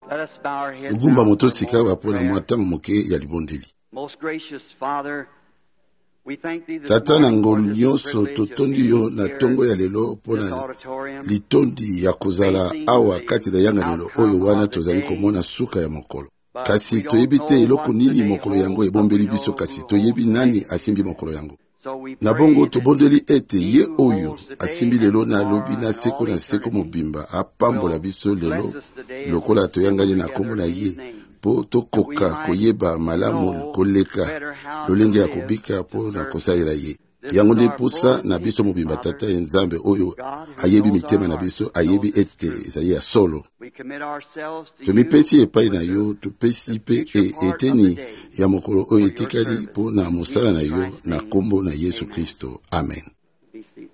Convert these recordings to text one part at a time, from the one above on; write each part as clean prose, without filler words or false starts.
Let us bow our heads Ugumba now moto for a sika moment of wapona prayer. mwata moke ya libondeli. Most gracious Father, we thank Thee this Tata na morning for ngolu this nyonso privilege of totondi yo being na here tongo ya lelo in this pona auditorium, litondi ya kozala facing awa the kati na yanga lelo oyo outcome wana of the tozali day. komona suka ya mokolo. But Kasi we don't toyebi te know eloko what the nini day mokolo yango holds, but we ebombeli know biso, who kasi holds toyebi the nani day. asimbi mokolo yango. So we Na pray bongo that tobondeli ete He ye who oyo holds the day asimbi and lelo na tomorrow lobi na and seko all na seko eternity mobimba apambola will biso bless lelo us today as lokola we toyangani assemble na kombo na together in ye His name, po that we tokoka might koyeba malamu know koleka better how to lolenge ya live kobika po to na serve kosalela Him. ye. This Yango is nde our full pusa na biso intention, mobimba Father, tata ya nzambe oyo God, who ayebi knows our mitema na hearts, biso, knows ayebi this ete truth. ezali ya solo. We commit ourselves to you Tomipesi epai na with yo, tupesi pe future part of the eteni day ya mokolo for oyo your etikali service. po na In mosala na Jesus yo Christ's na name, kombo na Yesu amen. Kristo. Amen. Be seated.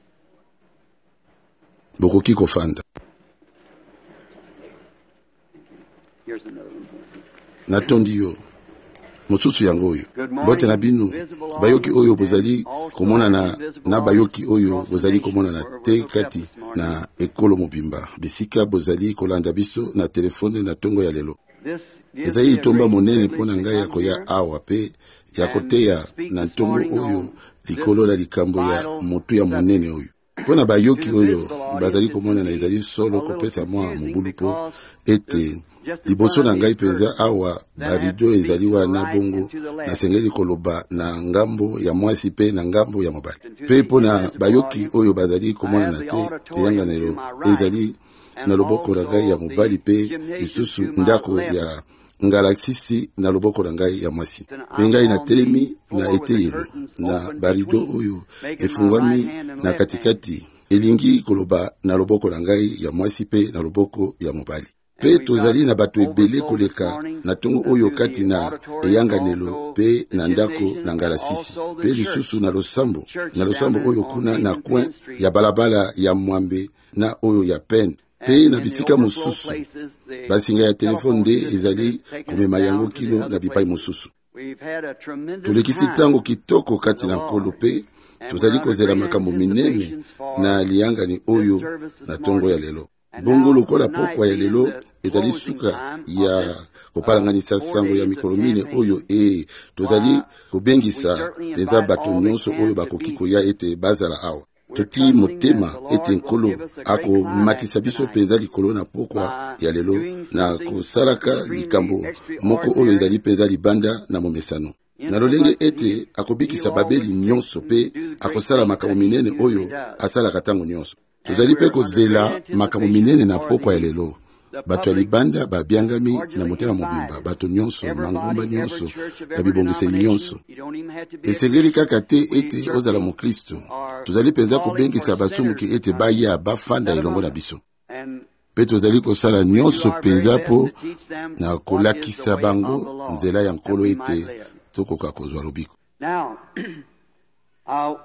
Bokoki kofanda. Here's another one. Natondi yo. Mosusu yango oyo. Good Mbote na morning, binu. visible Bayoki oyo audience, bozali and also komona na invisible na bayoki audience oyo across the bozali nation komona na where we're te hooked up kati this morning. na ekolo mobimba. Bisika bozali kolanda biso na telefone na tongo ya lelo. This gives Ezali me a itomba great monene privilege pona to ngai ya come koya here awa pe ya and koteya speak na this ntongo morning oyo on likolo la this likambo ya vital motu ya monene subject. oyo. Pona bayoki To the oyo visible audience, bazali it's komona na indeed ezali a solo little kopesa mwa confusing mobulu po because ete there's just in liboso front na of me ngai a penza curtain. awa Then I have barido to speak ezali to the wana right bongo and to the left. nasengeli koloba na ngambo ya mwasi pe na ngambo ya mobali. And to Pe the pona invisible bayoki audience, oyo bazali I komona have na the te eyanga auditorium na to lelo my right ezali and na loboko na ngai ya also mobali the pe gymnasium lisusu to my ndako left. ya ngalaksisi na loboko na ngai ya mwasi. And Pe I'm ngai na on telemi the na floor with the eteyelo curtains na open barido between, oyo making my right efungwami hand and na left hand. katikati elingi koloba na loboko na ngai ya mwasi pe na loboko ya mobali. And Pe we've got tozali na bato ebele overflow this koleka morning na tongo oyo to kati the na auditorium, eyanganelo also pe the na ndako gymnasium, na and ngalasisi also the pe church. lisusu na losambo Down oyo on kuna na Nathan coin Penn Street. ya balabala ya mwambe na oyo ya pen pe And na in the bisika overflow mosusu places, the basinga ya telefone nde telephone system ezali is taking us komema yango down to the kino na other bipai places. mosusu. We've had a tremendous Tolekisi time tango kitoko in kati the na nkolo Lord. pe And tozali we're under kozela great makambo minene anticipations na for liyangani this oyo service na this tongo ya morning. lelo. And Bongo now lokola tonight pokwa ya being lelo the ezali closing suka time of ya this kopalanganisa 4 sango ya days of mikolo mine oyo campaign, tozali why we kobengisa certainly penza invite bato all that nyonso oyo can to bakoki be koya here. ete bazala awa. We're Toti trusting that motema the ete Lord will nkolo give us a great akomatisa climax biso tonight penza likolo na pokwa by ya lelo doing na something kosalaka extremely likambo moko oyo ezali extraordinary, penza libanda na momesano. Na insomuch lolenge that He ete will akobikisa always babeli nyonso fix pe and do the great akosala things makambo that He minene usually oyo does. asalaka tango nyonso. And Tozali pe we're under great kozela makambo anticipation minene na for pokwa ya lelo. the Bato ya public libanda babiangami na cordially motema mobimba, invited. bato nyonso, mangomba Everybody, every nyonso, church of ya every bibongiseli nyonso. denomination, you don't even have to be a Esengeli Christian. kaka te We ete ozala certainly mokristo. are Tozali penza calling kobengisa for basumuki sinners ete to come baya and bafanda sit elongo among na us. biso. And Pe tozali kosala we do nyonso our very penza best po to teach them na what is the kolakisa way of the bango Lord, nzela ya that nkolo we might ete live. tokoka kozwa lobiko. Now, I'll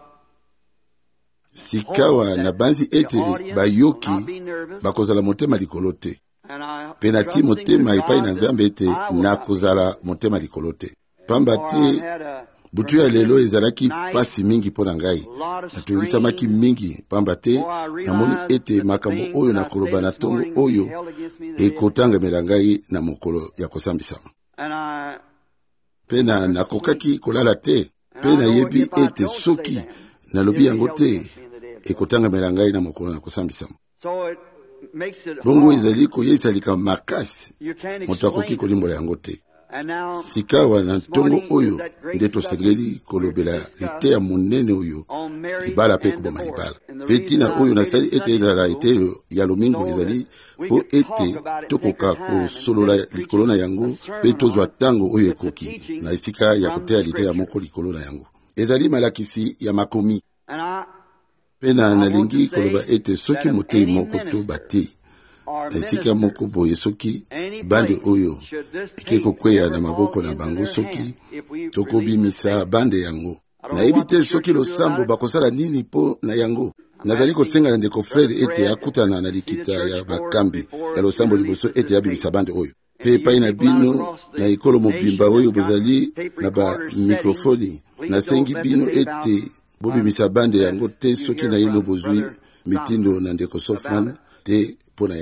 Sikawa hope na that banzi the ete audience will bayoki not be nervous, bakozala motema likolo te. and I Penati trusting motema to epai na God that Nzambe ete I will na not be kozala nervous. motema likolo te. Pamba For I've te had a butu ya lelo tremendous ezalaki night, pasi mingi mpo na ngai. a lot of Natungisamaki strain. mingi pamba te For I namoni realized ete that the makambo things oyo that I nakoloba say na this tongo morning will be oyo held against me the day of the ekotangamela ngai na mokolo ya kosambisama. And I Pe na couldn't nakokaki sleep. kolala te. And Pe I know nayebi if I ete don't say soki them, nalobi it'll be yango held te against me in the day of judgment. ekotangamela ngai na mokolo ya kosambisama. So it makes it Bongo hard. ezali koyesa likambo makasi You can't moto akoki explain it. kolimbola yango te. And now, Sikawa na this ntongo morning is oyo that great nde subject tosengeli we're to kolobela discuss lite ya monene oyo on marriage libala pe and koboma divorce. libala. And the Pe reason tina I oyo made nasali it ete Sunday ezala school, ete ya lomingo so that ezali we po could talk ete about it and take tokoka our time instead kosolola of likolo na preaching yango a pe sermon tozwa on it. tango oyo It's a ekoki teaching na esika ya from koteya the lite ya Scripture. moko likolo na yango. Ezali malakisi ya makomi. And I Pe na want to nalingi koloba say ete that soki if motei any moko to minister bate or esika moko ministers, boye soki any bande place, oyo should this eke tape kokweya ever na fall maboko na into bango their soki hands if we release this tokobimisa tape, bande yango. I don't know Nayebi what the te church soki will do losambo about it. bakosala nini po na yango. I'm Nazali asking kosenga na ndeko Brother Fred ete Fred akutana na to see the likita church ya board bakambi before ya he losambo liboso releases ete this yabimisa tape. bande oyo. And Pe to epai you na people out bino across na the ekolo mobimba nation oyo that's got bozali tape na ba recorders setting, mikrofoni please don't nasengi let the bino tape out ete bobimisa bande unless yango te you soki hear na yino from bozwi Brother mitindo Sofman na ndeko about it. Sofman te po na yango.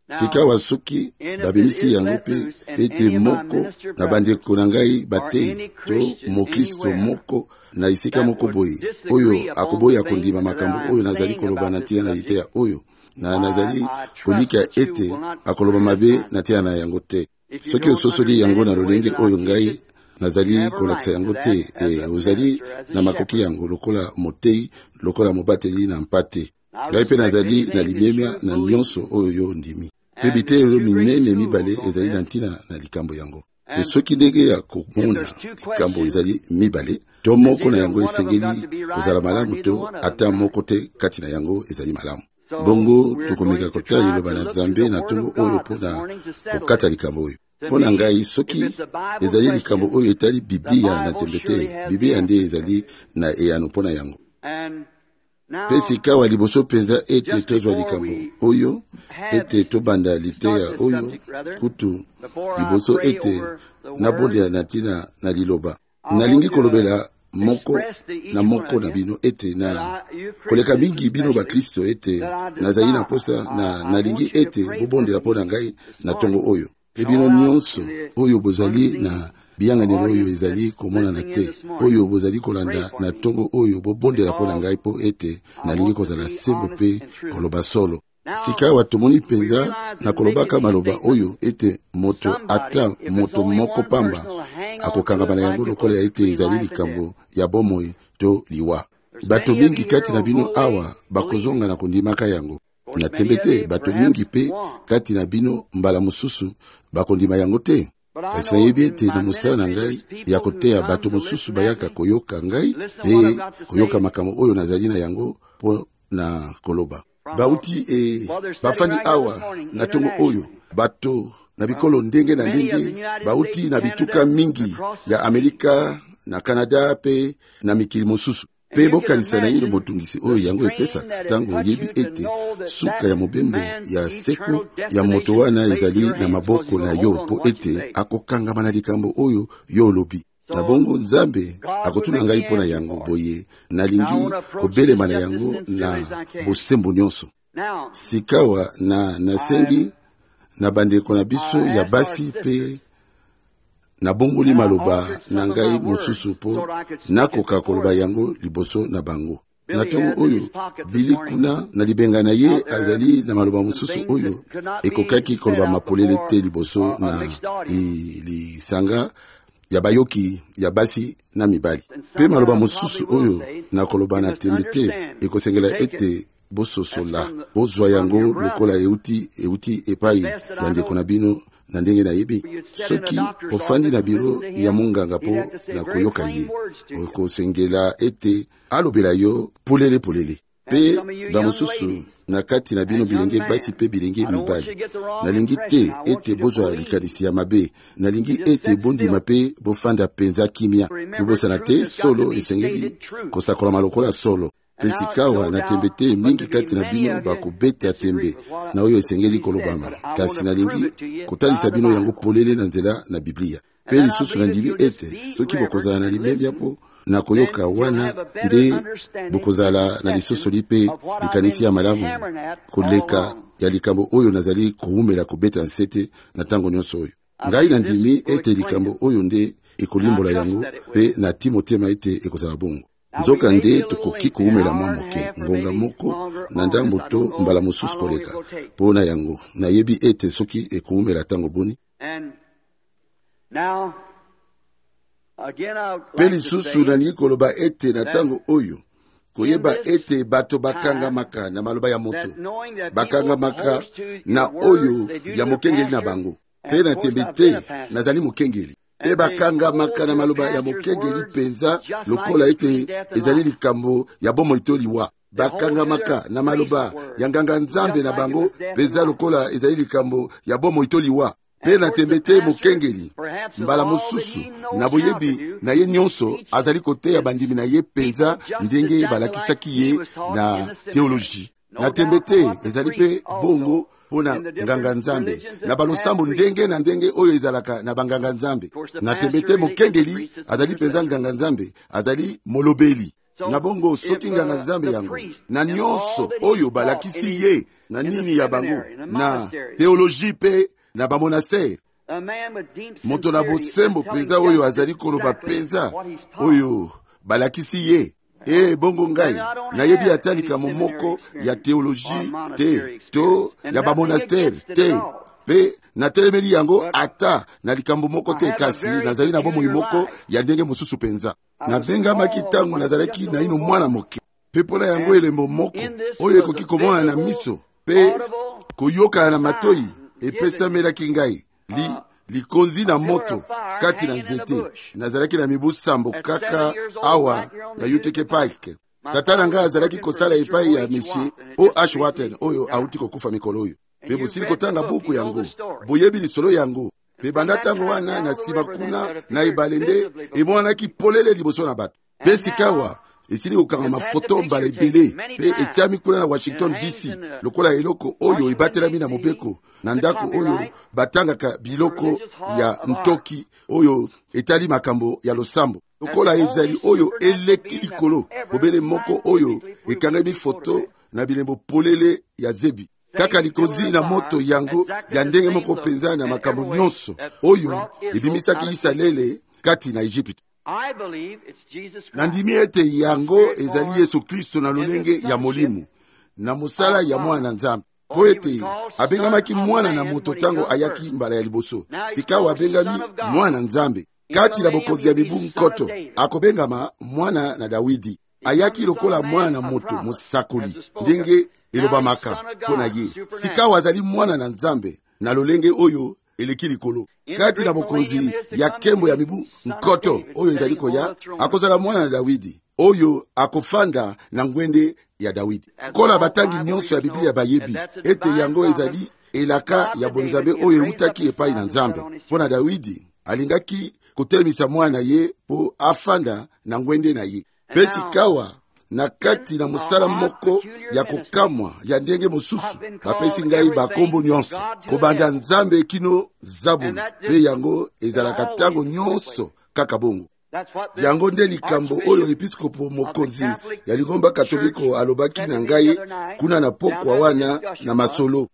sikawa soki babimisi yango pe ete moko na bandeko na ngai batei to mokristo moko na isika moko boye oyo akoboya kondima makambo oyo nazali koloba na ntina na liteya oyo na nazali kolika ete akoloba mabe na ntina na yango te. Soki ososoli yango na lolenge oyo ngai nazali kolakisa yango te, ozali na makoki yango lokola motei, lokola mobateli na mpate. Ngai pe nazali na limemia na nyonso oyo yo ndimi. Pe bitelo minene mibale ezali na ntina na likambo yango. Pe soki ndenge ya komona likambo ezali mibale, to moko na yango esengeli kozala malamu to ata moko te kati na yango ezali malamu. Bongo tokomeka kotala liloba na Nzambe na tongo oyo mpona kokata likambo oyo. Mpona ngai soki ezali likambo oyo etali Biblia na tembe te, Biblia nde ezali na eyano mpona yango. Pe sikawa liboso penza ete tozwa likambo oyo, ete tobanda liteya oyo, kutu liboso ete nabondela na ntina na liloba. Nalingi kolobela moko na moko na bino ete na koleka mingi bino ba Kristo ete nazali na posa na nalingi ete bobondela mpona ngai na tongo oyo. Pe bino nyonso oyo bozali na biyanganelo oyo ezali komonana te, oyo bozali kolanda na tongo oyo bobondela mpona ngai po ete nalingi kozala sembo pe koloba solo. Sikawa tomoni penza na kolobaka maloba oyo ete moto ata moto moko pamba akokangama na yango lokola ya ete ezali likambo ya bomoi to liwa. Bato mingi kati na bino awa bakozonga na kondimaka yango. Na tembe te, bato mingi pe kati na bino mbala mosusu bakondima yango te. Kasi nayebi ete na mosala na ngai ya koteya bato mosusu bayaka koyoka ngai pe koyoka makambo oyo nazali na yango po na koloba. Bauti bafandi awa na tongo oyo bato na bikolo ndenge na ndenge, bauti na bituka mingi ya Amerika na Canada pe na mikili mosusu. Pe bokanisa na yilo motungisi oyo yango epesa tango yebi ete suka ya mobembo ya seko ya moto wana ezali na maboko na yo po ete akokangama na likambo oyo yo lobi. Na bongo Nzambe akotuna ngai mpona yango boye nalingi kobelema na yango na bosembo nyonso. Sikawa na nasengi na bandeko na biso ya basi pe na bongoli maloba na ngai mosusu po nakoka koloba yango liboso na bango. Na tongo oyo bili kuna na libenga na ye azali na maloba mosusu oyo ekokaki koloba mapolele te liboso na lisanga ya bayoki ya basi na mibali. Pe maloba mosusu oyo na koloba na tembe te ekosengela ete bososola bozwa yango lokola euti epai ya ndeko na bino na ndenge na yebi. Soki ofandi na biro ya munganga po na koyoka ye, okosengela ete alobela yo polele. Pe bamosusu na kati na bino bilenge basi pe bilenge mibali, nalingi te ete bozwa likanisi ya mabe, nalingi ete bondima pe bofanda penza kimia. Bobosana te solo esengeli kosakola malokola solo. Pe sikawa na tembe te mingi kati na bino bakobeta tembe na oyo esengeli kolobama. Kasi nalingi kotalisa bino yango polele na nzela na Biblia. Pe lisusu nandimi ete soki bokozala na limemia po na koyoka wana nde bokozala na lisusu lipe likanisi ya malamu koleka ya likambo oyo nazali koumela kobeta nsete na tango nyonso oyo. Ngai nandimi ete likambo oyo nde ekolimbola yango pe na timotema ete ekozala bongo. Nzoka nde tokoki koumela mwa moke ngonga moko na ndambo to mbala mosusu koleka pona yango nayebi ete soki ekoumela tango boni. Pe lisusu nalingi koloba ete na tango oyo koyeba ete bato bakangamaka na maloba ya moto, bakangamaka na oyo ya mokengeli na bango. Pe na tembe te nazali mokengeli. Pe bakangamaka na maloba ya mokengeli penza lokola ete ezali likambo ya bomoi to liwa. Bakangamaka na maloba ya nganga Nzambe na bango penza lokola ezali likambo ya bomoi to liwa. Pe na tembe te mokengeli mbala mosusu na boyebi na ye nyonso azali koteya bandimi na ye penza ndenge balakisaki ye na teoloji. Na tembe te ezali pe bongo pona nganga Nzambe na balosambo ndenge na ndenge oyo ezalaka na banganga Nzambe. Na tembe te mokengeli azali penza nganga Nzambe, azali molobeli. na bongo soki nganga nzambe yango na nyonso oyo balakisi ye na nini ya bango na teologie pe na bamonastere, moto na bosembo penza oyo azali koloba penza oyo balakisi ye bongo ngai nayebi ata likambo moko ya teologie te to ya bamonastere te pe natelemeli yango ata na likambo moko te, kasi nazali na bomoi moko ya ndenge mosusu penza. Nabengamaki ntango nazalaki na ino mwana moke pe mpona yango elembo moko oyo ekoki komona na miso pe koyokana na matoi epesamelaki ngai likonzi na moto kati na nzete. Nazalaki na mibu sambo kaka awa na Uteke Pike. Tata na ngai azalaki kosala epai ya Monsieur O.H. Wharton oyo auti kokufa mikolo oyo. Pe bosili kotanga buku yango boyebi lisolo yango pe banda tango wana na nsima kuna na ebalende emonanaki polele liboso na bato pe sikawa esili kokanga mafoto mbala ebele pe etiami kuna na Washington DC lokola eloko oyo ebatelami na mobeko na ndako oyo batangaka biloko ya ntoki oyo etali makambo ya losambo lokola ezali oyo eleki likolo bobele moko oyo ekangami foto na bilembo polele ya zebi kaka likonzi na moto yango ya ndenge moko penza na makambo nyonso oyo ebimisaki Isalele kati na Egypte. Nandimi ete yango ezali Yesu Kristo na lolenge ya molimo na mosala ya mwana nzambe po ete abengamaki mwana na moto tango ayaki mbala ya liboso sikawa abengami mwana nzambe kati na bokonzi ya mibu nkoto akobengama mwana na Dawidi ayaki lokola mwana na moto mosakoli ndenge elobamaka mpona ye sikawa azali mwana na nzambe na lolenge oyo eleki likolo kati na bokonzi ya kembo ya mibu nkoto oyo ezali koya akozala mwana na Dawidi oyo akofanda na ngwende ya Dawidi. Kola batangi nyonso ya Biblia bayebi ete yango ezali elaka ya bonzambe oyo eutaki epai na nzambe mpona Dawidi alingaki kotelemisa mwana ye po afanda na ngwende na ye pe sikawa na kati na mosala moko ya kokamwa ya ndenge mosusu bapesi ngai bakombo nyonso kobanda nzambe kino zabulu pe yango ezalaka tango nyonso kaka bongo. Yango nde likambo oyo episkopo mokonzi ya ligomba katoliko alobaki na ngai kuna na pokwa wana na masolo.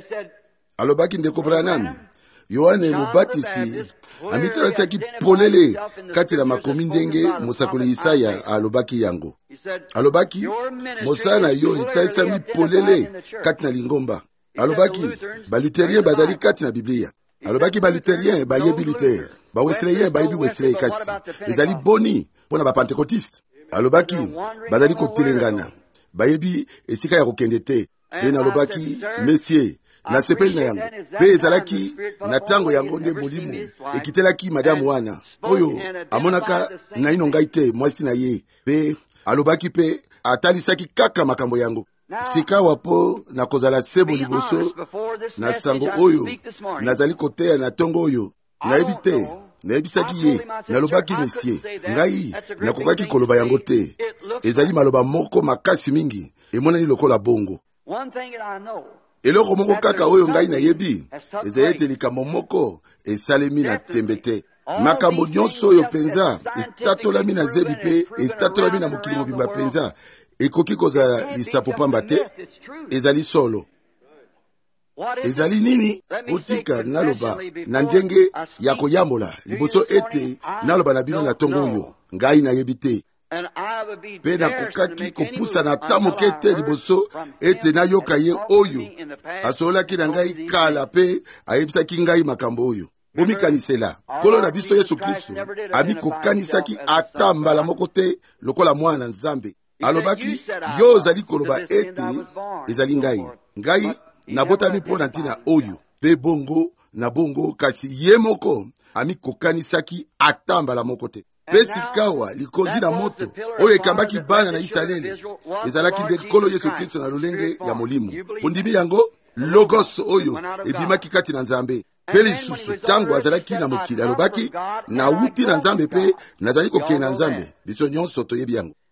Alobaki ndeko Branham, Yohane Mubatisi amitilasaki polele kati na makomi ndenge mosakoli Isaya alobaki yango. Alobaki mosana yo itaisami polele kati na lingomba. Alobaki baluterien bazali kati na Biblia. Alobaki baluterien bayebi Luther, bawesleyen bayebi Wesley kasi ezali boni pona bapentekotiste. Alobaki bazali kotelengana bayebi esika ya kokende te. Pe alobaki messieurs na sepeli na yango pe ezalaki na tango yango nde molimo ekitelaki madamu wana oyo amonaka na ino ngai te mwasi na ye pe alobaki pe atalisaki kaka makambo yango sikawa po na kozala sebo liboso na sango oyo nazali koteya na tongo oyo nayebi te nayebisaki ye nalobaki mesie ngai nakokaki koloba yango te ezali maloba moko makasi mingi emonani lokola bongo. Eloko moko kaka oyo ngai nayebi ezali ete likambo moko esalemi na tembe te. Makambo nyonso oyo penza etatolami na zebi pe etatolami na mokili mobimba penza ekoki kozala lisapo pamba te ezali solo. Ezali nini? Otika naloba na ndenge ya koyambola liboso ete naloba na bino na tongo oyo ngai nayebi te. Pe nakokaki kopusa na tamoke te liboso ete nayoka ye oyo asolaki na ngai kala pe ayebisaki ngai makambo oyo. Bomikanisela kolo na biso Yesu Kristo amikokanisaki ata mbala moko te lokola mwana nzambe. Alobaki yo ozali koloba ete ezali ngai nabotami mpona ntina oyo pe bongo na bongo kasi ye moko amikokanisaki ata mbala moko te. Pe sikawa likonzi na moto oyo ekambaki bana na Isalele ezalaki nde kolo Yesu Kristo na lolenge ya molimo. Ondimi yango logos oyo ebimaki kati na nzambe. Pe lisusu tango azalaki na mokili alobaki na uti na nzambe pe nazali kokende na nzambe. Biso nyonso toyebi yango.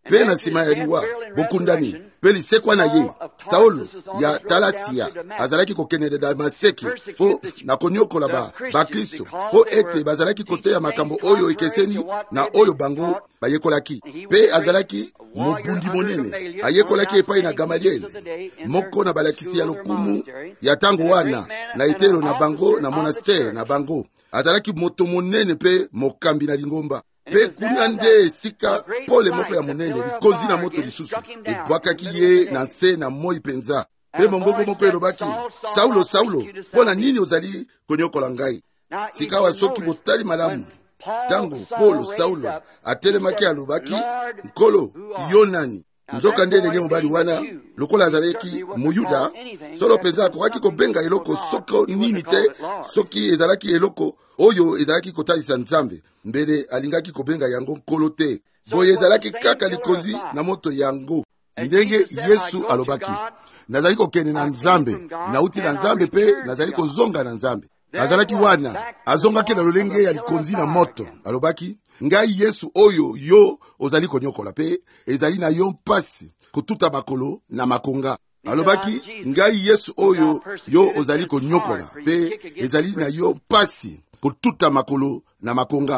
pe na nsima ya liwa bokundani pe lisekwa na ye Saulo ya Talasia azalaki kokende na Damaseki po na konyokola bakristo po ete bazalaki koteya makambo oyo ekeseni na oyo bango bayekolaki. Pe azalaki mobundi monene ayekolaki epai na Gamalieli moko na balakisi ya lokumu ya tango wana na etelo na bango na monastere na bango. Azalaki moto monene pe mokambi na lingomba. Pe kuna nde esika pole moko ya monene likonzi na moto lisusu ebwakaki ye na nse na moi penza. Pe mongongo moko elobaki, Saulo, Saulo, mpona nini ozali konyokola ngai? Sikawa soki botali malamu tango Paulo Saulo atelemaki alobaki, Nkolo yo nani? Nzoka nde elenge mobali wana lokola azalaki muyuda solo penza akokaki kobenga eloko soko nini te soki ezalaki eloko oyo ezalaki kotalisa Nzambe mbele alingaki kobenga yango nkolo te. Boye ezalaki kaka likonzi na moto yango. Ndenge Yesu alobaki, nazali kokende na Nzambe, nauti na Nzambe pe nazali kozonga na Nzambe. Azalaki wana azongaki na lolenge ya likonzi na moto. Alobaki, ngai Yesu oyo yo ozali konyokola pe ezali na yo mpasi kotuta makolo na makonga. Alobaki, ngai Yesu oyo yo ozali konyokola pe ezali na yo mpasi kotuta makolo na makonga.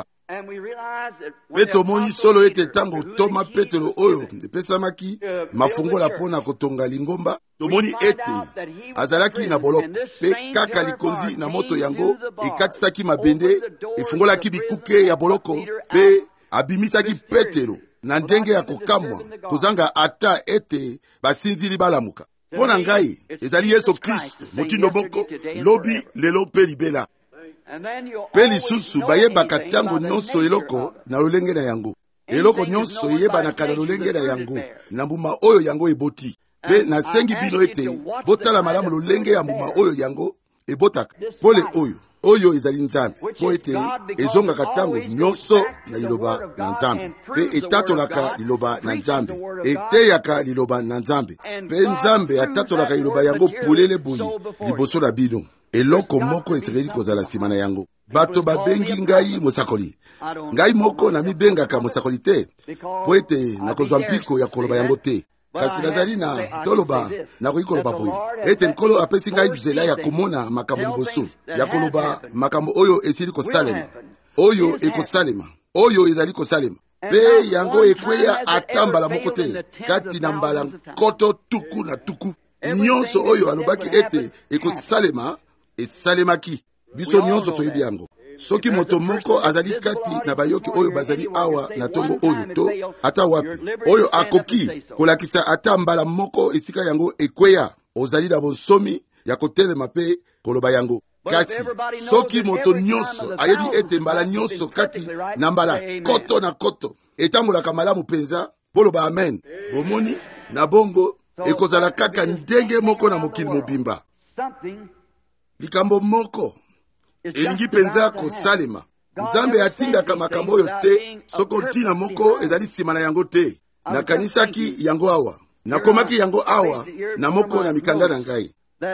Pe tomoni solo ete tango Toma Petero oyo epesamaki mafungola pona kotonga lingomba, tomoni ete azalaki na boloko pe kaka likonzi na moto yango ekatisaki mabende efungolaki bikuke ya boloko pe abimisaki Petero na ndenge ya kokamwa kozanga ata ete basinzili balamuka. Pona ngai ezali Yesu Kristo motindo moko lobi lelo pe libela. Pe lisusu bayebaka tango nyonso eloko na lolenge na yango. Eloko nyonso eyebanaka na lolenge na yango na mbuma oyo yango eboti. Pe nasengi bino ete botala malamu lolenge ya mbuma oyo yango ebotaka. Pole oyo ezali Nzambe po ete ezongaka tango nyonso na liloba na Nzambe pe etatolaka liloba na Nzambe eteyaka liloba na Nzambe pe Nzambe atatolaka liloba yango polele boyi liboso na bino. Eloko moko esekeli kozala nsima na yango. Bato babengi ngai mosakoli. Ngai moko na mibengaka mosakoli te po ete nakozwa mpiko ya koloba yango te. Kasi nazali na toloba nakoki koloba boye ete Nkolo apesi ngai nzela ya komona makambo liboso ya koloba makambo oyo esili kosalema oyo ekosalema oyo ezali kosalema pe yango ekweya ata mbala moko te kati na mbala nkoto tuku na tuku nyonso oyo alobaki ete ekosalema esalemaki. Biso nyonso toyebi yango. Soki moto moko azali kati na bayoki oyo bazali awa na tongo oyo to ata wapi oyo akoki kolakisa ata mbala moko esika yango ekweya, ozali na bonsomi ya kotelema pe koloba yango. Kasi soki moto nyonso ayebi ete mbala nyonso kati na mbala koto na koto etambolaka malamu penza boloba amen. Bomoni na bongo ekozala kaka ndenge moko na mokili mobimba. Likambo moko elingi penza kosalema. Nzambe atindaka makambo oyo te soko ntina moko ezali nsima na yango te. Nakanisaki yango awa, nakomaki yango awa na moko na mikanda na ngai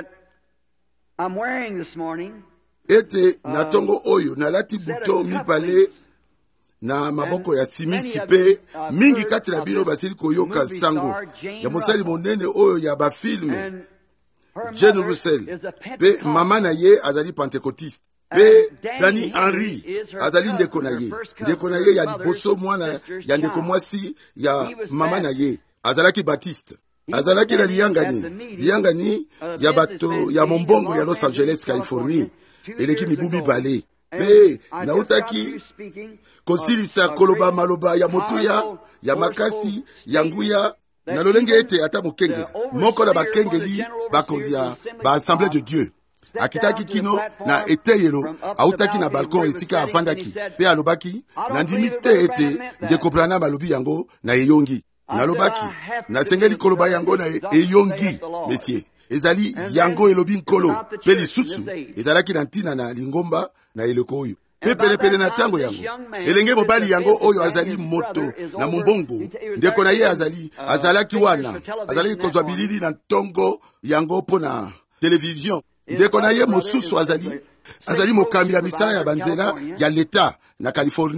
ete na tongo oyo nalati buto mibale na maboko ya simisi pe mingi kati na bino basili koyoka sango ya mosali monene oyo ya bafilme Jane Russell pe mama na ye azali pentecotiste pe Dani Henry azali ndeko na ye ya liboso mwana ya ndeko mwasi ya mama na ye azalaki Baptiste. Azalaki na liyangani ya bato ya mombongo ya Los Angeles, Californie eleki mibu mibale pe nautaki kosilisa koloba maloba ya motuya ya makasi ya nguya na lolenge ete ata mokenge moko na bakengeli bakonzi ya Assemblée de Dieu akitaki kino na eteyelo autaki na balkon esika afandaki pe alobaki nandimi te ete ndeko Branham alobi yango na eyongi. Nalobaki nasengeli koloba yango na eyongi messieurs ezali yango elobi Nkolo pe lisusu ezalaki na ntina na lingomba na eleko oyo pe pelepele na tango yango elenge mobali yango oyo azali moto na mombongo ndeko na ye azalaki wana azalaki kozwa bilili na ntongo yango mpo na televizion. Ndeko na ye mosusu azali mokambi ya misala ya banzela ya leta na Californie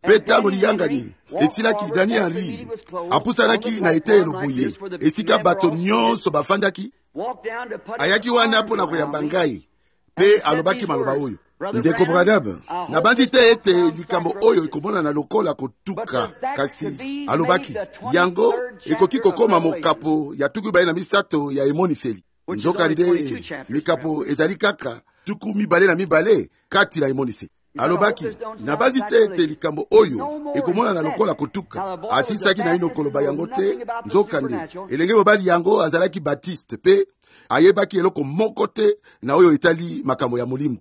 Pe tango liyangani esilaki Dani Henry apusanaki na ete eloboye esika bato nyonso bafandaki ayaki wana mpo na koyamba ngai pe alobaki maloba oyo: ndeko Branham, nabanzi te ete likambo oyo ekomona na lokola kotuka, kasi alobaki yango ekoki kokoma mokapo ya tuku 23 ya emoniseli. Nzoka nde likapo ezali kaka tuku 22 kati la emoniseli. Alobaki nabanzi te ete likambo oyo ekomona na lokola kotuka. Asisaki na ino koloba yango te. Nzoka nde elenge mobali yango azalaki Baptiste pe ayebaki eloko moko te na oyo etali makambo ya molimo.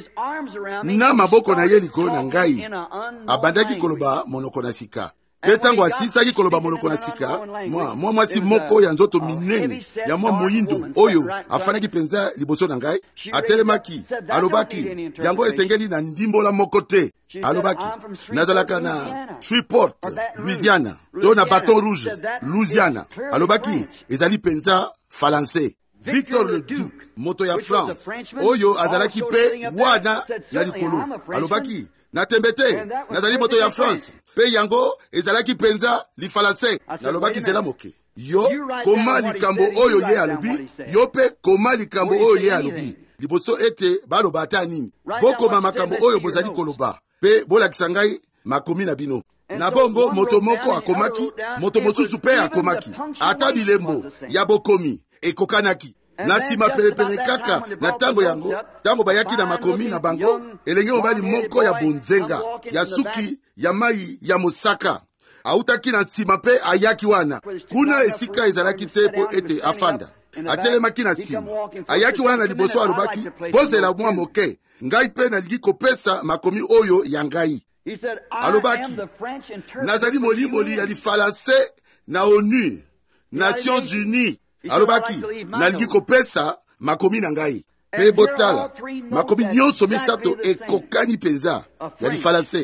Na maboko na ye likolo na ngai abandaki koloba monoko na sika. Pe tango asisaki koloba monoko na sika, mwasi moko ya nzoto minene ya mwa moyindo oyo afanaki penza liboso na ngai atelemaki, alobaki yango esengeli na ndimbola moko te. Alobaki nazalaka na Shreveport, Louisiana, to na Baton Rouge, Louisiana. Alobaki ezali penza Falansé. Victor le Duc, moto ya France, oyo azalaki pe wana na likolo. Alobaki natembe te, nazali moto ya France pe yango ezalaki penza li Falansé. Nalobaki zela moke yo koma likambo oyo ye alobi, yo pe koma likambo oyo ye alobi liboso ete baloba ata nini. Bokoma makambo oyo bozali koloba pe bolakisa ngai makomi na bino. Na bongo moto moko akomaki, moto mosusu pe akomaki, ata bilembo ya bokomi ekokanaki. Na nsima pelepele kaka na tango yango, tango bayaki na makomi na bango, elenge mobali moko ya bonzenga ya suki ya mai ya mosaka autaki na nsima pe ayaki wana. Kuna esika ezalaki te po ete afanda, atelemaki na nsima ayaki wana liboso. Alobaki bozela mwa moke, ngai pe nalingi kopesa makomi oyo ya ngai. Alobaki nazali molimboli ya Falansé na ONU, Nations Unies. Alobaki nalingi kopesa makomi na ngai pe botala makomi nyonso misato ekokani penza ya Falansé.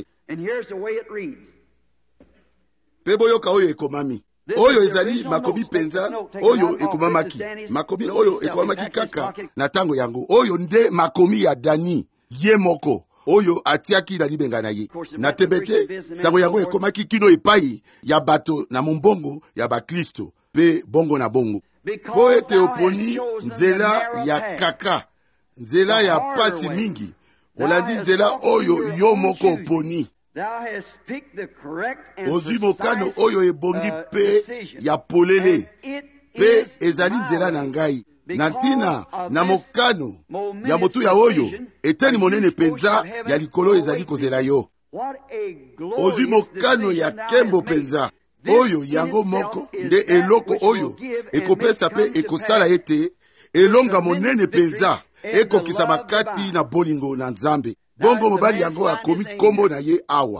Pe boyoka oyo ekomami oyo ezali makomi penza oyo ekomamaki, makomi oyo ekomamaki kaka na tango yango. Oyo nde makomi ya Dani ye moko oyo atiaki na libenga na ye. Na tembete sango yango ekomaki kino epai ya bato na mombongo ya bakristo pe bongo na bongo. Po ete oponi nzela ya kaka, nzela ya pasi mingi, olandi nzela oyo yo moko oponi. Ozwi mokano oyo ebongi pe ya polele, pe ezali nzela na ngai. Na ntina na mokano ya motu ya oyo eteni monene penza ya likolo ezali kozela yo. Ozwi mokano ya kembo penza oyo yango moko nde eloko oyo ekopesa pe ekosala ete elonga monene penza ekokisa makati na bolingo na Nzambe. Bongo mobali yango akomi kombo na ye awa.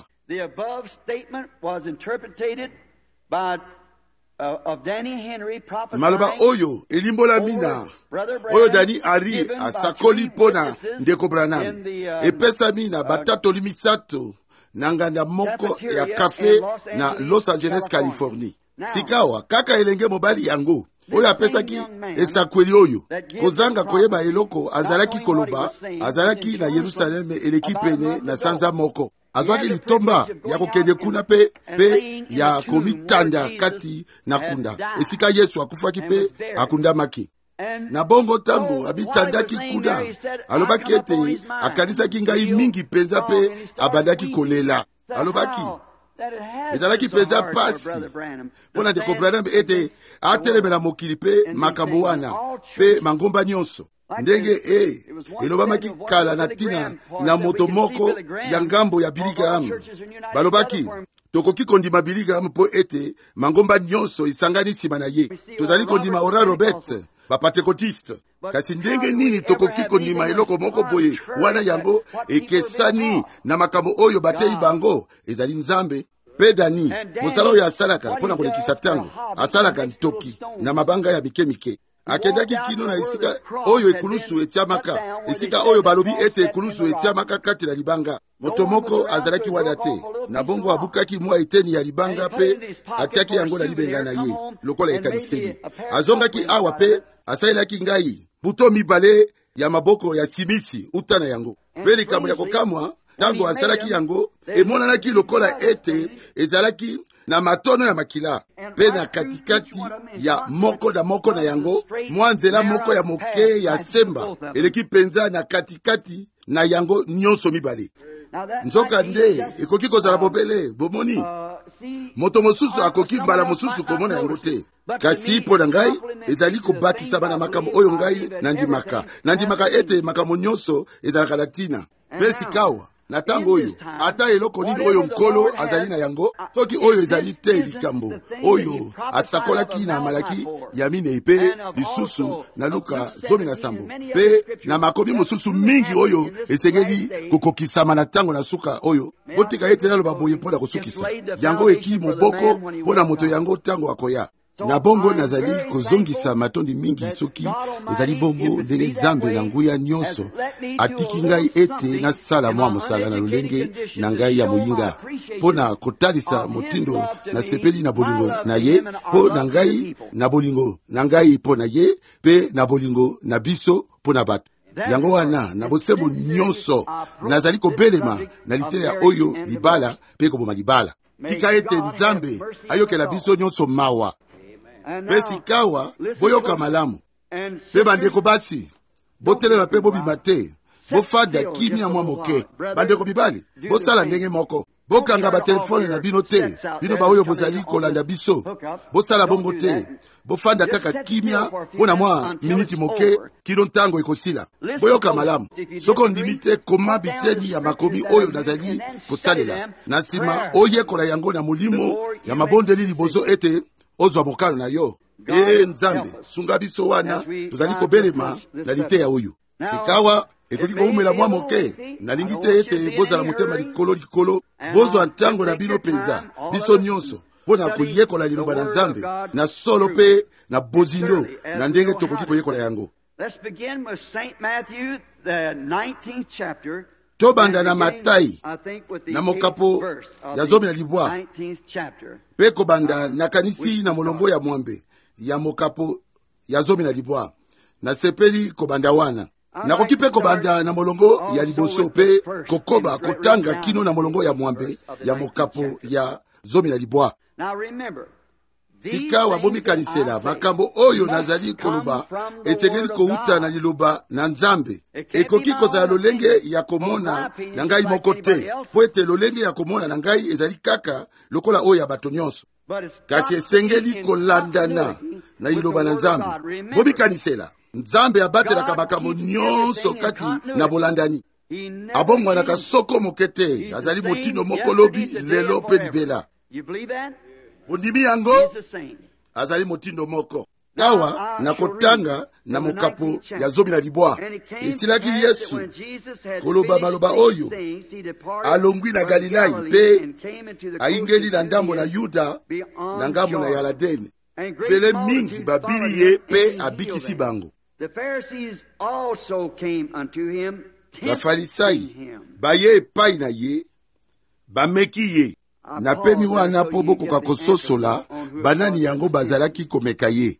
Maloba oyo elimbolami na oyo Dani Henry asakoli pona ndeko Branham epesami na batatoli misato na nganda moko ya kafe na Los Angeles, Californie. Sikawa kaka elenge mobali yango oyo apesaki esakweli oyo kozanga koyeba eloko azalaki koloba, azalaki na Yerusaleme eleki pene na sanza moko. Azwaki litomba ya kokende kuna pe ya komitanda kati na kunda esika Yesu akufaki pe akundamaki. Na bongo tango abitandaki kuna alobaki ete akanisaki ngai mingi penza pe abandaki kolela. Alobaki ezalaki penza pasi mpona ndeko Branham ete atelemela mokili pe makambo wana pe mangomba nyonso ndenge elobamaki kala na tina na moto moko ya ngambo ya Billy Graham. Balobaki tokoki kondima Billy Graham po ete mangomba nyonso isangani nsima na ye. Tozali kondima Oral Roberts bapentekotiste, kasi ndenge nini tokoki kondima eloko moko boye wana yango ekesani na makambo oyo batei bango ezali Nzambe. Pe Dani mosala oyo asalaka mpona kolekisa tango asalaka ntoki na mabanga ya mike akendaki kino na esika oyo ekulusu etiamaka, esika oyo balobi ete ekulusu etiamaka kati na libanga. Moto moko azalaki wana te, na bongo abukaki mwa eteni ya libanga pe atiaki yango na libenga na ye lokola ekaniseli. Azongaki awa pe asalelaki ngai buto mibale ya maboko ya simisi uta na yango. Pe likambo ya kokamwa tango asalaki yango emonanaki lokola ete ezalaki na matono ya makila pe na katikati ya moko na yango mwa nzela moko ya moke ya semba eleki penza na katikati na yango nyonso mibale. Nzoka nde ekoki kozala bobele bomoni moto mosusu akoki mbala mosusu komona yango te. Kasi mpo na ngai ezali kobakisa bana makambo oyo ngai nandimaka ete makambo nyonso ezalaka na ntina mpe sikawa na tango oyo ata eloko nini oyo nkolo azali na yango soki oyo ezali te likambo oyo asakolaki na Malaki ya minei mpe lisusu na Luka 17 mpe na makomi mosusu mingi oyo esengeli kokokisama na tango na suka oyo botika ete naloba boye mpo na kosukisa yango eki moboko mpo na moto yango tango akoya. Na bongo nazali kozongisa matondi mingi soki ezali bongo ndenge Nzambe na nguya nyonso atiki ngai ete nasala mwa mosala na lolenge na ngai ya moyinga mpo na kotalisa motindo na sepeli na bolingo na ye mpo na ngai na bolingo na ngai mpo na ye mpe na bolingo na biso mpo na bato. Yango wana na bosembo nyonso nazali kobelema na liteya oyo libala mpe koboma libala. Tika ete Nzambe ayokela biso nyonso mawa. Pe sikawa boyoka malamu pe bandeko basi botelema pe bobima te bofanda kimia mwa moke. Bandeko bibali bosala ndenge moko bokanga batelefone na bino te bino baoyo bozali kolanda biso bosala bongo te bofanda kaka kimia mpona mwa miniti moke kino ntango ekosila. Boyoka malamu soko ndimi te koma biteni ya makomi oyo nazali kosalela na nsima oyekola yango na molimo ya mabondeli liboso ete ozwa mokalo na yo. Nzambe sunga biso wana tozali kobelema na liteya oyo sikawa ekoki koumela mwa moke. Nalingi te ete bozala motema likolo bozwa ntango na bino penza biso nyonso mpona koyekola liloba na Nzambe na solo pe na bozindo na ndenge tokoki koyekola yango. Tobanda na Matayi na mokapo ya 19 pe kobanda na kanisi na molongo ya mwambe ya mokapo ya 19 na sepeli kobanda wana nakoki pe kobanda na molongo ya liboso pe kokoba kotanga kino na molongo ya mwambe ya mokapo ya 19. Sikawa bomikanisela makambo oyo nazali koloba esengeli kouta na liloba na Nzambe. Ekoki kozala lolenge ya komona na ngai moko te po ete lolenge ya komona na ngai ezali kaka lokola oyo ya bato nyonso. Kasi esengeli kolandana na liloba na Nzambe. Bomikanisela Nzambe abatelaka makambo nyonso kati na bolandani. Abongwanaka soko moke te azali motindo moko lobi lelo pe libela. Bondimi yango azali motindo moko. Awa nakotanga na mokapo ya 19 esilaki Yesu koloba maloba oyo alongwi na Galilai pe aingeli na ndambo na Yuda na ngambo na Yaladeni. Pele mingi babili ye pe abikisi bango. Bafarisai baye epai na ye bameki ye na pemi wana po bokoka kososola banani yango bazalaki komeka ye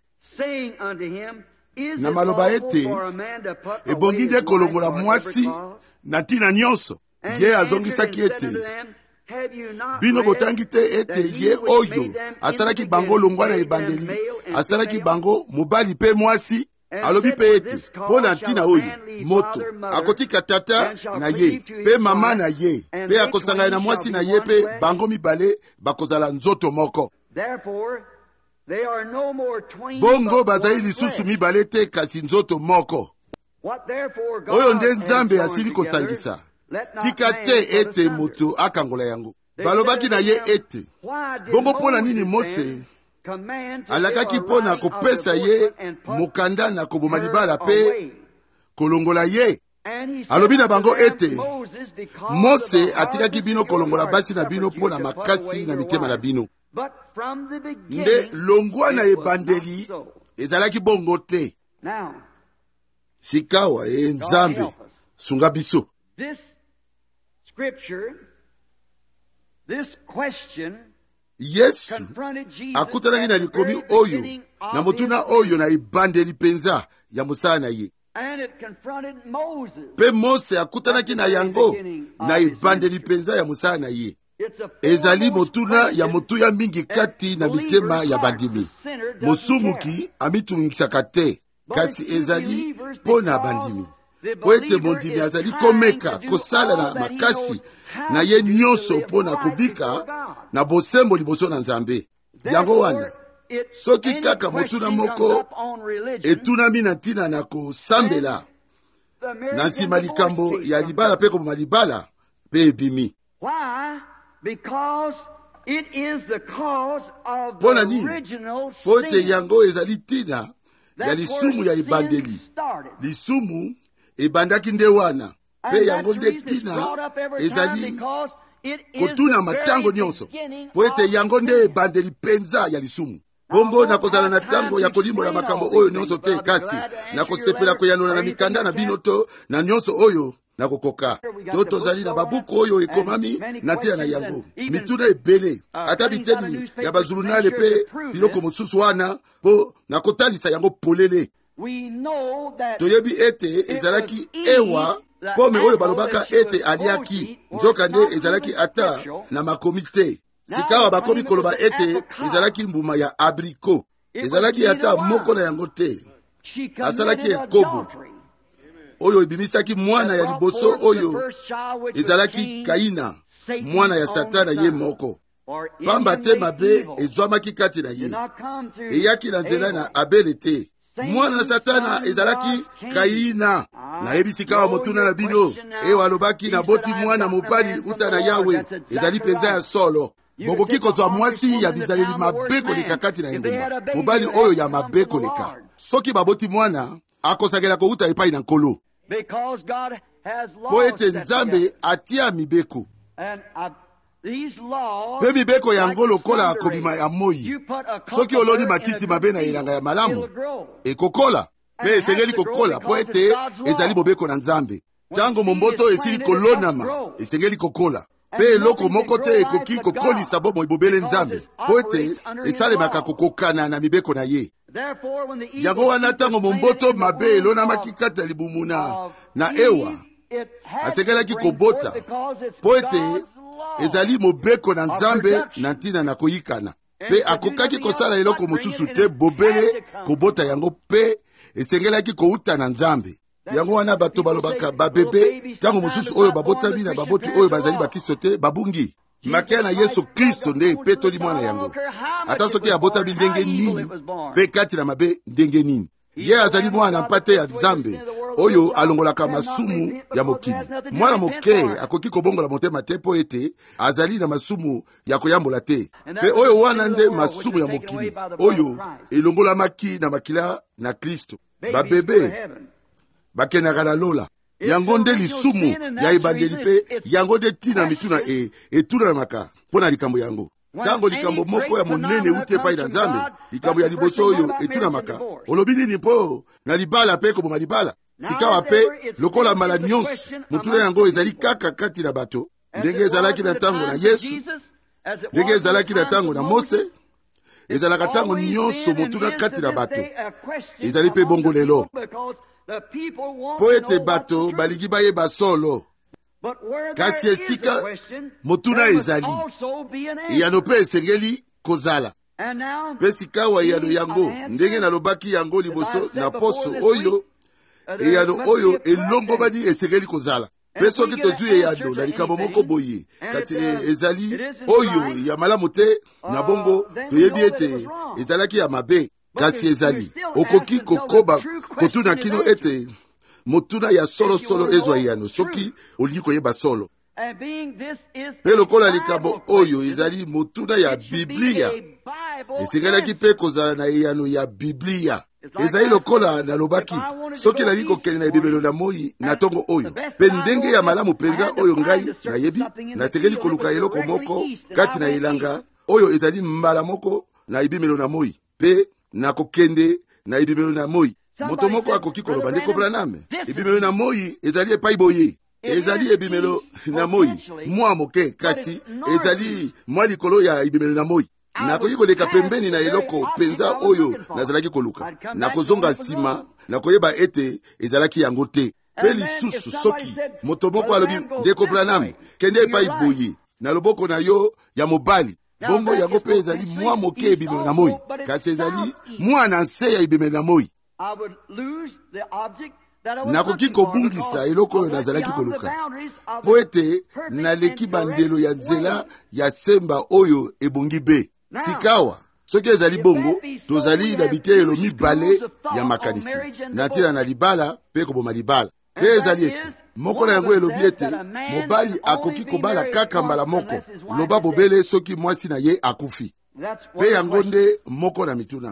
na maloba ete ebongi nde kolongola mwasi na ntina nyonso. Ye azongisaki ete bino botangi te ete ye oyo asalaki bango longwa na ebandeli asalaki bango mobali pe mwasi. Alobi pe ete mpo na ntina oyo moto akotika tata na ye pe mama na ye pe akosangana na mwasi na ye pe bango mibale bakozala nzoto moko. Bongo bazali lisusu mibale te kasi nzoto moko. Oyo nde Nzambe asili kosangisa. Tika te ete moto akangola yango. Balobaki na ye ete bongo mpona nini Mose alakaki mpona kopesa ye mokanda na koboma libala pe kolongola ye. Alobi na bango ete Mose atikaki bino kolongola basi na bino mpona makasi na mitema na bino. Nde longwa na ebandeli ezalaki bongo te. Sikawa Nzambe sunga biso. Yesu akutanaki na likomi oyo na motuna oyo na ebandeli penza ya mosala na ye. Pe Mose akutanaki na yango na ebandeli penza ya mosala na ye. Ezali motuna ya motuya mingi kati na mitema ya bandimi. Mosumuki amitungisaka te, kasi ezali pona bandimi. Po ete mondimi azali komeka kosala na makasi na ye nyonso pona kubika na bosembo liboso na Nzambe. Yango wana soki kaka motuna moko etunami na ntina na kosambela, na nsima likambo ya libala pe koboma libala pe ebimi. Pona nini? Po ete yango ezali ntina ya lisumu ya ebandeli. Lisumu ebandaki nde wana, pe yango nde ntina ezali kotuna matango nyonso. Po ete yango nde ebandeli penza ya lisumu. Bongo na kozala na tango ya kolimbola makambo oyo nyonso te, kasi na kosepela koyanola na mikanda na bino to na nyonso oyo na kokoka. Tozali na babuku oyo ekomami na tina na yango. Mituna ebele, ata biteni ya bazulunale pe biloko mosusu wana, po na kotalisa yango polele. Toyebi ete ezalaki ewa pome oyo balobaka ete aliaki, nzoka nde ezalaki ata na makomi te. Sikawa bakomi koloba ete ezalaki mbuma ya abriko. Ezalaki ata moko na yango te. Asalaki ekobo oyo ebimisaki mwana ya liboso oyo ezalaki Kaina, mwana ya Satana ye moko. Pamba te mabe ezwamaki kati na ye, eyaki na nzela na Abele te. Mwana na Satana ezalaki Kaina. Nayebi kawa motuna na bino ewa alobaki na boti mwana mobali uta na Yawe, ezali penza ya solo. Bokoki kozwa mwasi ya bizaleli mabe koleka kati na engumba, mobali oyo ya mabe koleka. Soki baboti mwana akosakela kouta epai na nkolo. Po ete Nzambe atia mibeko, pe mibeko yango lokola akobima ya moi. Soki oloni matiti mabe na elanga ya malamu, ekokola, pe esengeli kokola, po ete ezali mobeko na Nzambe. Tango momboto esili kolonama, esengeli kokola. Pe eloko moko te ekoki kokolisa bomo ibobele Nzambe, po ete esalemaka kokokana na mibeko na ye. Yango wana tango momboto mabe elonamaki kati na libumu na ewa, asengelaki kobota, po ete ezali mobeko na Nzambe na ntina na koyikana. Pe akokaki kosala eloko mosusu te bobele kobota yango, pe esengelaki kouta na Nzambe. Yango wana bato balobaka babebe tango mosusu oyo babotami na baboti oyo bazali bakristo te babungi. Makia na Yesu Kristo nde epetoli mwana yango. Ata soki abotami ndenge nini pe kati na mabe ndenge nini, ye azali mwana mpate ya Nzambe oyo alongolaka masumu ya mokili. Mwana moke akoki kobongola motema te po ete azali na masumu ya koyambola te. Pe oyo wana nde masumu ya mokili oyo elongolamaki na makila na Kristo. Babebe bakendaka na lola. Yango nde lisumu ya ebandeli pe yango nde tina mituna etunamaka mpona likambo yango. Tango likambo moko ya monene uti epai na Nzambe, likambo ya liboso oyo etunamaka, olobi nini mpo na libala pe koboma libala? Sikawa pe lokola mbala nyonso mutuna yango ezali kaka kati na bato, ndenge ezalaki na tango na Yesu, ndenge ezalaki na tango na Mose, ezalaka tango nyonso mutuna kati na bato. Ezali pe bongo lelo, po ete bato balingi bayeba solo. Kasi esika motuna ezali, eyano pe esengeli kozala. Pe sikawa eyano yango ndenge nalobaki yango liboso na poso oyo, eyano oyo elongobani esengeli kozala. Pe soki tozwi eyano na likambo moko boye, kasi ezali oyo ya malamu te, na bongo toyebi ete ezalaki ya mabe. Kasi ezali okoki kokoba kotuna kino ete motuna ya solo ezwa eyano soki olingi koyeba solo. Pe lokola likambo oyo ezali motuna ya Biblia, esengelaki pe kozala na eyano ya Biblia. Ezali lokola nalobaki soki nali kokende na ebimelo na moi na tongo oyo, pe ndenge ya malamu penza oyo ngai nayebi, nasengeli koluka eloko moko kati na elanga oyo ezali mbala moko na ebimelo na moi, pe na kokende na ebimelo na moi. Moto moko akoki koloba ndeko Branham, ebimelo na moi ezali epai boye, ezali ebimelo na moi mwa moke, kasi ezali mwa likolo ya ebimelo na moi. nakoki koleka pembeni na eloko penza oyo nazalaki koluka, nakozonga nsima nakoyeba ete ezalaki yango te. Pe lisusu soki moto moko alobi ndeko Branham kende epai boye na loboko na yo ya mobali, bongo yango pe ezali mwa moke ebimeli na moi, kasi ezali mwana nse ya ebimeli na moi, nakoki kobungisa eloko oyo nazalaki koluka po ete naleki bandelo ya nzela ya semba oyo ebongi be. Sikawa soki ezali bongo, tozali na biteyelo mibale ya makanisi, natina na libala pe koboma libala. Pe ezali ete moko na yango elobi ete mobali akoki kobala kaka mbala moko loba bobele soki mwasi na ye akufi. Pe yango nde moko na mituna.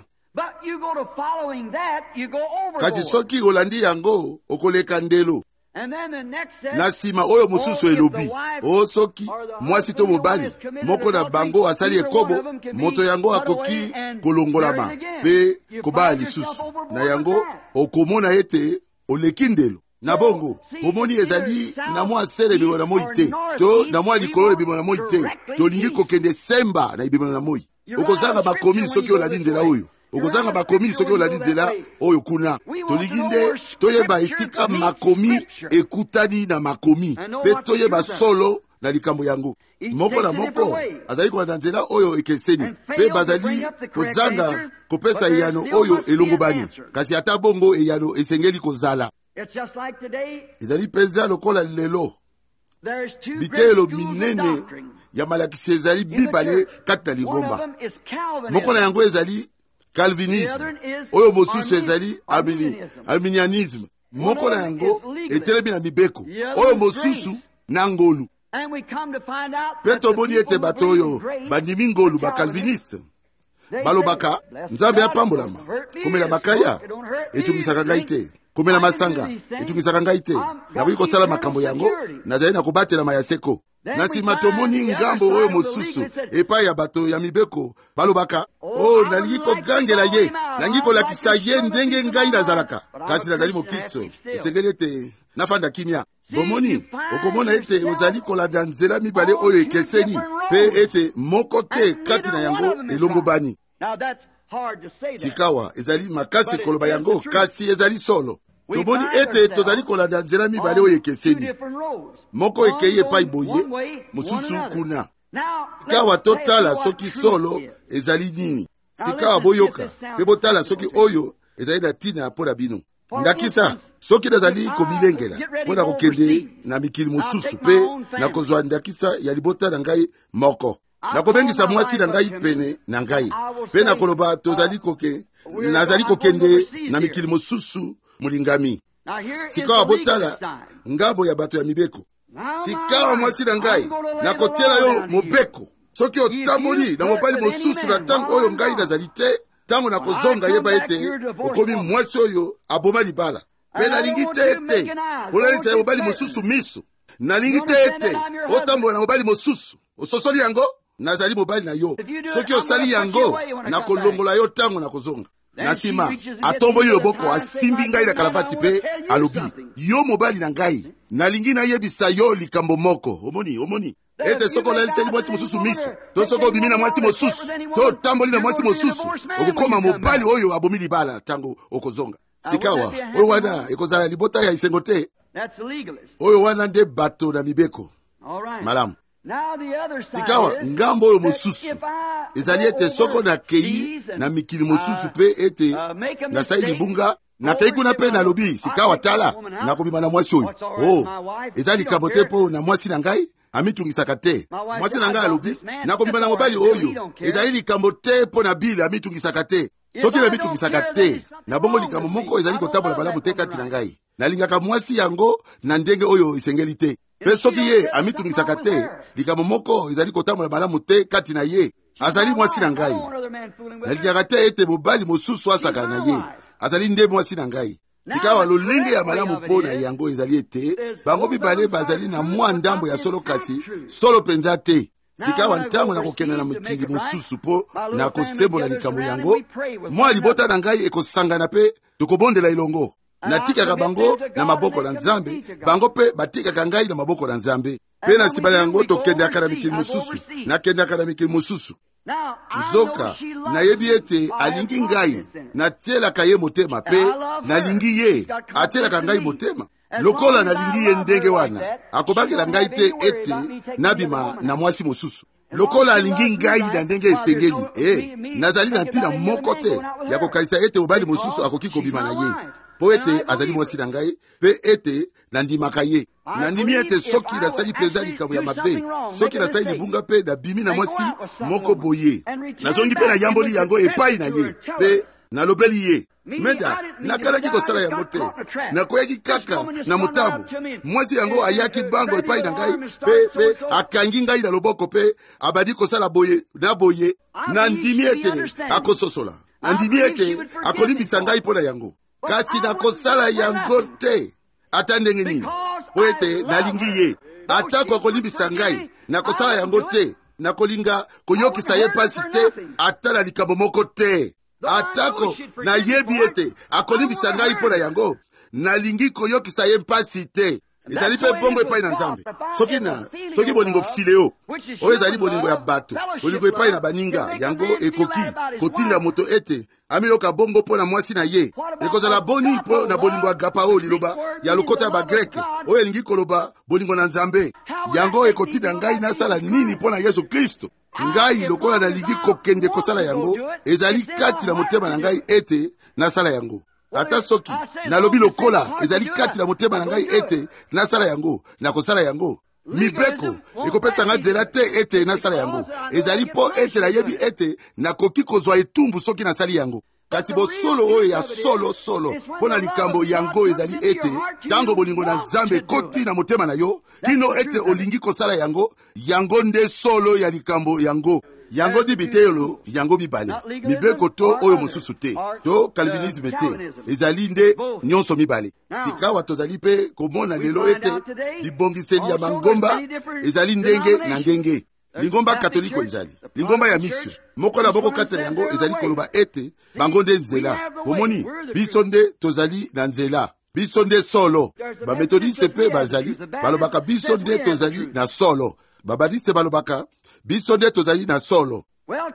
Kasi soki olandi yango okoleka ndelo. Na sima oyo mosusu elobi, o soki mwasi to mobali moko na bango asali ekobo, moto yango akoki kolongolama pe kobala lisusu. Na yango okomona ete oleki ndelo. Na bongo omoni ezali na mwa sele bimo na moi te, to na mwa likolo bimo na moi te, tolingi kokende semba na ibimo na moi. Okozanga bakomi soki olandi nzela oyo, okozanga bakomi soki olandi nzela oyo kuna. Tolingi nde toyeba esika makomi ekutani na makomi, pe toyeba solo na likambo yango. Moko na moko azali kolanda nzela oyo ekeseni, pe bazali kozanga kopesa eyano oyo elongobani, kasi ata bongo eyano esengeli kozala. Ezali penza lokola lelo bitelo minene ya malakisi ezali bibale kati na lingomba. Moko na yango ezali Calvinisme, oyo mosusu ezali Arminianisme. Moko na yango etelemi na mibeko, oyo mosusu na ngolu. Pe tomoni ete bato oyo bandimi ngolu ba Calviniste balobaka Nzambe apambolama, komela bakaya etungisaka ngai te, komela masanga etungisaka ngai te, nakoki kosala makambo yango, nazali na kobatela mayaseko. Na nsima tomoni ngambo oyo mosusu epai ya bato ya mibeko balobaka, oh nalingi kogangela ye, nalingi kolakisa ye ndenge ngai nazalaka, kasi nazali mokristo, esengeli ete nafanda kimia. Bomoni okomona ete ozali kolanda nzela mibale oyo ekeseni, pe ete moko te kati na yango elongobani. Sikawa ezali makasi koloba yango, kasi ezali solo. Tomoni ete tozali kolanda nzela mibale oyo ekeseni, moko ekei epai boye, mosusu kuna. Sikawa totala soki solo ezali nini. Sikawa boyoka pe botala soki oyo ezali na tina mpo na bino. Ndakisa soki nazali komilengela mpo na kokende na mikili mosusu, pe nakozwa ndakisa ya libota na ngai moko, nakobengisa mwasi na ngai pene na ngai, pe nakoloba nazali kokende na mikili mosusu mulingami. Sikawa botala ngambo ya bato ya mibeko. Sikawa mwasi na ngai nakotiela yo mobeko soki otamboli na mobali mosusu na tango oyo ngai nazali te, tango nakozonga yeba ete okomi mwasi oyo aboma libala. Pe nalingi te ete olalisa ya mobali mosusu miso, nalingi te ete otambola na mobali mosusu ososoli yango, nazali mobali na yo. Soki osali yango nakolongola yo tango nakozonga. Na sima atomboli loboko asimbi ngai na kalavati pe alobi, yo mobali na ngai nalingi nayebisa yo likambo moko. Omoni ete soko olaliseli mwasi mosusu miso, to soko obimi na mwasi mosusu, to otamboli na mwasi mosusu, okokoma mobali oyo abomi libala tango okozonga. Sikawa oyo wana ekozala libota ya isengo te, oyo wana nde bato na mibeko. Malamu. Sikawa ngambo oyo mosusu ezali ete soko na kei na mikili mosusu pe ete nasai libunga na kei kuna pe nalobi, sikawa tala nakobima na mwasi oyo, oh ezali likambo te po na mwasi na ngai amitungisaka te. Mwasi na ngai alobi nakobima na mobali oyo, ezali likambo te po na bile amitungisaka te. Soki na bitungisaka te, na bongo likambo moko ezali kotambola balamu te kati na ngai, nalingaka mwasi yango na ndenge oyo isengeli te. Pe soki ye amitungisaka te, likambo moko ezali kotambola balamu te kati na ye, azali mwasi na ngai. Nalingaka te ete mobali mosusu asaka na ye, azali nde mwasi na ngai. Sikawa lolenge ya malamu po na yango ezali ete bango mibale bazali na mwa ndambo ya solo, kasi solo penza te. Sikawa ntango na kokenda na mikili mosusu po na kosembola likambo yango, mwa libota na ngai ekosangana pe tokobondela ilongo. Natikaka bango na maboko na Nzambe, bango pe batikaka ngai na maboko na Nzambe. Pe na sibala yango tokendaka na mikili mosusu, nakendaka na mikili mosusu. nzoka nayebi ete alingi ngai natielaka ye motema mpe nalingi ye atielaka ngai motema. Lokola nalingi ye ndenge wana akobakela ngai te ete nabima na mwasi mosusu. Lokola alingi ngai na ndenge esengeli nazali na ntina moko te ya kokanisa ete mobali mosusu akoki kobima na ye po ete azali mwasi na ngai mpe ete nandimaka ye. Nandimi ete soki nasali penza likambo ya mabe, soki nasali libunga mpe nabimi na mwasi moko boye, nazongi mpe nayamboli yango epai na ye mpe nalobeli ye. Meda nakalaki kosala yango te, nakoyaki kaka na motabu. Mwasi yango ayaki bango epai na ngai pe akangi ngai na loboko pe abadi kosala boye na boye. Nandimi ete akososola, nandimi ete akolimbisa ngai mpo na yango, kasi nakosala yango te ata ndenge nini po ete nalingi ye. Atako akolimbisa ngai nakosala yango te, nakolinga koyokisa ye pasi te ata na likambo moko te. Atako nayebi ete akolimbisa ngai mpo na yango, nalingi koyokisa ye mpasi te. Ezali mpe bongo epai na Nzambe. Soki bolingo fileo oyo ezali bolingo ya bato, bolingo epai na baninga, yango ekoki kotinda moto ete amiyoka bongo mpo na mwasi na ye. Ekozala boni mpo na bolingo agapa oyo liloba ya lokota ya bagreke oyo elingi koloba bolingo na Nzambe. Yango ekotinda ngai nasala nini mpo na Yesu Kristo. Ngai lokola nalingi kokende kosala yango, ezali kati na motema na ngai ete nasala yango. Ata soki nalobi lokola ezali kati na motema na ngai ete nasala yango, nakosala yango. Mibeko ekopesa nga nzela te ete nasala yango, ezali po ete nayebi ete nakoki kozwa etumbu soki nasali yango. Kasi bosolo oyo ya solo mpo na likambo yango ezali ete tango bolingo na Nzambe koti na motema na yo kino ete olingi kosala yango, yango nde solo ya likambo yango. Yango dibitelo yango mibale, mibeko to oyo mosusu te, to Calvinisme te, ezali nde nyonso mibale. Sikawa tozali pe komona lelo ete libongiseli ya mangomba ezali ndenge na ndenge. Lingomba katoliko ezali, lingomba ya misu moko na boko kati na yango ezali koloba ete bango nde nzela. Bomoni biso nde tozali na nzela, biso nde solo. Bametodiste pe bazali balobaka biso nde tozali na solo, babadiste balobaka biso nde tozali na solo.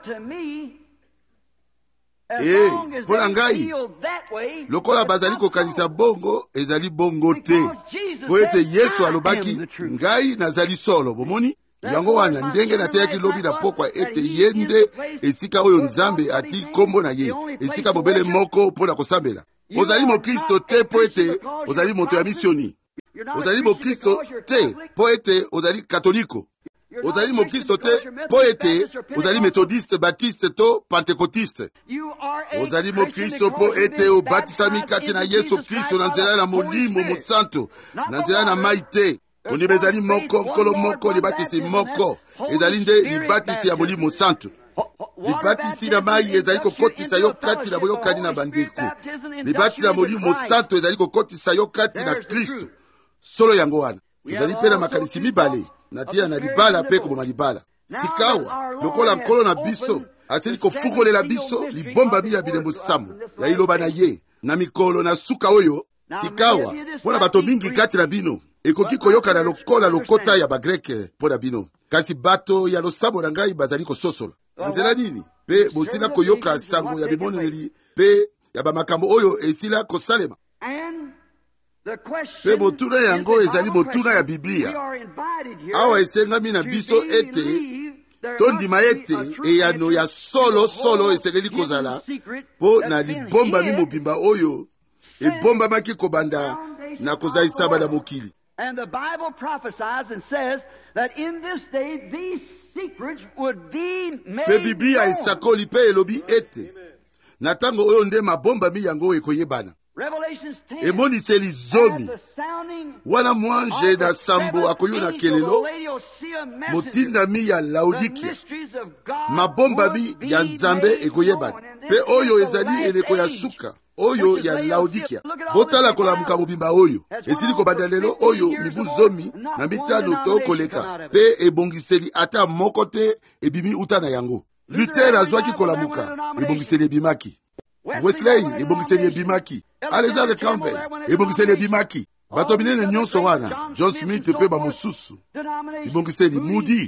Pona ngai lokola bazali kokanisa bongo ezali bongo te, po ete Yesu alobaki ngai nazali solo. Bomoni yango wana ndenge nateyaki lobi na pokwa ete yende esika oyo Nzambe ati kombo na ye, esika bobele moko mpona kosambela. Ozali mokristo te po ete ozali moto ya misioni, ozali mokristo te po ete ozali katoliko, ozali mokristo te po ete ozali metodiste, batiste to pentekotiste. Ozali mokristo po ete obatisami kati na Yesu Kristo na nzela na Molimo Mosantu, na nzela na mai te. Kondima ezali moko, nkolo moko, libatisi moko, ezali nde libatisi ya Molimo Mosantu. Libatisi na mai ezali kokotisa yo kati na boyokani na bandeko. Libatisi ya Molimo Mosantu ezali kokotisa yo kati na Kristo. Solo yango wana ezali pe na makanisi mibale, natia na libala pe koboma libala. Sikawa lokola nkolo na biso asili kofungolela biso libomba biya bilembo samu ya iloba na ye na mikolo na suka oyo. Sikawa mpona bato mingi kati na bino ekoki koyoka na lokola lokota ya bagreke mpo na bino, kasi bato ya losabo na ngai bazali kososola. Nzela nini pe bosila koyoka sango ya bimoneli pe ya bamakambo oyo esila kosalema. Pe motuna yango ezali motuna ya Biblia. Awa esengami na biso ete tondima ete eyano ya solo esengeli kozala po na libomba mi mobimba oyo ebomba maki kobanda na kozalisa bana mokili. And the Bible prophesies and says that in this day these secrets would be made known. Biblia isakoli pe elobi ete na tango oyo nde mabomba mi yango ekoyebana. Revelations 10. Emoniseli zomi wana mwanje na sambo akoyo na kelelo motinda mi ya Laodikia, mabomba mi ya Nzambe ekoyebana pe oyo ezali eleko ya suka oyo ya Laodikia. Botala kolamuka mobimba oyo esili kobanda lelo oyo mibu zomi na mitano to koleka pe ebongiseli ata moko te ebimi uta na yango. Luther azwaki kolamuka ebongiseli ebimaki, Wesley ebongiseli ebimaki, Alexander Campbell ebongiseli ebimaki, bato minene nyonso wana, John Smith pe bamosusu ebongiseli, Moody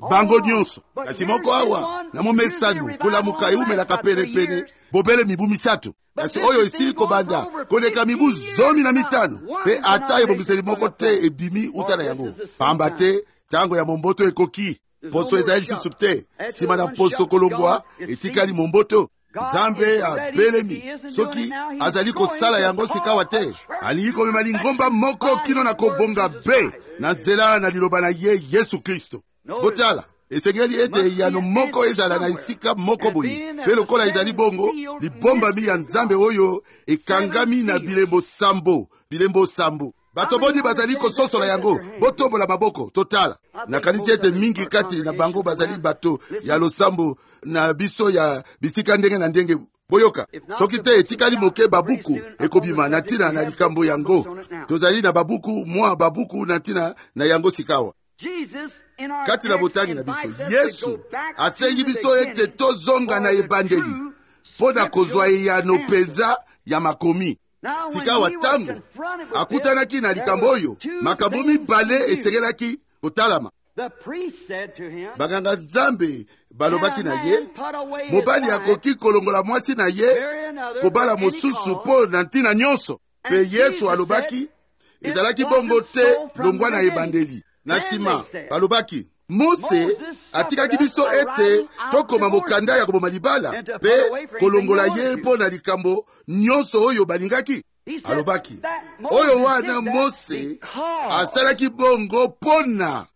bango nyonso. Kasi moko awa na momesano kolamuka eumelaka pene bobele mibu misato. Kasi oyo esili kobanda koleka mibu 15 pe ata ebongiseli moko te ebimi uta na yango. Pamba te tango ya momboto ekoki. Poso ezali lisusu te. Sima na poso kolongwa etikali momboto. Nzambe abelemi soki azali kosala yango sikawa te. Alingi komema lingomba moko kino na kobonga be na nzela na liloba na ye Yesu Kristo. Botala esengeli ete yano moko ezala na esika moko boyi. Pe lokola ezali bongo libombami ya Nzambe oyo ekangami na bilembo sambo. Bato boni bazali kososola yango botombola maboko totala. Nakanisi ete mingi kati na bango bazali bato ya losambo na biso ya bisika ndenge na ndenge. Boyoka soki te etikali moke babuku ekobima na ntina na likambo yango. Tozali na babuku na ntina na yango sikawa. Kati na botangi na biso Yesu asengi biso ete tozonga na ebandeli pona kozwa eyano penza ya makomi. Sikawa tango akutanaki na likambo oyo makambo mibale esengelaki kotalama. Baganga Nzambe balobaki na ye mobali akoki kolongola mwasi na ye kobala mosusu po na ntina nyonso. Pe Yesu alobaki ezalaki bongo te longwa na ebandeli. Na nsima balobaki Mose atikaki biso ete tokoma mokanda ya koboma libala pe kolongola ye po na likambo nyonso oyo balingaki. Alobaki oyo wana Mose asalaki bongo pona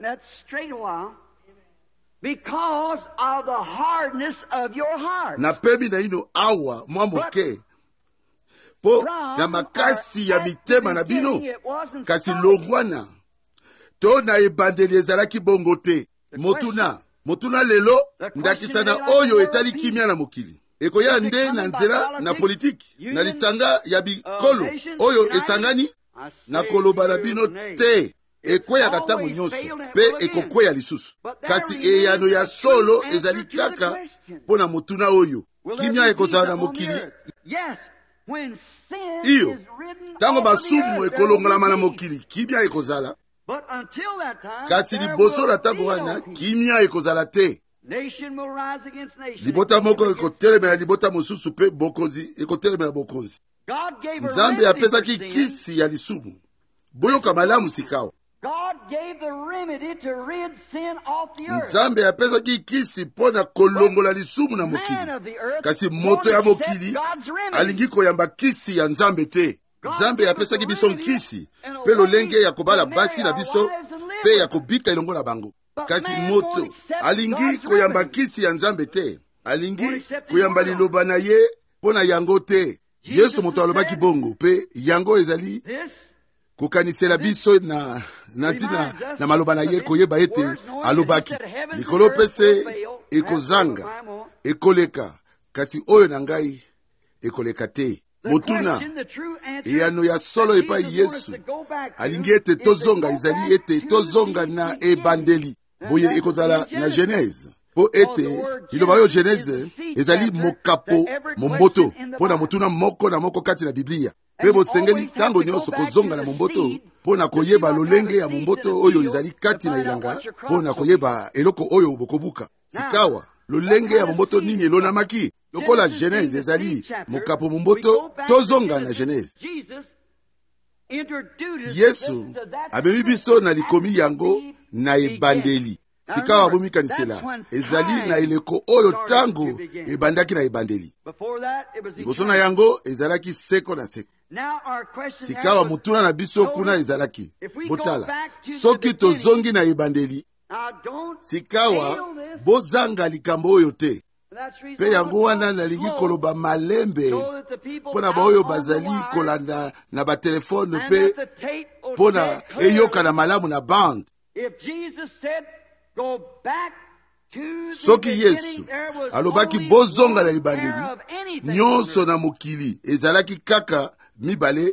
na pemi na ino awa mwa moke po na makasi ya mitema na bino. Kasi longwana to na ebandeli ezalaki bongo te. Motuna lelo ndakisa na oyo etali kimia na mokili. Ekoya nde na nzela na politiki na lisanga ya bikolo oyo esangani na koloba na bino te. Ekweya katango nyonso pe ekokweya lisusu. Kasi eyano ya solo ezali kaka pona motuna oyo. Kimia ekozala na mokili. Iyo tango masumu ekolongolama na mokili kimia ekozala. Kasi liboso na tango wana kimia ekozala te. Libota moko ekotelemela libota mosusu pe bokonzi ekotelemela bokonzi. Nzambe apesaki kisi ya lisumu. Boyoka malamu sikawa. Nzambe apesaki kisi pona kolongola lisumu na mokili. Kasi moto ya mokili alingi koyamba kisi ya Nzambe te. Nzambe apesaki biso nkisi pe lolenge ya kobala basi na biso pe ya kobika elongo na bango. Kasi moto alingi koyamba kisi ya Nzambe te. Alingi koyamba liloba na ye pona yango te. Yesu moto alobaki bongo pe yango ezali kokanisela biso na ntina na maloba na ye koyeba ete alobaki likolo pese ekozanga ekoleka kasi oyo na ngai ekoleka te. Motuna eyano ya solo epai Yesu alingi ete tozonga ezali ete tozonga na ebandeli. Boye ekozala na Genèse po ete liloba yo Genèse ezali mokapo momboto pona motuna moko na moko kati na Biblia. Pe bosengeli tango nyonso kozonga na momboto pona koyeba lolenge ya momboto oyo ezali kati na ilanga pona koyeba eloko oyo bokobuka. Sikawa lolenge ya momboto nini elonamaki lokola Genèse ezali mokapo momboto tozonga na Genèse. Yesu abemi biso na likomi yango na ebandeli. Sikawa bomikanisela ezali na eleko oyo tango ebandaki na ebandeli. Liboso na yango ezalaki seko na seko. Sikawa mutuna na biso kuna ezalaki botala soki tozongi na ebandeli. Sikawa bozanga likambo oyo te. Pe yango wana nalingi koloba malembe pona baoyo bazali kolanda na batelefone pe pona eyoka na malamu na band. Soki Yesu alobaki bozonga na ebandeli nyonso na mokili ezalaki kaka mibale.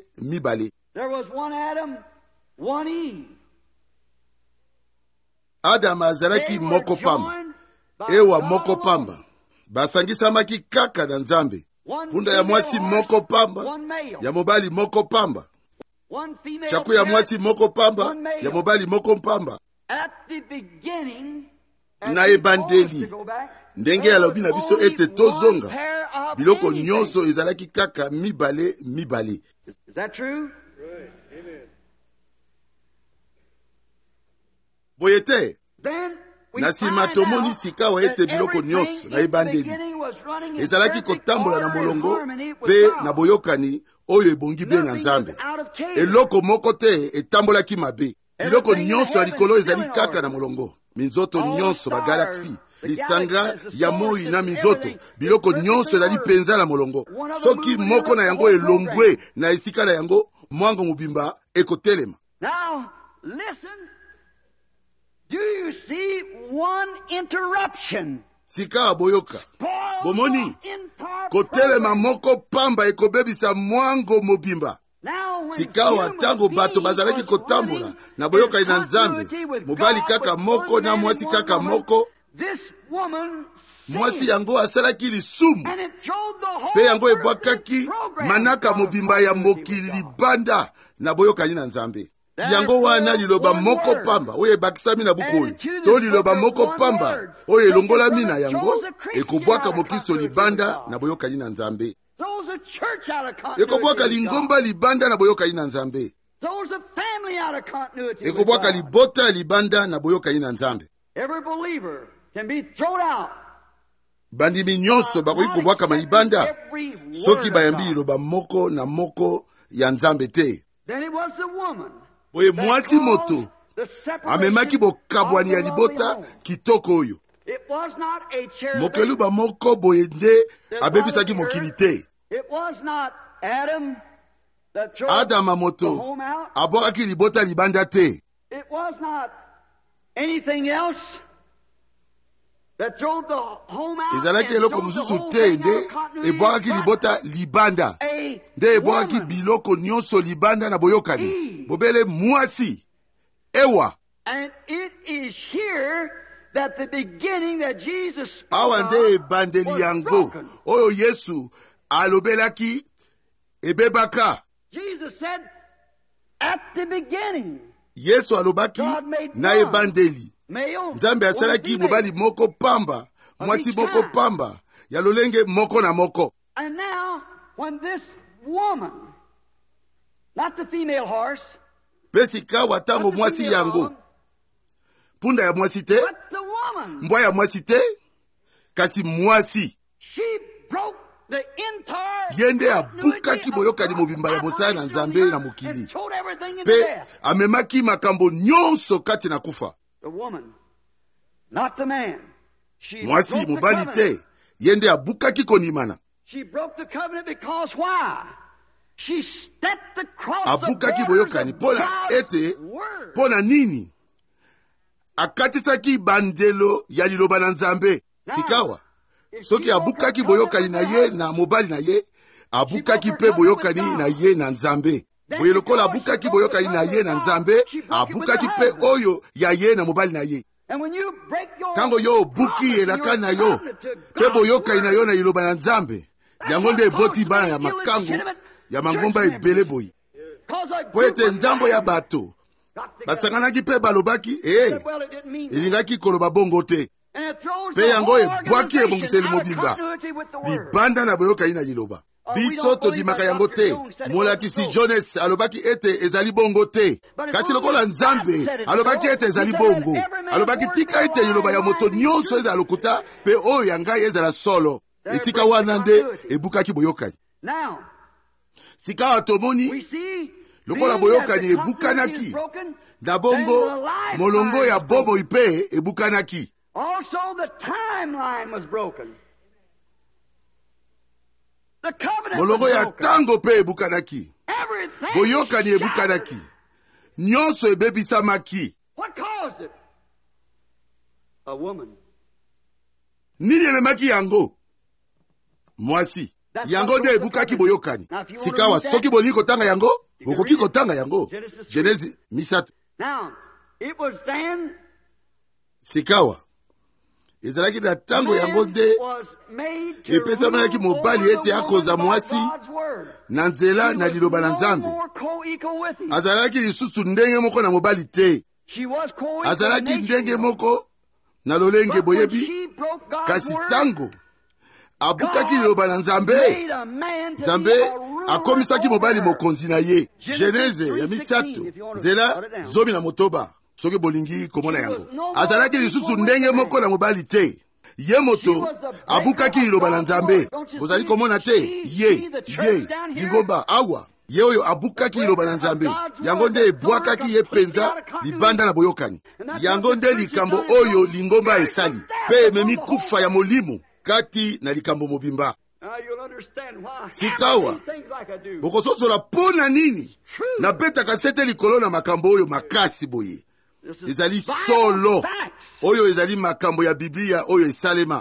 Adam azalaki moko pamba, Ewa moko pamba. Basangisamaki kaka na Nzambe. Punda ya mwasi moko pamba, ya mobali moko pamba. Chaku ya mwasi moko pamba, ya mobali moko pamba. na ebandeli ndenge alobi na biso ete tozonga biloko nyonso ezalaki kaka mibale. Is that true? Boye te Then we na nsima find tomoni out sikawa ete that biloko nyonso everything na in the ebandeli beginning was running in ezalaki perfect kotambola na order and molongo harmony with mpe God. na boyokani oyo ebongi be na Nothing Nzambe. was out of chaos. Eloko moko te etambolaki mabe. Biloko Everything in nyonso ya heaven likolo still ezali in kaka order. na molongo. Minzoto All nyonso the bagalaksi stars, the lisanga galaxies, the ya solar moi na system, minzoto everything biloko is nyonso perfectly ezali ordered. penza na molongo. One of them Soki moving moko around na the yango whole elongwe program. na esika na yango mwango mobimba ekotelema. Now, listen. Do you see one interruption? Sika boyoka. Spoils Bomoni the entire kotelema program. moko pamba ekobebisa mwango mobimba. Now, when Sikawa human tango bato beings bazalaki was kotambola running na boyoka in ina Nzambe continuity with mobali God, kaka with moko one na man mwasi and one kaka woman, moko, this woman mwasi sinned, yango asalaki lisumu and it throwed the whole mpe yango earthly ebwakaki program manaka out of mobimba ya continuity mokili with God. libanda na boyokani na Nzambe. Yango wana liloba one moko word. pamba oyo ebakisami na buku oyo And to to this liloba book of moko one pamba word, oyo taken elongolami from na it, yango throws a Christian ekobwaka out of mokristo continuity libanda with God. na boyokani na Nzambe. Throws a church out of continuity Ekobwaka with lingomba God. libanda na boyokani na Nzambe. Throws a family out of continuity with Ekobwaka God. libota ya libanda na boyokani na Nzambe. Every believer can be thrown out. Bandimi nyonso bakoki kobwaka malibanda soki bayambi liloba moko na moko ya Nzambe te. Then it was the woman Oye that mwasi moto caused the separation amemaki bokabwani ya of the lovely libota home. kitoko oyo. It was not a cherubim. Mokeluba moko boye nde abebisaki mokili te. It was not Adam that threw Adama the moto home out. abwakaki libota libanda te. It was not anything else that threw the home out. Ezalaki and eloko threw the mosusu whole te thing nde out of continuity, ebwakaki but libota libanda. a Nde ebwakaki woman. biloko nyonso libanda na boyokani. Bobele mwasi. Ewa. And it is here that the beginning that Jesus spoke Awa nde of ebandeli was yango broken. oyo Yesu alobelaki ebebaka. Jesus said, at the beginning, Yesu alobaki God made na one. ebandeli. Male, Nzambe one asalaki female. mobali moko pamba, mwasi each moko kind. pamba, ya lolenge moko na moko. And now, when this woman, not the female horse, Pe sikawa tango not the mwasi female yango, dog, punda ya mwasi te, but the woman, mbwa ya mwasi te, kasi mwasi. she broke the entire Yende continuity abukaki of boyokani God's mobimba ya mosala na operation on Nzambe the na earth mokili. and threw everything into Pe death. amemaki makambo nyonso kati na kufa. The woman, not the man. She Mwasi broke the mobali covenant. te, yende abukaki konimana. She broke the covenant because why? She stepped the cross of Abukaki borders boyokani of pona God's ete word. pona nini akatisaki bandelo ya liloba na Nzambe. Sikawa soki abukaki boyokani na ye na mobali na ye, abukaki pe boyokani na ye na Nzambe. Boye lokola abukaki boyokani na ye na Nzambe, abukaki pe oyo ya ye na mobali na ye. And when you break your Tango yo buki elaka na yo pe boyokani na yo na liloba na Nzambe, yango nde eboti bana ya makangu ya mangomba ebele boye. Po ete ndambo ya bato basanganaki pe balobaki elingaki koloba bongo te. Pe yango ebwaki ebongiseli mobimba libanda na boyokani na liloba. Biso todimaka yango te. Molakisi Jones alobaki ete ezali bongo te. Kasi lokola Nzambe alobaki ete ezali bongo, alobaki tika ete liloba ya moto nyonso ezala lokuta pe oyo ya ngai ezala solo. Esika wana nde ebukaki boyokani. Sika tomoni lokola boyokani ebukanaki na bongo molongo ya bobo ipe ebukanaki. Also the timeline was broken. The covenant Molongo was ya broken. tango pe ebukanaki. Everything Boyokani shattered. ebukanaki. Nyonso ebebisamaki. What caused it? A woman. Nini ememaki yango? Mwasi. Yango nde ebukaki boyokani. Sikawa soki boli kotanga yango, okoki kotanga yango. Genesi misatu. Now, it was then Sikawa ezalaki na tango yango nde epesamanaki mobali ete akonza mwasi na nzela na liloba na Nzambe. Azalaki lisusu ndenge moko na mobali te. Azalaki ndenge moko na lolenge boyebi kasi tango abukaki liloba na Nzambe, Nzambe akomisaki mobali mokonzi na ye. Genese ya 3 nzela 19 soki bolingi komona yango. Azalaki lisusu ndenge moko na mobali te. Ye moto abukaki liloba na Nzambe. Bozali komona te ye lingomba awa ye oyo abukaki liloba na Nzambe. Yango nde ebwakaki ye penza libanda na boyokani. Yango nde likambo oyo lingomba esali pe ememi kufa ya molimo kati na likambo mobimba. Sikawa bokososola pona nini na betaka sete likolo na makambo oyo makasi boye. Ezali solo oyo ezali makambo ya Biblia oyo esalema.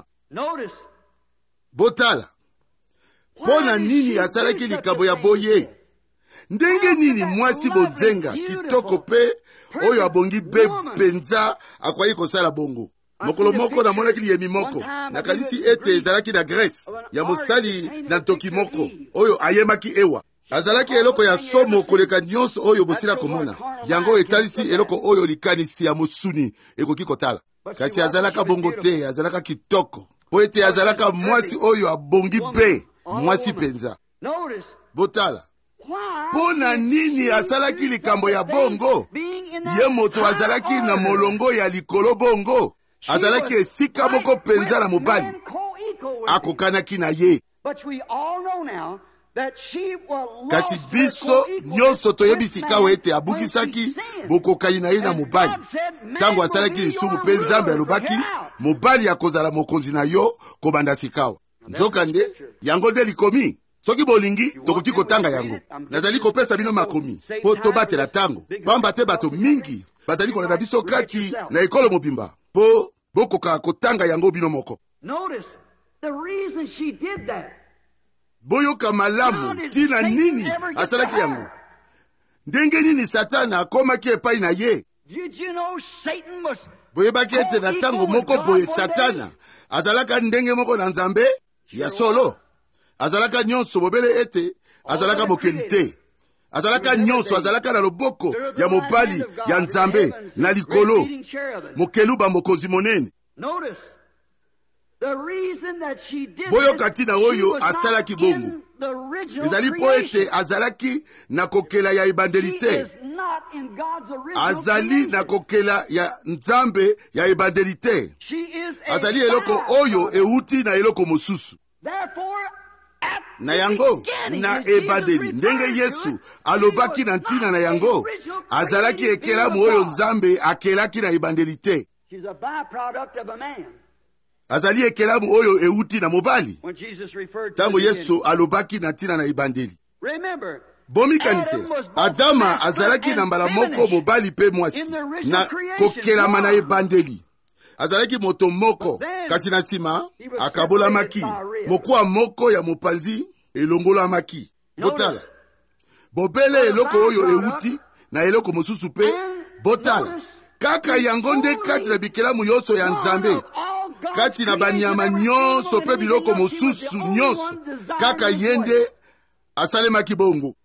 Botala pona nini asalaki likambo ya boye. Ndenge nini mwasi bonzenga kitoko pe oyo abongi be penza akwayi kosala bongo. Mokolo moko na monaki yemi moko nakanisi ete ezalaki na Grèce ya mosali na ntoki moko oyo ayemaki ewa. Azalaki eloko ya somo koleka nyonso oyo bosila komona. Yango etalisi eloko oyo likanisi ya mosuni ekoki kotala. Kasi azalaka bongo te, azalaka kitoko. Po ete azalaka mwasi oyo abongi be mwasi penza. Botala pona nini asalaki likambo ya bongo. Ye moto azalaki na molongo ya likolo bongo. Azalaki esika moko penza na mobali. Akokanaki na ye. Kasi biso nyonso toyebisika ete abukisaki bokokani na ye na mobali. Tango asalaki lisumu pe Nzambe alobaki mobali akozala mokonzi na yo kobanda sikawa. Nzokande yango nde likomi. Soki bolingi tokoki kotanga yango. Nazali kopesa bino makomi po tobatela tango. Pamba te bato mingi bazali kolanda biso kati na ekolo mobimba po bokoka kotanga yango bino moko. Notice the reason she did that. Boyoka malamu tina nini asalaki yango. Ndenge nini Satana akomaki epai na ye. Did you know Satan was boyebaki ete na tango moko boye Satana azalaka ndenge moko na Nzambe ya solo. Azalaka nyonso bobele ete azalaka mokelite. Azalaka nyonso azalaka na loboko ya mobali ya Nzambe na likolo mokeluba mokonzi monene. Notice the reason that she did boyoka tina oyo asalaki bongo ezali po ete azalaki na kokela ya ebandelite. Azali na kokela ya Nzambe ya ebandelite. Azali eloko oyo euti na eloko mosusu. Na yango na ebandeli ndenge Yesu alobaki na ntina na yango azalaki ekelamu oyo Nzambe akelaki na ebandelite. Azali ekelamu oyo euti na mobali. Tango Yesu alobaki na ntina na ebandeli. Bomikanise Adama azalaki na mbala moko mobali pe mwasi na kokelama na ebandeli. Azalaki moto moko kasi na nsima akabolamaki mokwa moko ya mopanzi elongolamaki. Botala bobele eloko oyo euti na eloko mosusu pe. Botala kaka yango nde kati na bikelamu nyonso ya Nzambe, kati na banyama nyonso pe biloko mosusu nyonso kaka yende asalemaki bongo.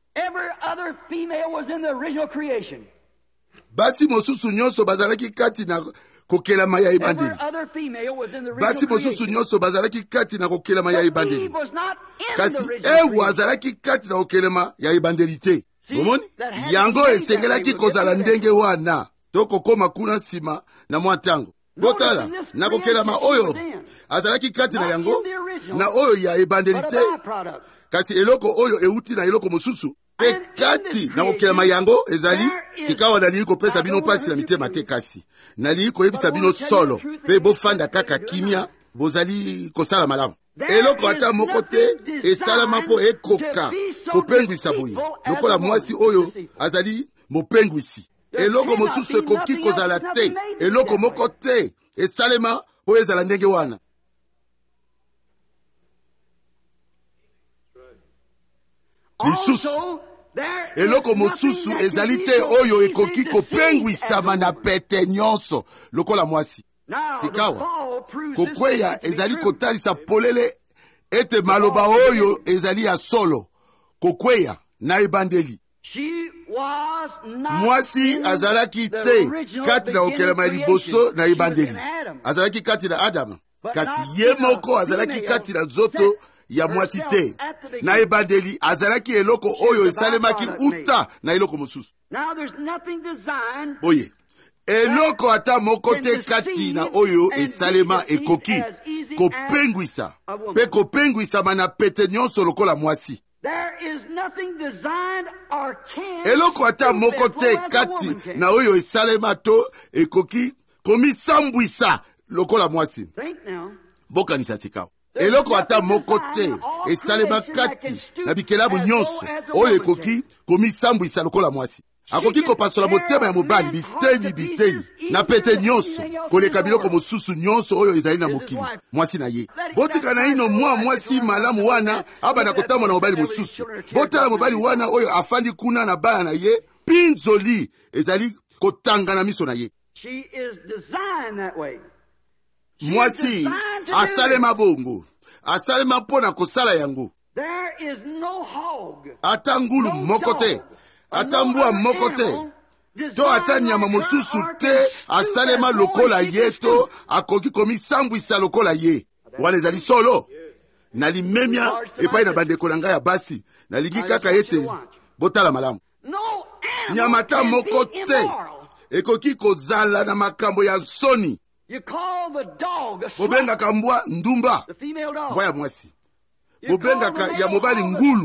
Basi mosusu nyonso bazalaki kati na kokelama ya ebandeli. Basi mosusu nyonso bazalaki kati na kokelama ya ebandeli. Kasi ewa azalaki kati na kokelama ya ebandeli te. Bomoni yango esengelaki kozala ndenge wana toko koma kuna nsima na mwa ntango. Botala na kokelama oyo azalaki kati na yango na oyo ya ebandeli te. Kasi eloko oyo euti na eloko mosusu pe kati na kokelama yango ezali sikawa nali kopesa bino pasi na mitema te. Kasi nali koyebisa bino solo pe bofanda kaka kimia bozali kosala malamu. Eloko ata moko te esalama po ekoka kopengwisa boye lokola mwasi oyo azali mopengwisi. Eloko mosusu ekoki kozala te, eloko moko te esalema po ezala ndenge wana. Lisusu eloko mosusu ezali te oyo ekoki kopengwisama na pete nyonso lokola mwasi. Sikawa kokweya ezali kotalisa polele ete maloba oyo ezali ya solo kokweya na ebandeli. Mwasi azalaki te kati na kokelama liboso na ebandeli. azalaki kati na Adamu, kasi ye moko azalaki kati na nzoto ya mwasi te. Na ebandeli azalaki eloko oyo esalemaki uta na eloko mosusu. Boye eloko ata moko te kati na oyo esalema ekoki kopengwisa pe kopengwisama na pete nyonso lokola mwasi. Eloko ata moko te kati na oyo esalema to ekoki komisambwisa lokola mwasi. Bokanisa sikao. Eloko ata moko te esalema kati na bikelabu nyonso oyo ekoki komisambwisa lokola mwasi. Akoki kopasola motema ya mobali biteli na pete nyonso koleka biloko mosusu nyonso oyo ezali na mokili mwasi na ye. Botika na ino mwasi malamu wana abana kotamwa na mobali mosusu. Botala mobali wana oyo afandi kuna na bana na ye, pinzoli ezali kotanga na miso na ye. Mwasi asalema bongo, asalema pona kosala yango. Ata ngulu moko te, ata mbwa moko te, to ata nyama mosusu te asalema lokola ye to akoki komisambwisa lokola ye. Wana ezali solo. Nalimemia epai na bandeko na ngai ya basi, nalingi kaka ete botala malamu. Nyama ta moko te ekoki kozala na makambo ya soni. Bobengaka mbwa ndumba, mbwa ya mwasi. Bobengaka ya mobali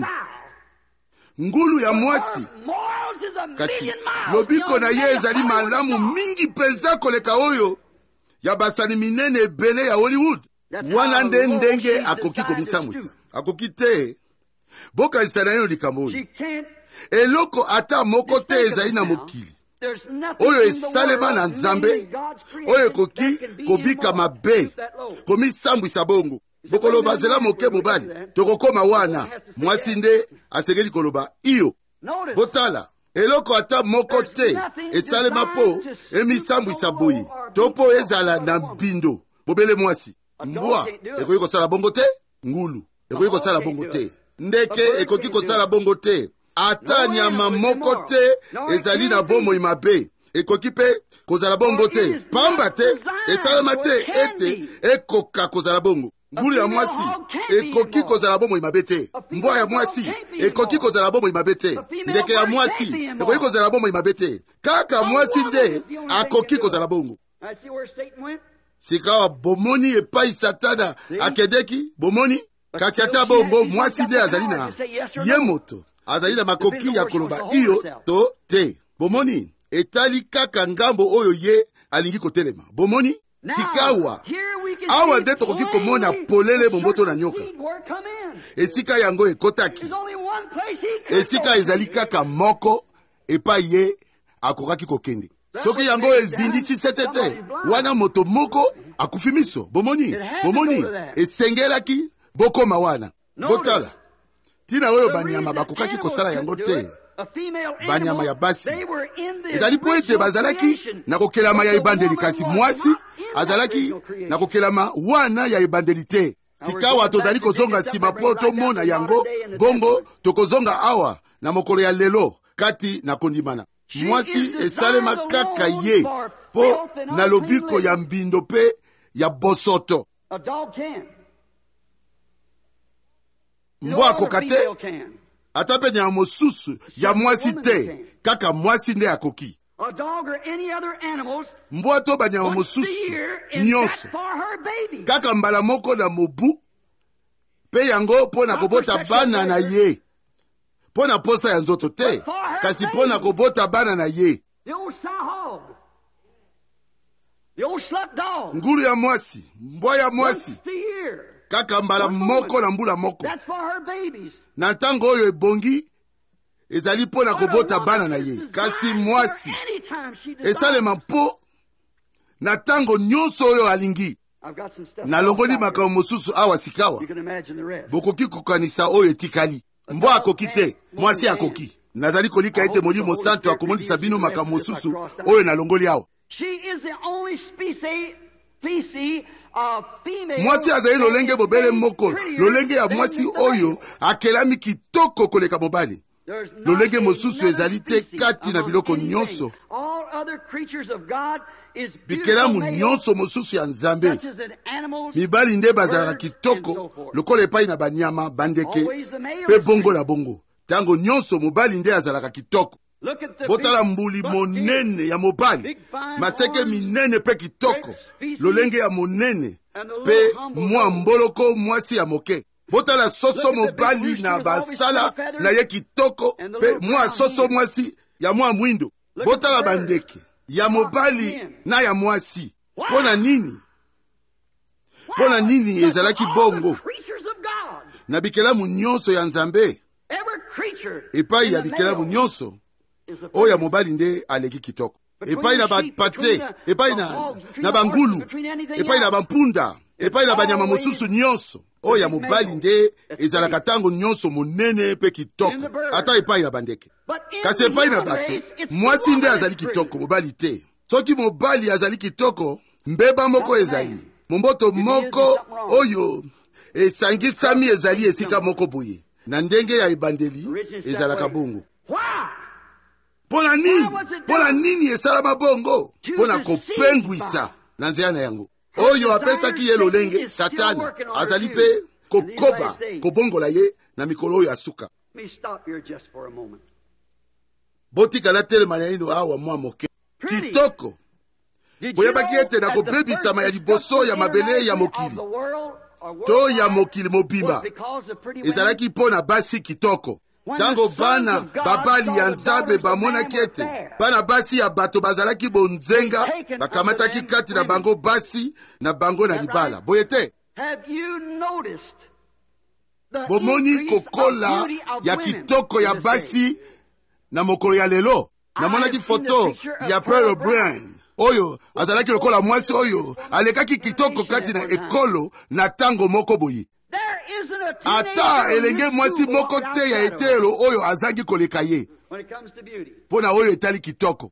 ngulu ya mwasi. Kasi lobiko na ye ezali malamu mingi penza koleka oyo ya basani minene ebele ya Hollywood. Wana ndenge akoki komisambwisa. Akoki te. Bokanisa na yo likambo oyo. Eloko ata moko te ezali na mokili oyo esalema na Nzambe oyo ekoki kobika mabe komisambwisa bongo. Bokoloba zela moke mobali tokokoma wana mwasi nde asengeli koloba iyo. Botala eloko ata moko te esalema po emisambwisa boyi topo ezala na mbindo bobele mwasi. Mbwa ekoki kosala bongo te, ngulu ekoki kosala bongo te, ndeke ekoki kosala bongo te, ata nyama moko te ezali na bomoi mabe ekoki pe kozala bongo te. Pamba te esalema te ete ekoka kozala bongo. Ngulu ya mwasi ekoki kozala bomoi mabe te. Mbwa ya mwasi ekoki kozala bomoi mabe te. Ndeke ya mwasi ekoki kozala bomoi mabe te. Kaka mwasi nde akoki kozala bongo. Sikawa bomoni epai Satana akedeki bomoni. Kasi ata bongo mwasi nde azali na ye moto azali na makoki ya koloba iyo to te. Bomoni etali kaka ngambo oyo ye alingi kotelema. Bomoni sikawa awa nde tokoki komona polele bomboto na nyoka. Esika yango ekotaki. Esika ezali kaka moko epai ye akokaki kokende. Soki yango ezindisi setete wana moto moko akufi miso. Bomoni esengelaki bokoma wana. Botala tina oyo banyama bakokaki kosala yango te. Banyama ya basi ezali po ete bazalaki na kokelama ya ebandeli, kasi mwasi azalaki na kokelama wana ya ebandeli te. Sikawa tozali kozonga nsima po tomona yango bongo tokozonga awa na mokolo ya lelo kati na kondimana. Mwasi esalema kaka ye po na lobiko ya mbindo pe ya bosoto. Mbwa kokate ata pe nyama mosusu ya mwasi te, kaka mwasi nde akoki. Mbwa to banyama mosusu nyonso kaka mbala moko na mobu pe yango pona kobota bana na ye, pona posa ya nzoto te, kasi pona kobota bana na ye. Ngulu ya mwasi, mbwa ya mwasi kaka mbala moko na mbula moko. Na ntango oyo ebongi ezali pona kobota bana na ye, kasi mwasi esalema mpo na ntango nyonso oyo alingi. Nalongoli makambo mosusu awa sikawa bokoki kokanisa oyo etikali. Mbwa akoki te, mwasi akoki. Nazali kolika ete Molimo Santo akomonisa bino makambo mosusu oyo nalongoli awa. Mwasi azali lolenge bobele moko, lolenge ya mwasi oyo akelami kitoko koleka mobali. Lolenge mosusu ezali te kati na biloko nyonso bikelamu nyonso mosusu ya nzambe mibali nde bazalaka kitoko lokola epai na banyama bandeke pe bongo na bongo. Tango nyonso mobali nde azalaka kitoko. Botala mbuli monene ya mobali, maseke minene pe kitoko, lolenge ya monene pe mwa mboloko mwasi ya moke. Botala soso mobali na basala na ye kitoko pe mwa soso mwasi ya mwa mwindo. Botala bandeke ya mobali na ya mwasi. Pona nini? Pona nini ezalaki bongo? Na bikelamu nyonso ya nzambe epai ya bikelamu nyonso oyo ya mobali nde aleki kitoko. Epai na bapate, epai na bangulu, epai na bampunda, epai na banyama mosusu nyonso oyo ya mobali nde ezalaka tango nyonso monene pe kitoko, ata epai na bandeke. Kasi epai na bato mwasi nde azali kitoko, mobali te. Soki mobali azali kitoko, mbeba moko ezali, momboto moko oyo esangisami ezali esika moko boye, na ndenge ya ebandeli ezalaka bongo. Pona nini esalama bongo? Pona kopengwisa na nzela na yango oyo apesaki ye lolenge. Satani azali pe kokoba kobongola ye na mikolo oyo asuka. Botikala telema na ino awa mwa moke kitoko. Boyebaki ete na kobebisama ya liboso ya mabele ya mokili to ya mokili mobimba ezalaki pona basi kitoko. Tango bana babali ya nzambe bamonaki ete bana basi ya bato bazalaki bonzenga, bakamataki kati na bango basi na bango na libala. Boyete bomoni kokola ya kitoko ya basi na mokolo ya lelo. Namonaki foto ya Pearl O'Brien oyo azalaki lokola mwasi oyo alekaki kitoko kati na ekolo na tango moko boyi. Ata elenge mwasi moko te ya etelo oyo azangi koleka ye pona oyo etali kitoko.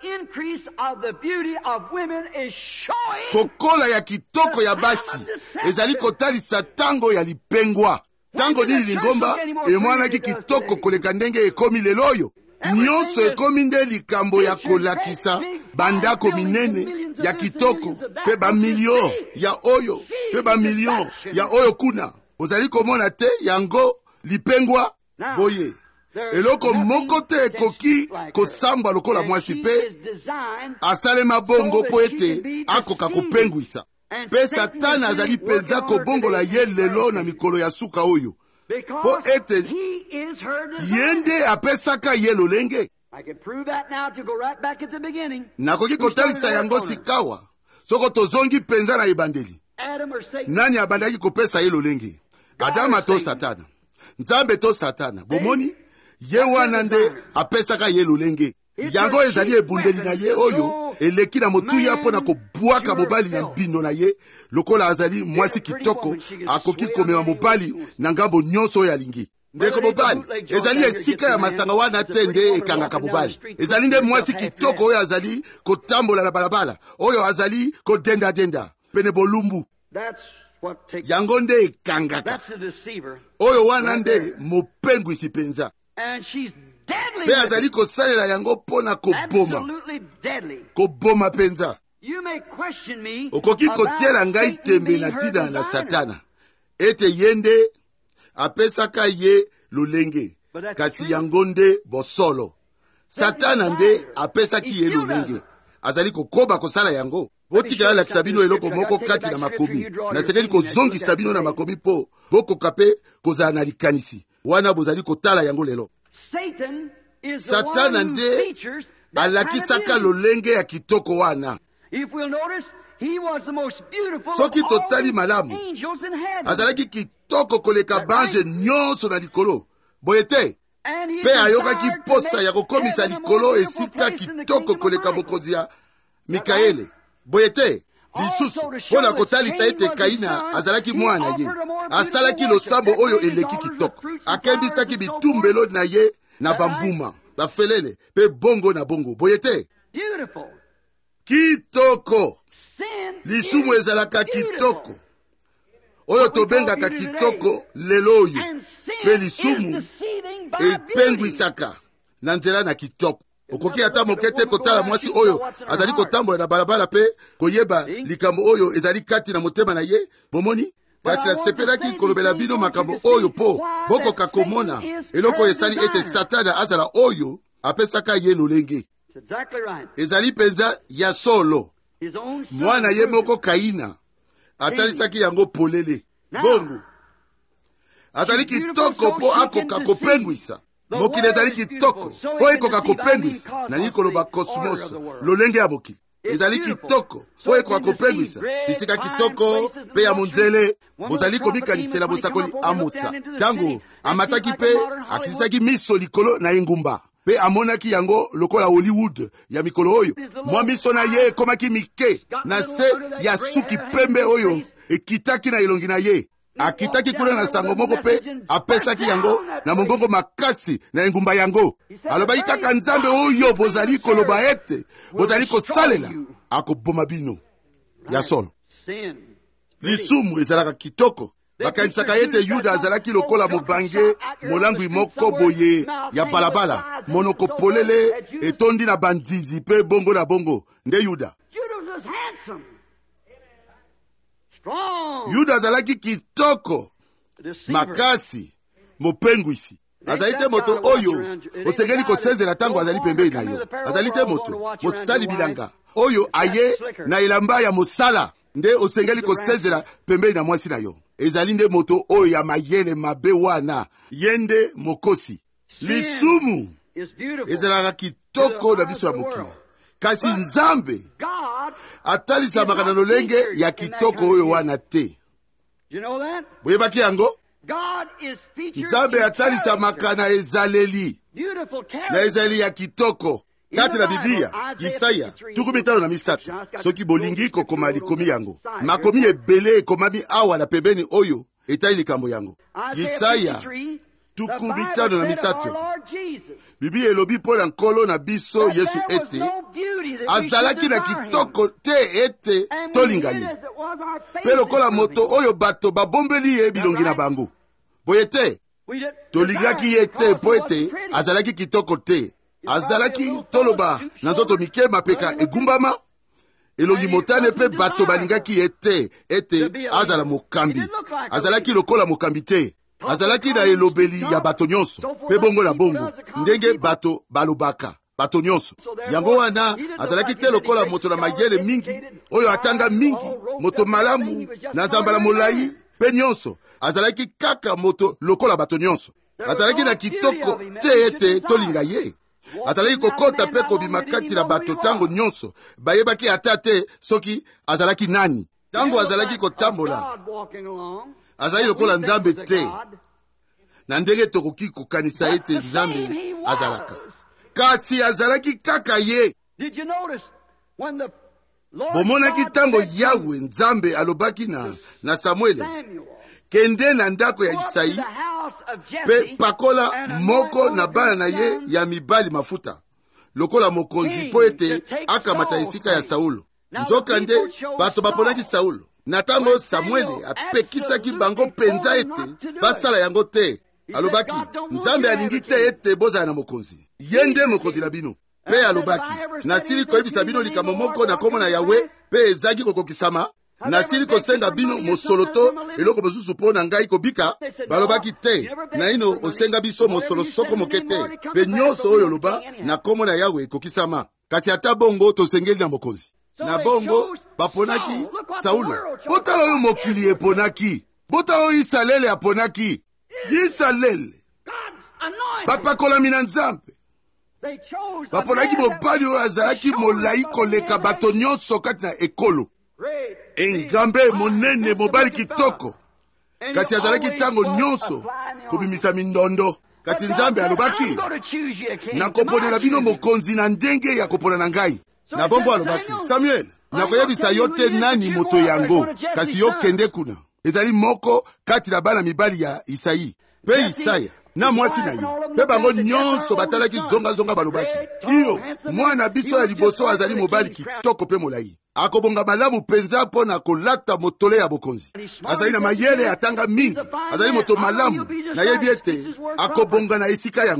Kokola ya kitoko ya basi ezali kotalisa tango ya lipengwa. Tango nini lingomba emwanaki kitoko koleka ndenge ekomi lelo oyo. Nyonso ekomi nde likambo ya kolakisa bandako minene ya kitoko pe bamilio ya oyo pe bamilio ya oyo kuna. Ozali komona te yango lipengwa boye. Eloko moko te ekoki kosamba lokola mwasi pe asalema bongo po ete akoka kopengwisa. Pe Satana azali penza kobongola ye lelo na mikolo ya suka oyo po ete yende apesaka ye lolenge. Nakoki kotalisa yango sikawa soko tozongi penza na ebandeli. Nani abandaki kopesa ye lolenge? Adama to Satana? Nzambe to Satana? Bomoni ye wana nde apesaka ye lolenge. Yango ezali ebundeli na ye oyo eleki na motuya po na kobwaka mobali na mbino na ye lokola azali mwasi kitoko akoki komema mobali na ngambo nyonso oyo alingi. Ndeko mobali ezali esika ya masanga wana te nde ekangaka mobali. Ezali nde mwasi kitoko oyo azali kotambola na balabala oyo azali kodenda pene bolumbu. Yango nde ekangaka oyo wana nde mopengwisi penza. Pe azali kosalela yango pona koboma penza. Okoki kotiela ngai tembe na tina na Satana ete yende apesaka ye lolenge, kasi yango nde bosolo. Satana nde apesaki ye lolenge, azali kokoba kosala yango. Botika lakisa bino eloko moko kati na makomi, na sekeli kozongisa bino na makomi po bokoka pe kozala na likanisi wana bozali kotala yango lelo. Satana nde alakisaka lolenge ya kitoko wana. Soki totali malamu azalaki kitoko koleka banje nyonso na likolo. Boyete pe ayokaki posa ya kokomisa likolo esika kitoko koleka bokonzi ya Mikaele. Boyete lisusu pona kotalisa ete Kaina azalaki mwana ye, asalaki losambo oyo eleki kitoko, akembisaki bitumbelo na ye na bambuma bafelele pe bongo na bongo. Boyete kitoko lisumu ezalaka kitoko oyo tobengaka kitoko lelo oyo, pe lisumu epengwisaka na nzela na kitoko. okoki ata mokete kotala mwasi oyo azali kotambola na balabala pe koyeba likambo oyo ezali kati na motema na ye. Bomoni? Kasi nasepelaki kolobela bino makambo oyo po bokoka komona eloko esali ete Satana azala oyo apesaka ye lolenge. Ezali penza ya solo. Mwana ye moko Kaina atalisaki yango polele. Bongo azali kitoko po akoka kopengwisa. Mokili ezali kitoko po ekoka kopengwisa. Nani koloba cosmos lolenge ya mokili ezali kitoko po ekoka kopengwisa. Bisika kitoko pe ya monzele bozali komikanisela bosakoli Amosa. Tango amataki pe akilisaki miso likolo na engumba pe amonaki yango lokola Hollywood ya mikolo oyo. Mwa miso na ye ekomaki mike na se ya suki pembe oyo ekitaki na elongi na ye. Akitaki kuna na sango moko pe apesaki yango na mongongo makasi na engumba yango. Alobaki kaka Nzambe oyo bozali koloba ete bozali kosalela akoboma bino ya solo. Lisumu ezalaka kitoko. Bakanisaka ete Yuda azalaki lokola mobange molangwi moko boye ya balabala monoko polele etondi na banzizi pe bongo na bongo nde Yuda. Yuda azalaki kitoko makasi mopengwisi. Azali te moto oyo osengeli kosenzela tango azali pembeni na yo. Azali te moto mosali bilanga oyo aye na elamba ya mosala nde osengeli kosenzela pembeni na mwasi na yo. Ezali nde moto oyo ya mayele mabe wana yende mokosi. Lisumu ezalaka kitoko na biso ya mokili. Kasi Nzambe atalisamaka na lolenge ya kitoko oyo wana te. Boyebaki yango? Nzambe atalisamaka na ezaleli. Na ezaleli ya kitoko. Kati na Biblia, Isaya 53. Soki bolingi kokoma likomi yango. Makomi ebele ekomami awa na pembeni oyo etali likambo yango. Isaya 53. Biblia elobi mpo nkolo na biso Yesu ete azalaki na kitoko te ete tolinga ye. Pe lokola moto oyo bato babombeli ye bilongi na bango. Boye te tolingaki ye te po ete azalaki kitoko te. Azalaki toloba na nzoto mike mapeka egumbama elongi motane pe bato balingaki ete azala mokambi. Azalaki lokola mokambi te. Azalaki na elobeli ya bato nyonso pe bongo na bongo ndenge bato balobaka bato nyonso. Yango wana azalaki te lokola moto na mayele mingi oyo atanga mingi moto malamu na zambala molai pe nyonso. Azalaki kaka moto lokola bato nyonso. Azalaki na kitoko te ete tolinga ye. Azalaki kokota pe kobima kati na bato tango nyonso bayebaki ata te soki azalaki nani. Tango azalaki kotambola azali lokola Nzambe te. Na ndenge tokoki kokanisa ete Nzambe azalaka. Kasi azalaki kaka ye. Bomonaki tango Yawe Nzambe alobaki na Samuele kende na ndako ya Isayi pe pakola moko na bana na ye ya mibali mafuta lokola mokonzi po ete akamata esika ya Saulo. Nzoka nde bato baponaki Saulo. Na tango Samuele apekisaki bango penza ete basala yango te. Alobaki Nzambe alingi te ete bozala na mokonzi. Ye nde mokonzi na bino. Pe alobaki nasili koyebisa bino likambo moko na kombo na Yawe pe ezaki kokokisama. Nasili kosenga bino mosoloto eloko mosusu mpo na ngai kobika. Balobaki te na ino osenga biso mosolo soko moke te. Pe nyonso oyo loba na kombo na Yawe kokisama. Kasi ata bongo tosengeli na mokonzi. Na bongo baponaki Saulo. Botala oyo mokili eponaki. Botala oyo Isalele aponaki. Isalele bapakolami na Nzambe. Baponaki mobali oyo azalaki molai koleka bato nyonso kati na ekolo. Engambe monene mobali kitoko. Kasi azalaki tango nyonso kobimisa mindondo. Kati Nzambe alobaki nakoponela bino mokonzi na ndenge ya kopona na ngai. Na bongo alobaki Samuel nakoyebisa yo te nani moto yango. Kasi yo kende kuna. Ezali moko kati na bana mibali ya Isayi pe Isaya na mwasi na yo. Pe bango nyonso batalaki zonga balobaki iyo mwana biso ya liboso azali mobali kitoko pe molai. Akobonga malamu penza mpo na kolata motole ya bokonzi. Azali na mayele atanga mingi. Azali moto malamu na yebi ete akobonga na esika yango.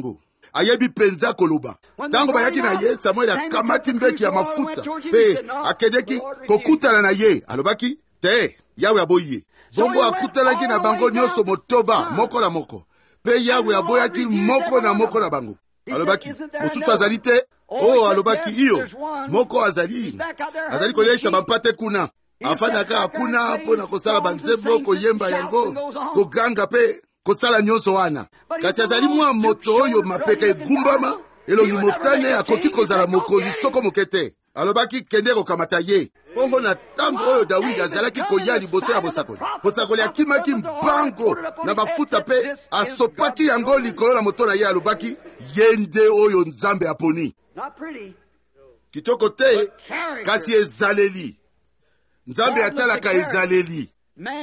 ayebi penza koloba. Tango bayaki na ye, Samuel akamati mbeki ya mafuta pe akedeki kokutana na ye. Alobaki te Yawe aboye. Bongo akutanaki na bango nyonso motoba moko na moko. Pe Yawe aboyaki moko na moko na bango. Alobaki mosusu azali te. Oh, alobaki iyo moko azali kolesa bampate kuna. Afanyaka akuna pona kosala banzembo koyemba yango koganga pe kosala nyonso wana. Kasi azali mwa moto oyo mapeka egumbama elongi motane akoki kozala mokonzi soko mokete. Alobaki kende kokamata ye. Bongo na tango oyo Dawidi azalaki koya liboso ya bosakoli. Bosakoli akimaki mbango na bafuta pe asopaki yango likolo na moto na ye. Alobaki yende oyo Nzambe aponi. Kitoko te kasi ezaleli. Nzambe atalaka ezaleli.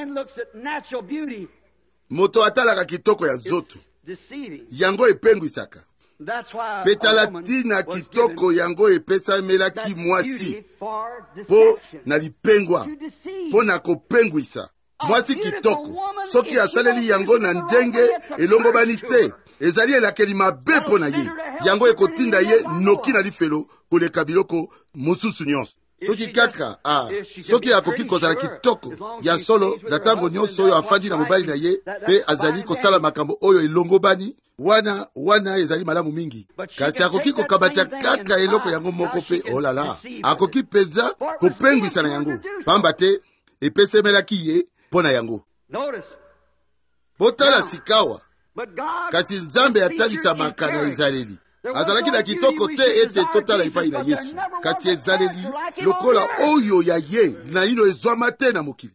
Moto atalaka kitoko ya nzoto. Yango epengwisaka. Petala tina kitoko yango epesamelaki mwasi po na lipengwa po na kopengwisa. Mwasi kitoko soki asaleli yango na ndenge elongobani te, ezali elakeli mabe po na ye. Yango ekotinda ye noki na lifelo koleka biloko mosusu nyonso. Soki kaka soki akoki kozala kitoko ya solo na tango nyonso oyo afandi na mobali na ye pe azali kosala makambo oyo elongobani, wana ezali malamu mingi. Kasi akoki kokabata kaka eloko yango moko pe olala akoki penza kopengwisa na yango, pamba te epesemelaki ye pona yango. Botala sikawa kasi Nzambe atalisamaka na ezaleli. Azalaki na kitoko te ete totala epai na Yesu. Kasi ezaleli lokola oyo ya ye na ino ezwama te na mokili.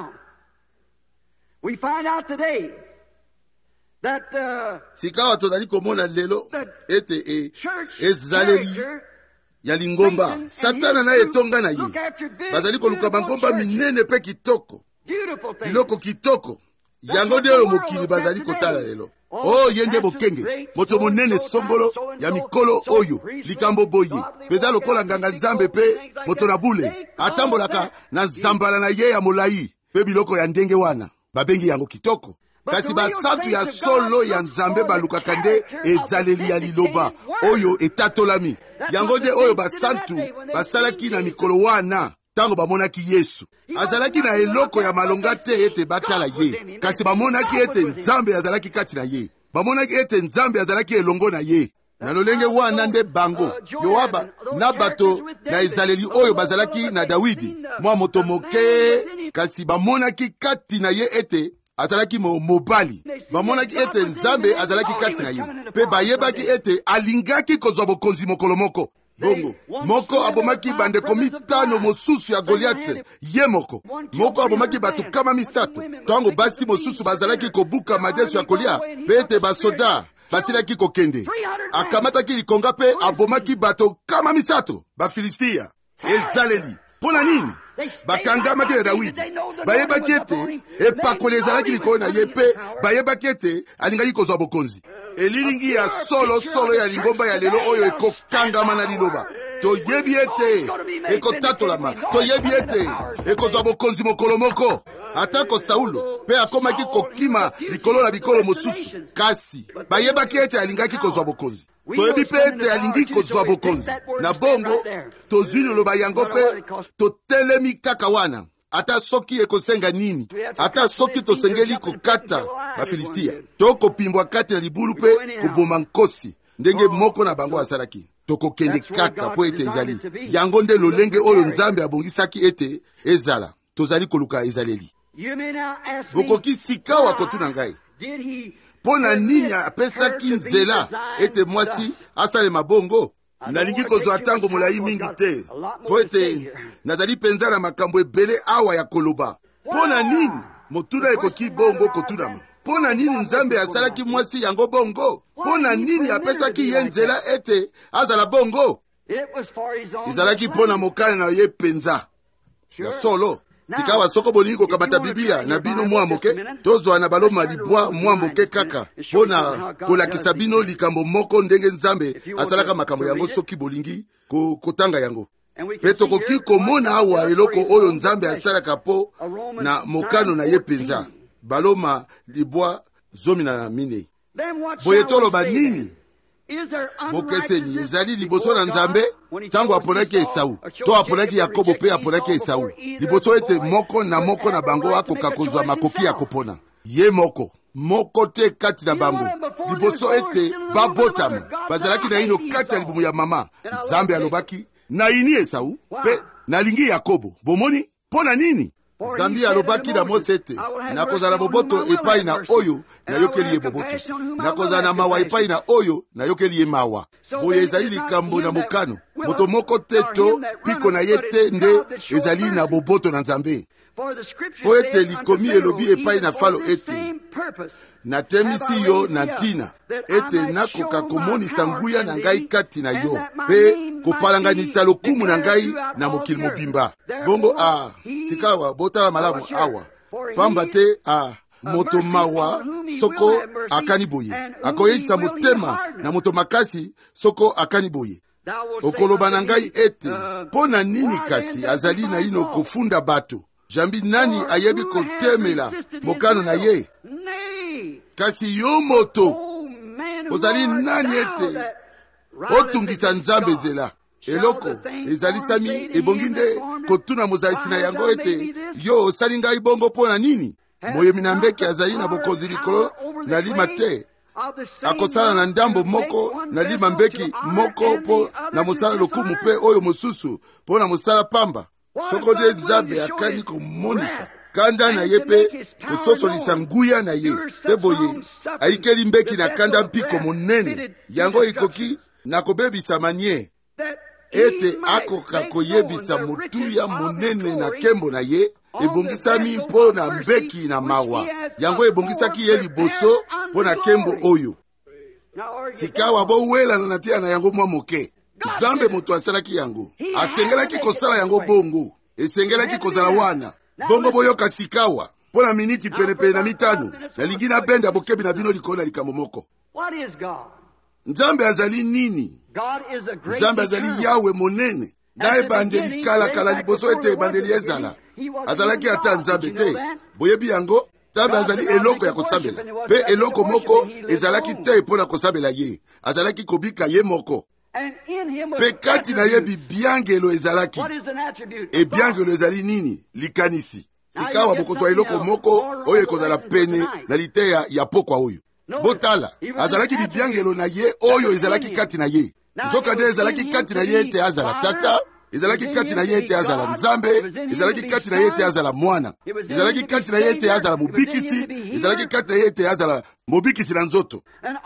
Sikawa tozali komona lelo ete ezaleli ya lingomba. Satana na etonga na ye. Bazali koluka bangomba minene pe kitoko. Biloko kitoko. Yango nde oyo mokili bazali kotala lelo. Oh, yende bokenge moto monene songolo ya mikolo oyo likambo boye peza lokola nganga Nzambe pe moto na bule atambolaka na nzambala na ye ya molai pe biloko ya ndenge wana babengi yango kitoko. Kasi basantu ya solo ya Nzambe balukaka nde ezaleli ya liloba oyo etatolami. Yango nde oyo basantu basalaki na mikolo wana tango bamonaki Yesu. Azalaki na eloko ya malonga te ete batala ye. Kasi bamonaki ete Nzambe azalaki kati na ye. Bamonaki ete Nzambe azalaki elongo na ye. Na lolenge wana nde bango Yoaba na bato na ezaleli oyo bazalaki na Dawidi mwa moto moke. Kasi bamonaki kati na ye ete azalaki mobali. Bamonaki ete Nzambe azalaki kati na ye. Pe bayebaki ete alingaki kozwa bokonzi mokolo moko. Bongo moko abomaki bandeko mitano mosusu ya Goliath ye moko. Moko abomaki batu kama misato. Tango basi mosusu bazalaki kobuka madeso ya kolia pe ete basoda batilaki kokende. Akamataki likonga pe abomaki bato kama misato Bafilistia. Ezaleli pona nini? Bakangamaki na Dawidi. Bayebaki ete epakoli ezalaki likolo na ye pe bayebaki ete alingaki kozwa bokonzi. Elilingi ya solo ya lingomba ya lelo oyo ekokangama na liloba. Toyebi ete ekotatolama. Toyebi ete ekozwa bokonzi mokolo moko. Atako Saulo pe akomaki kokima likolo na bikolo mosusu. Kasi bayebaki ete alingaki kozwa bokonzi. Toyebi pe ete alingi kozwa bokonzi. Na bongo tozwi liloba yango pe totelemi kaka wana. Ata soki ekosenga nini, ata soki tosengeli kokata Bafilistia, toko pimbwa kati na libulu pe koboma nkosi ndenge moko na bango asalaki. Toko kende kaka po ete ezali. Yango nde lolenge oyo Nzambe abongisaki ete ezala. Tozali koluka ezaleli. Bokoki sikawa kotuna ngai. Pona nini apesaki nzela ete mwasi asale mabongo? Nalingi kozwa tango molai mingi te po ete nazali penza na makambo ebele awa ya koloba. Pona nini motuna ekoki bongo kotunama? Pona nini Nzambe asalaki mwasi yango bongo? Pona nini apesaki ye nzela ete azala bongo? Ezalaki pona mokane na ye penza ya solo. Sikawa soko bolingi kokabata Biblia na bino mwa moke tozwa na baloma libwa mwa moke kaka pona kolakisa bino likambo moko ndenge Nzambe asalaka makambo yango soki bolingi kotanga yango. Pe tokoki komona awa eloko oyo Nzambe asalaka po na mokano na ye penza baloma libwa 14. Boye toloba nini? bokeseni ezali liboso na Nzambe tango aponaki Esau to aponaki Yakobo pe aponaki Esau liboso ete moko na bango akoka kozwa makoki ya kopona ye moko te kati na bango liboso ete babotama bazalaki na ino kati ya libumu ya mama. Nzambe alobaki na ini Esau pe nalingi Yakobo. Bomoni pona nini? Zambi alobaki na Mose ete nakozala boboto epai na oyo nayokeli ye boboto, nakozala na mawa epai na oyo nayokeli ye mawa. Boye ezali likambo na mokano moto moko te to piko na ye te nde ezali na boboto na Nzambe. Po ete likomi elobi epai na Falo ete natemisi yo na ntina ete nakoka komonisa nguya na ngai kati na yo pe kopalanganisa lokumu na ngai na mokili mobimba. Bongo sikawa botala malamu awa pamba te moto mawa soko akani boye akoyekisa motema na moto makasi soko akani boye. Okoloba na ngai ete pona nini kasi azali na ino kofunda bato? Jambi nani ayebi kotemela mokano na ye? Kasi yo moto ozali nani ete otungisa Nzambe zela? Eloko ezali sami ebonginde kotuna mozaisi na yango ete yo osali ngai bongo pona nini? Moyemi na mbeki azali na bokonzi likolo na lima te akosala na ndambo moko na lima mbeki moko po na mosala lokumu pe oyo mosusu po na mosala pamba. Soko de Nzambe akani komonisa kanda na ye pe kososolisa nguya na ye pe boye aikeli mbeki na kanda mpiko monene yango ikoki na kobebisa manye ete akoka koyebisa motuya monene na kembo na ye ebongisami mpo na mbeki na mawa yango ebongisaki ye liboso mpo na kembo oyo. Sikawa bowela na natia na yango mwa moke. Nzambe moto asalaki yango asengelaki kosala yango bongo esengelaki kozala wana bongo boyoka sikawa mpo na miniti penepene na mitano nalingi na benda bokebi na bino likolo na likambo moko. Nzambe azali nini? Nzambe azali Yawe monene na ebandeli kala liboso ete ebandeli ezala azalaki ata Nzambe te. Boyebi yango Nzambe azali eloko ya kosambela pe eloko moko ezalaki te mpo na kosambela ye, azalaki kobika ye moko pe kati na ye bibiangelo ezalaki. Ebiangelo ezali nini? Likanisi. Sikawa bokozwa eloko moko oyo ekozala pene na liteya ya pokwa oyo. Botala azalaki bibiangelo na ye oyo ezalaki kati na ye. Nzoka nde ezalaki kati na ye ete azala tata, ezalaki kati na ye ete azala Nzambe, ezalaki kati na ye ete azala mwana, ezalaki kati na ye ete azala mobikisi, ezalaki kati na ye ete azala mobikisi na nzoto.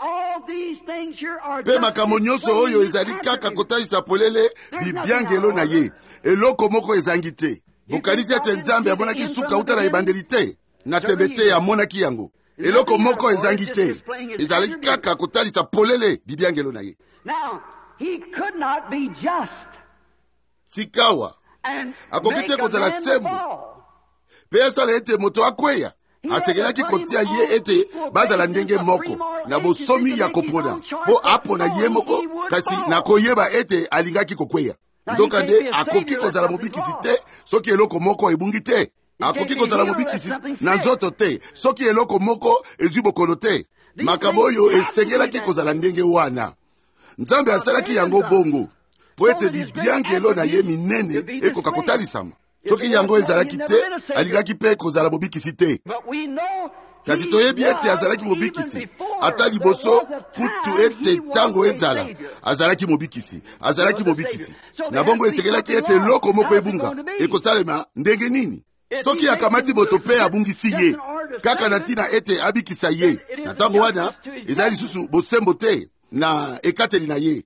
Pe makambo nyonso oyo ezali kaka kotalisa polele bibiangelo na ye. Eloko moko ezangi te. Bokanisi ete Nzambe amonaki suka uta na ebandeli te na tembe te amonaki yango. Eloko moko ezangi te. Ezali kaka kotalisa polele bibiangelo na ye. He could not be just. Sikawa akoki te kozala sembo pe asala ete moto akweya asekelaki kotia ye ete bazala ndenge moko na bosomi ya kopona po apona ye moko kasi nakoyeba ete alingaki kokweya. Nzoka nde akoki kozala mobikisi te soki eloko moko ebungi te, akoki kozala mobikisi na nzoto te soki eloko moko ezwi bokono te. Makambo oyo esengelaki kozala ndenge wana. Nzambe asalaki yango bongo po ete bibiangelo na ye minene ekoka kotalisama. Soki yango ezalaki te alingaki pe kozala mobikisi te. Kasi toyebi ete azalaki mobikisi ata liboso kutu ete tango ezala azalaki mobikisi, azalaki mobikisi. Na bongo esekelaki ete loko moko ebunga ekosalema ndenge nini? Soki akamati moto pe abungisi ye kaka na tina ete abikisa ye, na tango wana ezali susu bosembo te na ekateli na ye.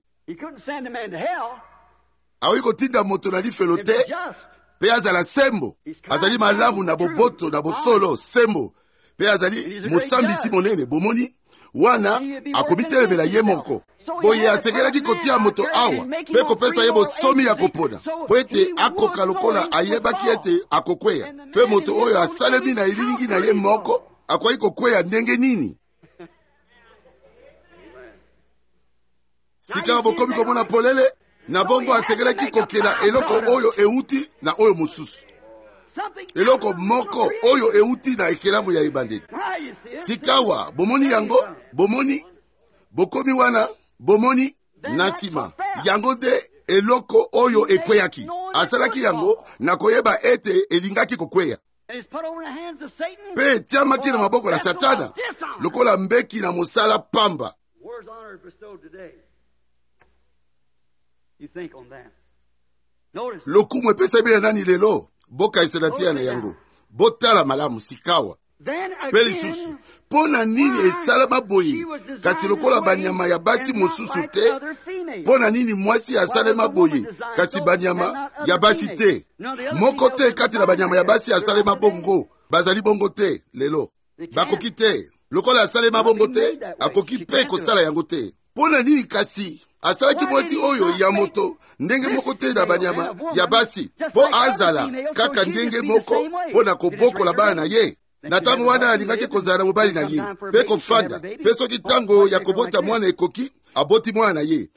Awi kotinda moto na lifelo te pe azala sembo, azali malamu na boboto na bosolo sembo pe azali mosambisi monene. Bomoni wana akomitelemela ye moko. Boye asekelaki kotia moto awa pe kopesa ye bosomi ya kopona po ete akoka lokola ayebaki ete akokweya pe moto oyo asalemi na elilingi na ye moko akwai kokweya ndenge nini? Sika bokomi komona polele na bongo asekelaki kokela eloko oyo euti na oyo mosusu, eloko moko oyo euti na ekelamu ya ebandeli. Sikawa bomoni yango, bomoni bokomi wana bomoni nasima yango nde eloko oyo ekweyaki asalaki yango na koyeba ete elingaki kokweya mpe etiamaki na maboko na satana lokola mbeki na mosala pamba. Lokumu epesami na nani lelo? Bokaisela tia na yango. Botala malamu sikawa. Mpe lisusu mpo na nini esalama boye kati lokola banyama ya basi mosusu te? Mpo na nini mwasi asalema boye kati banyama ya basi te? Moko te kati na banyama ya basi asalema bongo. Bazali bongo te lelo. Bakoki te. Lokola asalema bongo te, akoki pe kosala yango te. Mpo na nini kasi asalaki mwasi oyo ya moto ndenge moko te na banyama ya basi mpo azala kaka ndenge moko mpo na kobokola bana na ye? Na tango wana alingaki kozala na mobali na ye mpe kofanda mpe soki tango ya kobota mwana ekoki aboti mwana na ye.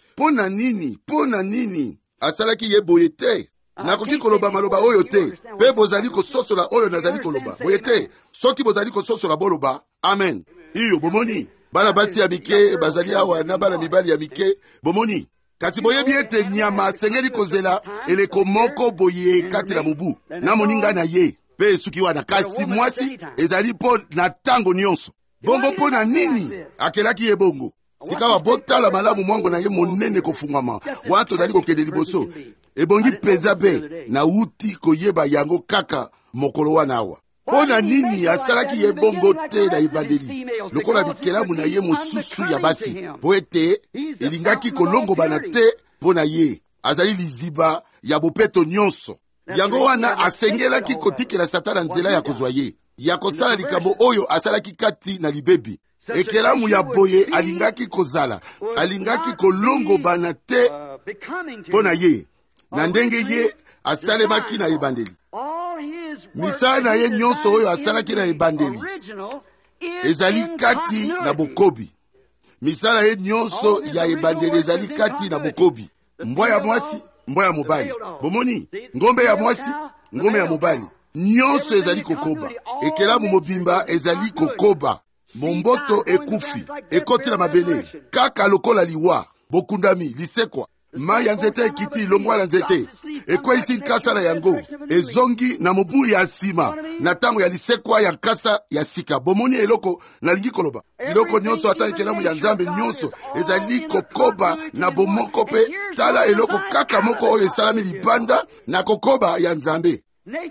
Mpo na nini asalaki ye boye te? Nakoki koloba maloba oyo te mpe bozali kososola oyo nazali koloba boye te. Soki bozali kososola boloba amen. Iyo bomoni bana basi ya mike bazali awa na bana mibali ya mike bomoni. Kasi boyebi ete nyama asengeli kozela eleko moko boye kati na mobu na moninga na ye pe suki wana. Kasi mwasi ezali po na tango nyonso bongo. Po na nini akelaki ye bongo? Sikawa botala malamu mwango na ye monene kofungama wana tozali kokende liboso ebongi peza be na uti koyeba yango kaka mokolo wana awa. Po na nini asalaki ye bongo te na ebandeli lokola bikelamu na ye mosusu ya basi po ete elingaki kolongobana te? Po na ye azali liziba ya bopeto nyonso. Yango wana asengelaki kotikela satana nzela ya kozwa ye ya kosala likambo oyo asalaki kati na libebi. Ekelamu ya boye alingaki kozala, alingaki kolongobana te po na ye na ndenge ye asalemaki na ebandeli. Misala na ye nyonso oyo asalaki na ebandeli ezali kati na bokobi. Misala ye nyonso ya ebandeli ezali kati na bokobi. Mbwa ya mwasi, mbwa ya mobali. Bomoni, ngombe ya mwasi, ngombe ya mobali. Nyonso ezali kokoba. Ekelamu mobimba ezali kokoba. Momboto ekufi, ekoti na mabele. Kaka lokola liwa, bokundami, lisekwa. Ma ya nzete ekiti longwa na nzete ekwe isi nkasa na yango ezongi na mobu ya sima na tango ya lisekwa ya nkasa ya sika. Bomoni eloko na lingi koloba iloko nyonso ata ekelamu ya nzambe nyonso ezali kokoba na bomoko pe tala eloko kaka moko oyo esalami libanda na kokoba ya nzambe.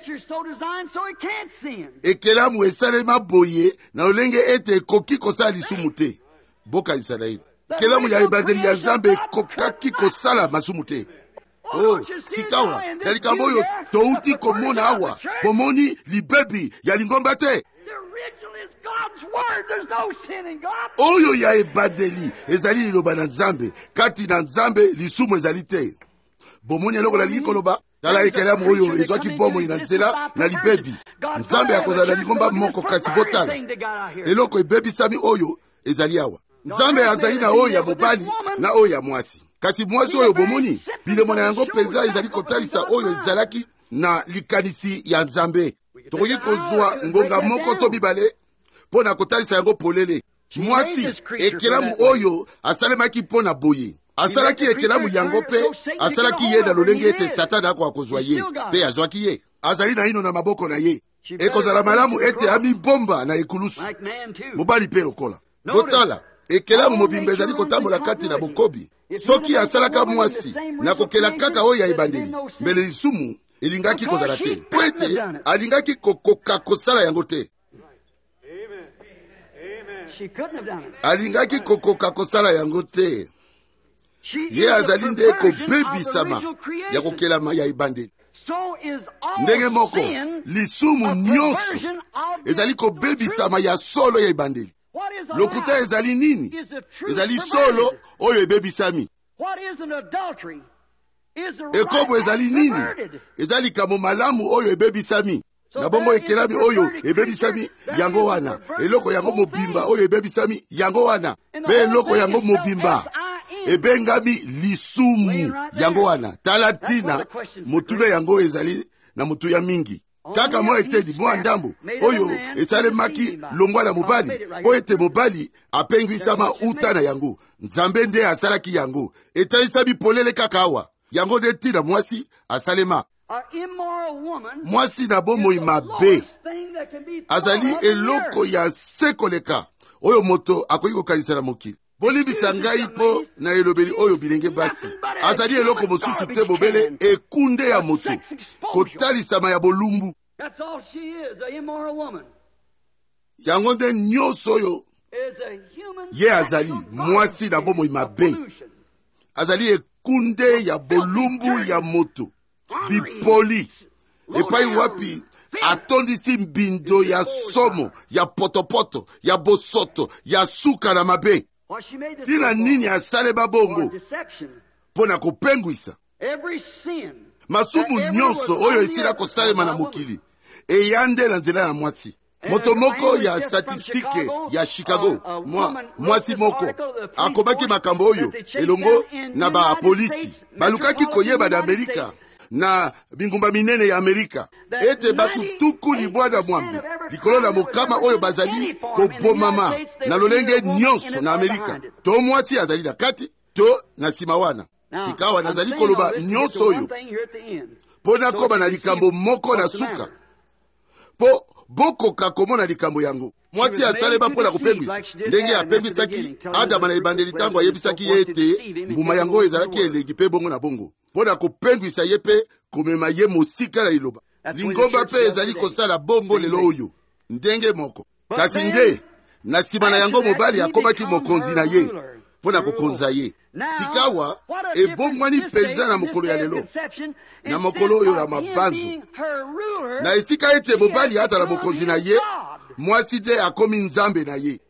Ekelamu esalema boye na olenge ete ekoki kosala lisumu te. Boka Israeli kelamu ya ebandeli ya nzambe kokaki kosala masumu te. Oh, sikawa na likambo oyo touti komona awa bomoni libebi ya lingomba te. Oyo ya ebandeli ezali liloba na nzambe kati na nzambe lisumu ezali te. Bomoni eloko na lingi koloba tala ekelamu oyo ezwaki bomoi na nzela na libebi nzambe akozala na lingomba moko. Kasi botala eloko ebebisami oyo ezali awa. Nzambe azali na oyo ya mobali na oyo ya mwasi. Kasi mwasi oyo bomoni bilemo na yango penza ezali kotalisa oyo ezalaki na likanisi ya nzambe. Tokoki kozwa ngonga moko to bibale mpo na kotalisa yango polele. Mwasi ekelamu oyo asalemaki mpo na boye. Asalaki ekelamu yango pe asalaki ye na lolenge ete satana ako akozwa ye pe azwaki ye. Azali na ino na maboko na ye. Ekozala malamu ete amibomba na ekulusu mobali pe lokola. Botala ekelamu mobimba ezali kotambola kati na bokobi. Soki asalaka mwasi na kokela kaka oyo ya ebandeli mbele lisumu elingaki kozala te po ete alingaki kokoka kosala yango te. Alingaki kokoka kosala yango te. Ye azali nde kobebisama ya kokelama ya ebandeli. Ndenge moko lisumu nyonso ezali kobebisama ya solo ya ebandeli. Lokuta ezali nini? Ezali solo oyo ebebisami. Ekobo ezali nini? Ezali kamo malamu oyo ebebisami. Na bongo ekelami oyo ebebisami yango wana. Eloko yango mobimba oyo ebebisami yango wana. Pe eloko yango mobimba ebengami lisumu yango wana. Tala tina mutule yango ezali na mutu ya mingi. kaka mwa eteli mwa ndambo oyo esalemaki longwa na mobali po ete mobali apengwisama uta na yango. Nzambe nde asalaki yango, etalisami polele kaka awa. Yango nde ntina mwasi asalema. Mwasi na bomoi mabe azali eloko ya sekoleka oyo moto akoki kokanisa na mokili. Bolimbisa ngai po na elobeli oyo bilenge basi azali eloko mosusu te bobele ekunde ya moto kotalisama ya bolumbu. Yango nde nyonso oyo ye azali mwasi na bomoi mabe azali ekunde ya bolumbu ya moto bipoli epai wapi atondisi mbindo ya somo ya potopoto ya bosoto ya suka na mabe. Tina nini asale babongo pona kopengwisa masumu nyonso oyo esila kosalema na mokili eyande na nzela na mwasi. Moto moko ya statistike ya Chicago mwasi moko akobaki makambo oyo elongo na ba polisi balukaki koyeba na Amerika na bingumba minene ya Amerika ete batu tuku libwa na mwambe likolo na mokama oyo bazali kobomama na lolenge nyonso na Amerika. To mwasi azali na kati to na sima wana sikawa nazali koloba nyonso oyo pona koba na likambo moko na suka po bokoka komona likambo yango. Mwasi asaleba mpona kopengwisa ndenge apengwisaki Adama na ebandeli ntango ayebisaki ye ete mbuma yango ezalaki elengi mpe bongo na bongo mpona kopengwisa ye mpe komema ye mosika na liloba. Lingomba mpe ezali kosala bongo lelo oyo ndenge moko. Kasi nde na nsima na yango mobali akomaki mokonzi na ye mpona kokonza ye. Sikawa ebongwani mpenza na mokolo ya lelo na mokolo oyo ya mabanzo na esika ete mobali azala mokonzi na ye mwasi nde akomi nzambe na ye.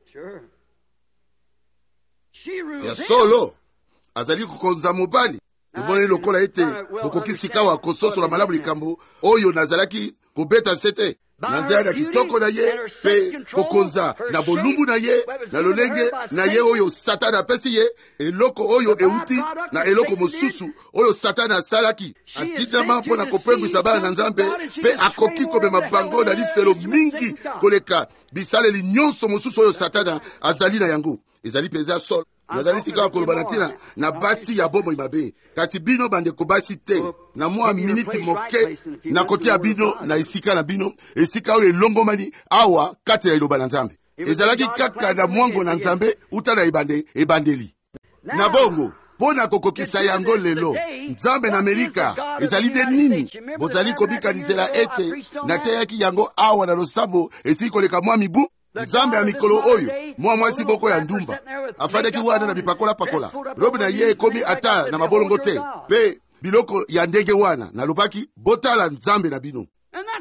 Ya solo azali kokonza mobali eboneli lokola ete bokoki sikawa kososola malamu likambo oyo nazalaki kobeta sete na nzela na kitoko na ye pe kokonza na bolumbu na ye na lolenge na ye oyo Satana apesi ye eloko oyo euti na eloko mosusu oyo Satana asalaki atindama mpo na kopengwisa bana na Nzambe pe akoki komema bango na lifelo mingi koleka bisaleli nyonso mosusu oyo Satana azali na yango. Ezali peza sol nazali sika koloba na ntina na basi ya bomoi mabe kasi bino bandeko basi te na mwa miniti moke na kotia bino na esika na bino esika oyo elongomani awa kati ya iloba na Nzambe. Ezalaki kaka na mwango na Nzambe uta na ebandeli na bongo pona kokokisa yango lelo Nzambe na Amerika ezali de nini bozali kobikanizela ete nateyaki yango awa na losambo esili koleka mwa mibu. Nzambe ya mikolo oyo mwa mwasi boko ya ndumba afadaki wana na bipakola robe na ye ekomi ata na mabolongo te pe biloko ya ndenge wana na lobaki botala Nzambe na bino.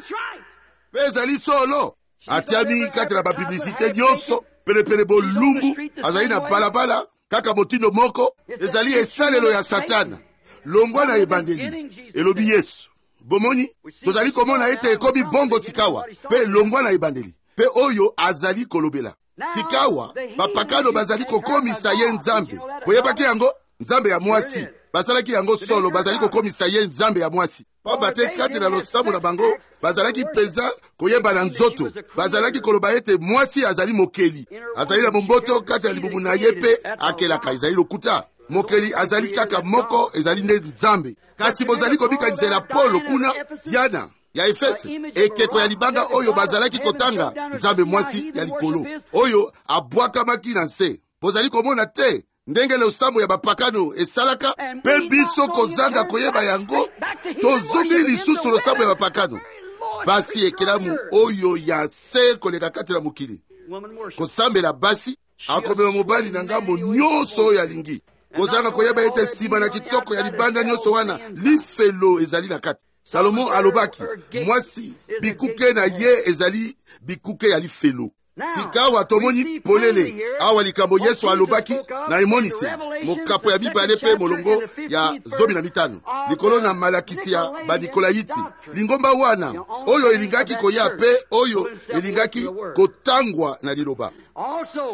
Pe ezali solo atiami kati na bapublicité nyonso pelepele bolumbu azali na balabala kaka motindo moko ezali esalelo ya Satana longwa na ebandeli elobi Yesu. Bomoni tozali komona ete ekomi bongo sikawa pe longwa na ebandeli pe oyo azali kolobela sikawa bapakano bazali kokomisa ye Nzambe. Boyebaki yango Nzambe ya mwasi basalaki yango solo bazali kokomisa ye Nzambe ya mwasi pamba te kati na losambo na bango bazalaki peza koyeba na nzoto bazalaki koloba ete mwasi azali mokeli azali na momboto kati na libumu na ye pe akelaka ezali lokuta mokeli azali kaka moko ezali nde Nzambe. Kasi bozali kobikanizela Polo kuna Diana ya Efese ekeko ya libanga oyo bazalaki kotanga Nzambe mwasi ya likolo oyo abwakamaki na nse. Bozali komona te ndenge losambo ya bapakano esalaka pe biso kozanga koyeba yango tozongi lisusu losambo ya bapakano basi ekelamu oyo ya se koleka kati na mokili kosambela basi akomema mobali na ngambo nyonso oyo alingi kozanga koyeba ete nsima na kitoko ya libanda nyonso wana lifelo ezali na kati. Salomo alobaki mwasi bikuke na ye ezali bikuke ya lifelo. Sikawa tomoni polele awa likambo Yesu alobaki na emonise mokapo ya Biblia pe molongo ya 15 likolo na malakisi ya Banikolaiti lingomba wana oyo elingaki koya pe oyo elingaki kotangwa na liloba.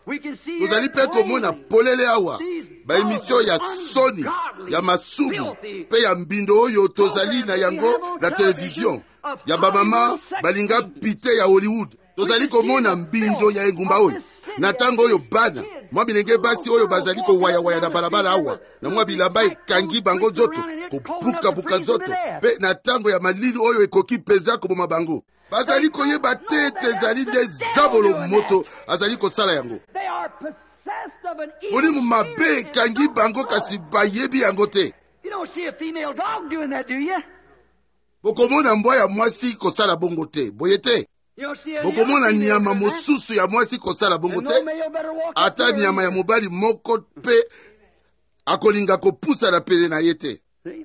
tozali mpe komona polele awa baemisio ya soni ya masumu mpe ya mbindo oyo tozali na yango na televizion ya bamama balinga pite ya Hollywood. Tozali komona mbindo ya engumba oyo na tango oyo bana mwa bilenge basi oyo bazali kowayawaya na balabala awa na mwa bilamba ekangi bango zoto kopukapuka zoto mpe na tango ya malili oyo ekoki mpenza koboma bango. Bazali koyeba te ete ezali nde zabolo moto azali kosala yango. Oni mabe ekangi bango kasi bayebi yango te. Bokomona mbwa ya mwasi kosala bongo te, boye te. Bokomona nyama mosusu ya mwasi kosala bongo te. Ata nyama ya mobali moko pe akolinga kopusa na pele na ye te.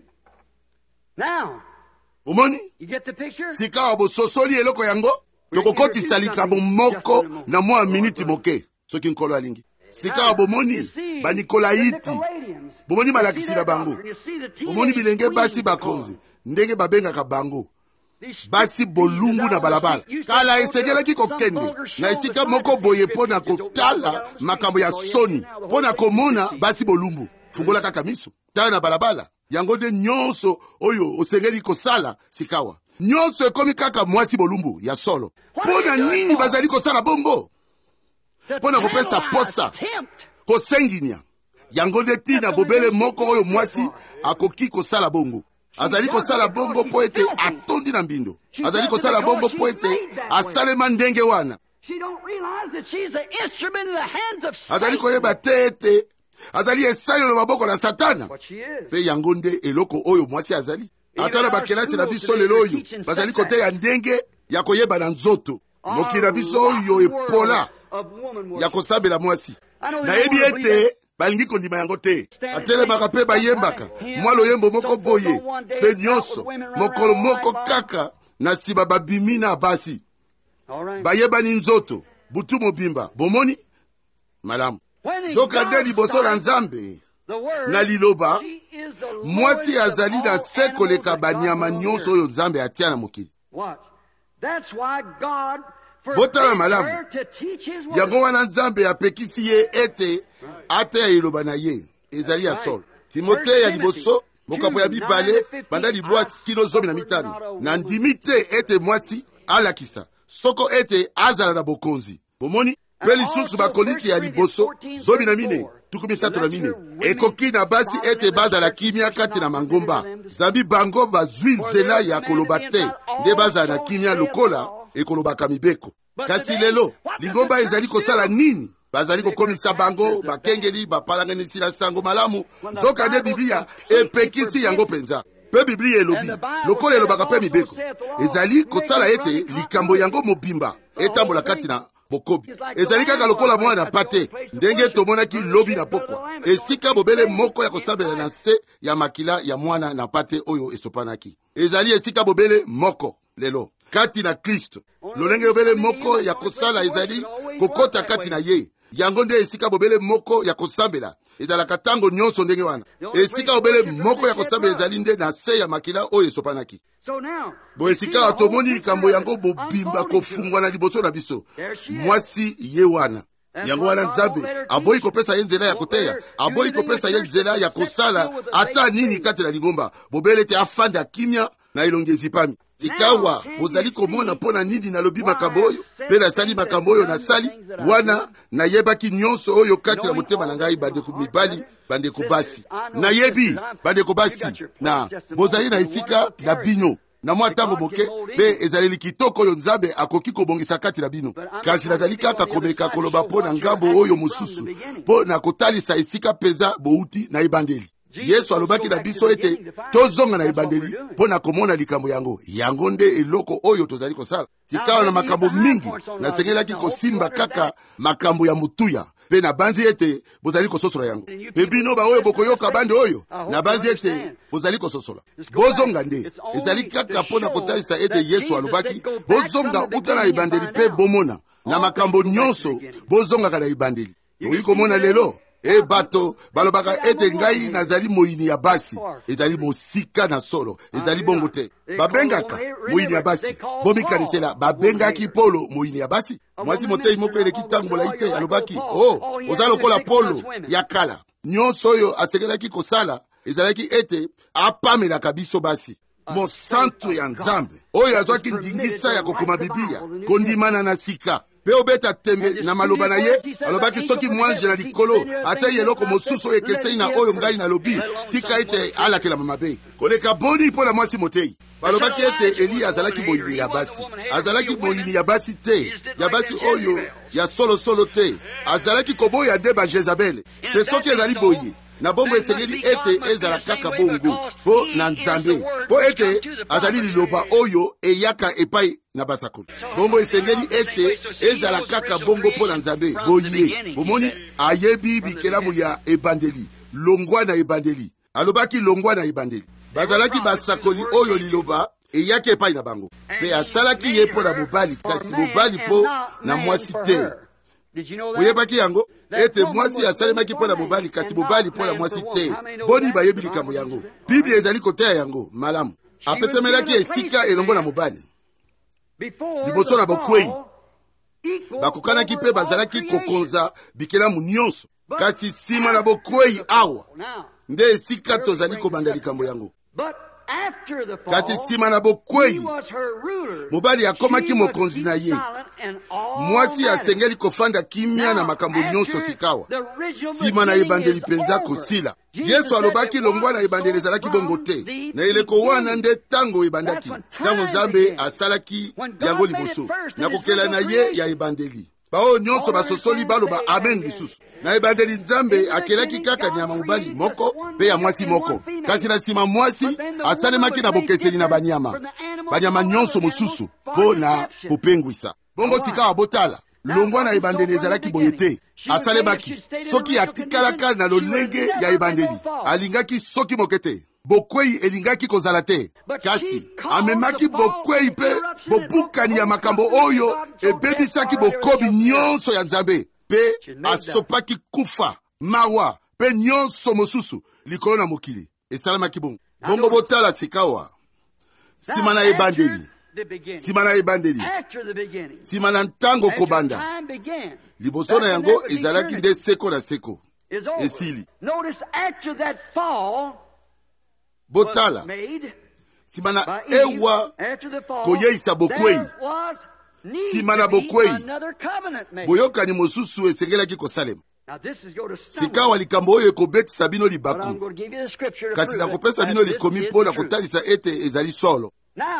Omoni? Sika wa bososoli eloko yango tokokotisa likambo moko na mwa miniti moke soki nkolo alingi. Sika wa bomoni banikolaiti bomoni malakisi na bango, bomoni bilenge basi bakonzi ndenge babengaka bango basi bolumbu na balabala. Kala esengelaki kokende na esika moko boye pona kotala makambo ya soni pona komona basi bolumbu. Fungola kaka miso tala na balabala yango de nyonso oyo osengeli kosala sikawa nyonso ekomi kaka mwasi bolumbu ya solo. Pona nini bazali kosala bongo? Pona kopesa posa kosenginya yango de tina bobele moko oyo mwasi akoki kosala bongo. Azali kosala bongo po ete atondi na mbindo. Azali kosala bongo po ete asalema ndenge wana. Azali koyeba te ete azali esayo na maboko na Satana. Pe yango nde eloko oyo mwasi azali. Atala bakelasi na biso lelo oyo bazali kote ya ndenge ya koyeba na nzoto. Mokili na biso oyo epola ya kosambela mwasi. Na yebi ete balingi kondima yango te. Atelemaka pe bayembaka mwa loyembo moko boye pe nyonso mokolo moko kaka na siba babimi na basi bayebani nzoto butu mobimba. Bomoni malamu zoka nde liboso na Nzambe na liloba mwasi azali na se koleka banyama nyonso oyo Nzambe atia na mokili. Botala malamu yango wana Nzambe apekisi ye ete ate ya iloba na ye ezali ya solo. Timote ya liboso mokapo ya bibale banda libwa kilo 15 na ndimi te ete mwasi alakisa soko ete azala na bokonzi. Bomoni pe lisusu bakolinti ya liboso 14 ekoki na basi ete bazala kimia kati na mangomba. Zambi bango bazwi nzela ya koloba te nde bazala na kimia lokola ekolobaka mibeko. Kasi lelo lingomba ezali kosala nini? Bazali kokomisa bango bakengeli bapalanganisi na sango malamu. Nzoka nde Biblia epekisi yango penza. Pe Biblia elobi lokola elobaka pe mibeko ezali kosala ete likambo yango mobimba etambola kati na bokobi. Ezali kaka lokola mwana pate ndenge tomonaki lobi na pokwa esika bobele moko ya kosambela na se ya makila ya mwana na pate oyo esopanaki. Ezali esika bobele moko lelo kati na Kristo. Lolenge bobele moko ya kosala ezali kokota kati na ye. Yango nde esika bobele moko ya kosambela ezalaka tango nyonso ndenge wana. Esika bobele moko ya kosambela ezali nde na se ya makila oyo esopanaki. Bo esika atomoni likambo yango bobimba kofungwa na liboso na biso. Mwasi ye wana. Yango wana Nzambe aboyi kopesa ye nzela ya koteya, aboyi kopesa ye nzela ya kosala ata nini kati na lingomba. Bobele te afanda kimia na ilongezi pami. Sikawa bozali komona pona nini nalobi makambo oyo pe nasali makambo oyo nasali wana nayebaki nyonso oyo kati na motema na ngai bandeko mibali bandeko basi nayebi bandeko basi na bozali na esika na bino na mwa tango moke pe ezaleli kitoko oyo Nzambe akoki kobongisa kati na bino. Kasi nazali kaka komeka koloba pona ngambo oyo mosusu pona kotalisa esika peza bouti na ebandeli. Yesu alobaki na biso ete tozonga na ebandeli pona komona likambo yango. Yango nde eloko oyo tozali kosala. Sikawa na makambo mingi nasengelaki kosimba kaka makambo ya mutuya pe na banzi ete bozali kososola yango. Pe bino ba oyo bokoyoka bande oyo na banzi ete bozali kososola. Bozonga nde ezali kaka pona kotalisa ete Yesu alobaki bozonga uta na ebandeli pe bomona na makambo nyonso bozonga kana ebandeli. Oyi komona lelo e bato balobaka ete ngai nazali moyini ya basi ezali mosika na solo ezali bongo te babengaka moyini ya basi bomikanisela babengaki Polo moyini ya basi mwasi motei moko eleki tambola ite alobaki oza lokola Polo ya kala nyonso oyo asekelaki kosala ezalaki ete apamelaka biso basi mosantu ya Nzambe oyo azwaki ndingisa ya kokoma Biblia kondimana na sika pe obeta tembe na maloba na ye alobaki soki mwanje na likolo ata eloko mosusu oyo ekesei na oyo ngai nalobi tika ete alakelama mabe koleka boni mpo na mwasi motei balobaki ete Eliya azalaki moyini ya basi azalaki moyini ya basi te ya basi oyo ya solosolo te azalaki koboya nde bajezabele pe soki ezali boye na bongo esengeli ete ezala kaka bongo po na Nzambe po ete azali liloba oyo eyaka epai na basakoli bongo esengeli ete ezala kaka bongo po na Nzambe boye bomoni ayebi bikelamu ya ebandeli longwa na ebandeli alobaki longwa na ebandeli bazalaki basakoli oyo liloba eyaka epai na bango pe asalaki ye po na mobali kasi mobali po na mwasi te oyebaki yango ete mwasi asalemaki mpo na mobali kasi mobali mpo na mwasi te boni bayebi likambo yango Biblia ezali koteya yango malamu apesemelaki esika elongo na mobali liboso na bokwei bakokanaki mpe bazalaki kokonza bikelamu nyonso kasi nsima na bokwei awa nde esika tozali kobanda likambo yango kasi nsima na bokwei mobali akomaki mokonzi na ye mwasi asengeli kofanda kimia na makambo nyonso sikawa nsima na ebandeli penza kosila Yesu alobaki longwa na ebandeli ezalaki bongo te na eleko wana nde tango ebandaki tango Nzambe asalaki yango liboso na kokela na ye ya ebandeli bao nyonso basosoli baloba amen lisusu na ebandeli Nzambe akelaki kaka nyama mobali moko pe ya mwasi moko kasi na nsima mwasi asalemaki na bokeseli na banyama nyonso mosusu po na kopengwisa bongo sika botala longwa na ebandeli ezalaki boye te asalemaki soki atikalaka na lolenge ya ebandeli alingaki soki moke te bokwei elingaki kozala te kasi amemaki bokwei pe bobukani ya makambo oyo ebebisaki bokobi nyonso ya Nzambe pe asopaki kufa mawa pe nyonso mosusu likolo na mokili esalamaki bongo bongo botala sikawa nsima na ebandeli nsima na ntango kobanda liboso na yango ezalaki nde seko na seko esili botala nsima na ewa koyeisa bokwei nsima na bokwei boyokani mosusu esengelaki kosalema sikawa likambo oyo ekobetisa bino libaku kasi nakopesa bino likomi mpo na kotalisa ete ezali solo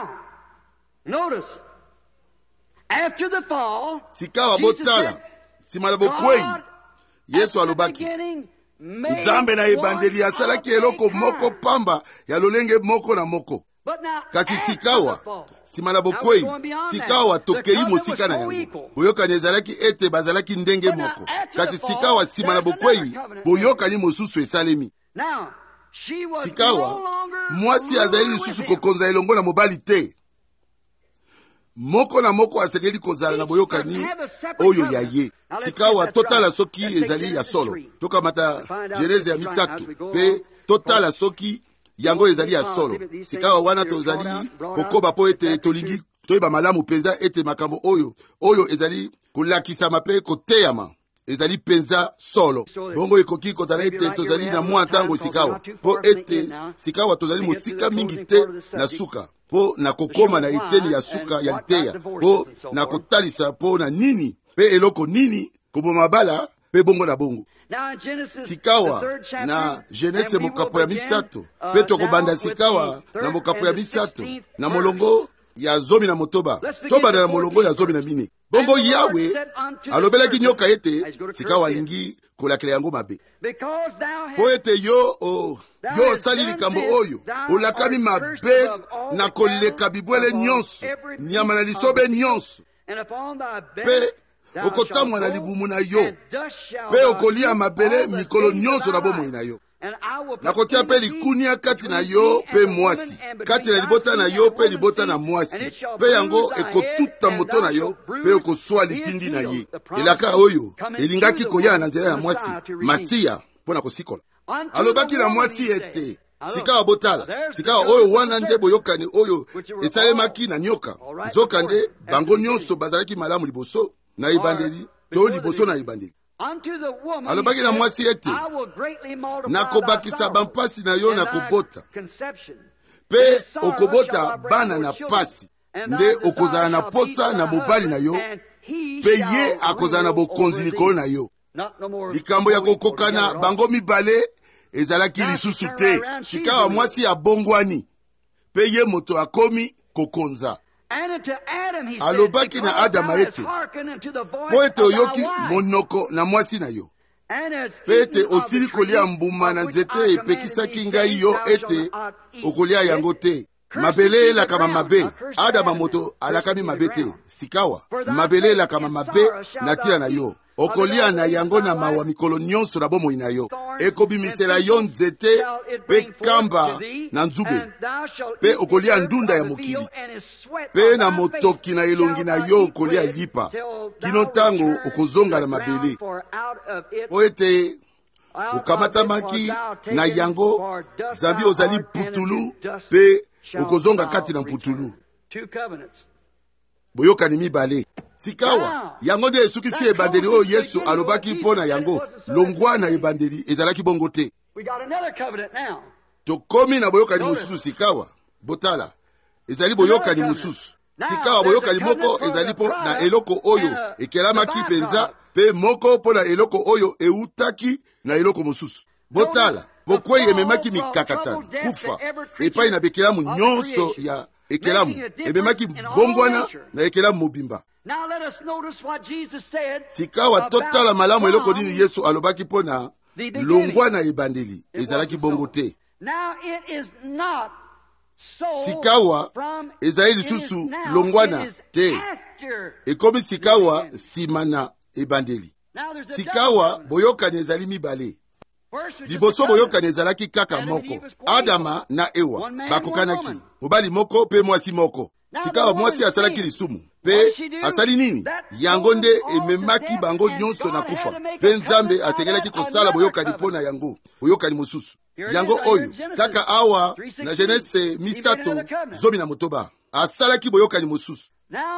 sikawa botala nsima na bokwei Yesu alobaki Nzambe na ebandeli asalaki eloko moko pamba ya lolenge moko na moko kasi sikawa nsima na bokwei sikawa tokei mosika na yango boyokani ezalaki ete bazalaki ndenge moko kasi sikawa nsima na bokwei boyokani mosusu esalemi sikawa mwasi azali lisusu kokonza elongo na mobali te moko na moko asengeli kozala na boyokani oyo ya ye sikawa totala soki ezali ya solo tokamata Genese ya 3 pe totala soki yango ezali ya solo sikawa wana tozali kokoba po ete tolingi toyeba malamu penza ete makambo oyo ezali kolakisama pe koteyama ezali penza solo bongo ekoki kozala ete tozali na mwa ntango sikawa po ete sikawa tozali mosika mingi te na suka po na kokoma na eteni ya suka ya liteya po na kotalisa po na nini pe eloko nini koboma bala pe bongo na bongo sikawa na Genese mokapo ya 3 pe tokobanda sikawa na mokapo ya 3 na molongo ya 19 tobanda na molongo ya 14 bongo Yawe alobelaki nyoka ete sikawa alingi kolakela yango mabe po ete yo osali likambo oyo olakami mabe na koleka bibwele nyonso nyama na lisobe nyonso pe okotamwa na libumu na yo pe okolia mabele mikolo nyonso na bomoi na yo nakotia pe likunia kati na yo pe mwasi, kati na libota na yo pe libota na mwasi, pe yango ekotuta moto na yo pe okoswa litindi na ye. Elaka oyo elingaki koya na nzela ya mwasi masiya mpona kosikola. Alobaki na mwasi ete sikawa botala, sikawa oyo wana nde boyokani oyo esalemaki na nyoka. Nzoka nde bango nyonso bazalaki malamu liboso na ebandeli to liboso na ebandeli. Alobaki na mwasi ete nakobakisa bampasi na yo na kobota, pe okobota bana na pasi, nde okozala na posa na mobali na yo, pe ye akozala na bokonzi likolo na yo. Likambo ya kokokana bango mibale ezalaki lisusu te. Sikawa mwasi abongwani, pe ye moto akomi kokonza. Alobaki na Adama ete po ete oyoki monoko na mwasi na yo, pe ete osili kolia mbuma na nzete epekisaki ngai yo ete okolia yango te. Mabele elakama mabe, Adama moto alakami mabe te. Sikawa mabele elakama mabe na tila na yo, okolia na yango na mawa mikolo nyonso na bomoi na yo. Ekobimisela yo nzete pe kamba na nzube, pe okolia ndunda ya mokili, pe na motoki na elongi na yo okolia lipa, kino ntango okozonga na mabele. Po ete okamatamaki na yango, zambi ozali putulu, pe okozonga kati na mputulu. Boyokani mibale. Sikawa yango nde esukisi ebandeli oyo Yesu alobaki mpona yango, longwa na ebandeli ezalaki bongo te. Tokomi na boyokani mosusu. Sikawa botala ezali boyokani mosusu. Sikawa boyokani moko ezali po na eloko oyo ekelamaki penza, pe moko po na eloko oyo eutaki na eloko mosusu. Botala bokwei ememaki mikakatano kufa epai na bekelamu nyonso ya ekelamu, ememaki bongwana na ekelamu mobimba. Sikawa totala malamu eloko nini Yesu alobaki pona longwa na ebandeli ezalaki bongo te. Sikawa ezali lisusu longwana te, ekomi sikawa sima na ebandeli. Sikawa boyokani ezali mibale. Liboso boyokani ezalaki kaka moko, Adama na Ewa bakokanaki, mobali moko pe mwasi moko. Sikawa mwasi asalaki lisumu, pe asali nini? Yango nde ememaki bango nyonso na kufa, pe Nzambe asengelaki kosala boyokani pona yango, boyokani mosusu. Yango oyo kaka awa na Genese misato zomi na motoba asalaki boyokani mosusu.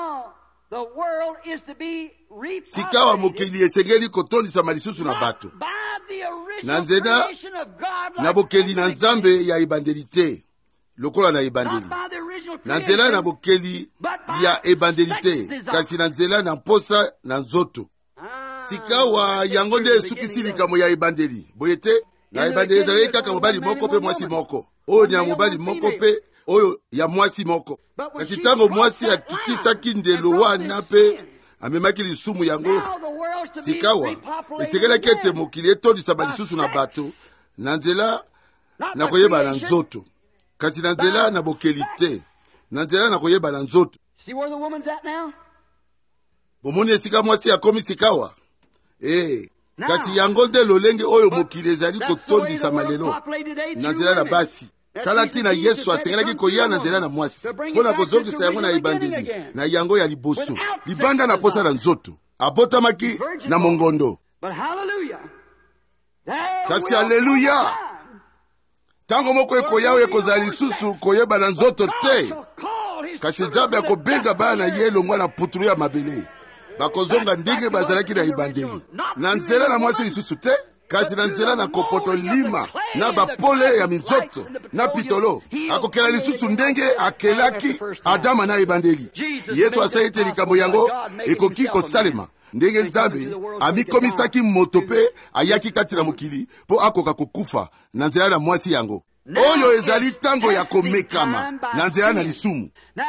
Sikawa mokili esengeli kotondisama lisusu na bato na nzela na bokeli na Nzambe ya ebandeli te, lokola na ebandeli na nzela na bokeli ya ebandeli te, kasi na nzela na mposa na nzoto. Sikawa yango nde esukisi likambo ya ebandeli boye te. Na ebandeli ezalaki kaka mobali moko pe mwasi moko, oyo ni ya mobali moko pe oyo ya mwasi moko. Kasi ntango mwasi akitisaki ndelo wana pe amemaki lisumu yango, sikawa esengelaki ete mokili etondisama lisusu na bato na nzela na koyeba na nzoto, kasi na nzela na bokeli te, na nzela na koyeba na nzoto. Bomoni esika mwasi akomi sikawa kasi yango nde lolenge oyo mokili ezali kotondisama lelo na nzela na basi. Tala ntina Yesu asengelaki koya na nzela na mwasi mpona kozongisa yango na ebandeli na yango ya liboso, libanda na posa na nzoto. Abotamaki na mongondo. Kasi haleluya, tango moko ekoya oyo ekozala lisusu koyeba na nzoto te, kasi Nzambe akobenga bana ye longwa na putulu ya mabele, bakozonga ndenge bazalaki na ebandeli na nzela na mwasi lisusu te, kasi na nzela na kopoto lima na bapole ya minzoto na pitolo. Akokela lisusu ndenge akelaki Adama na ebandeli. Yesu asali ete likambo yango ekoki kosalema ndenge Nzambe amikomisaki moto pe ayaki kati na mokili po akoka kokufa na nzela na mwasi yango oyo ezali tango ya komekama na nzela na lisumu.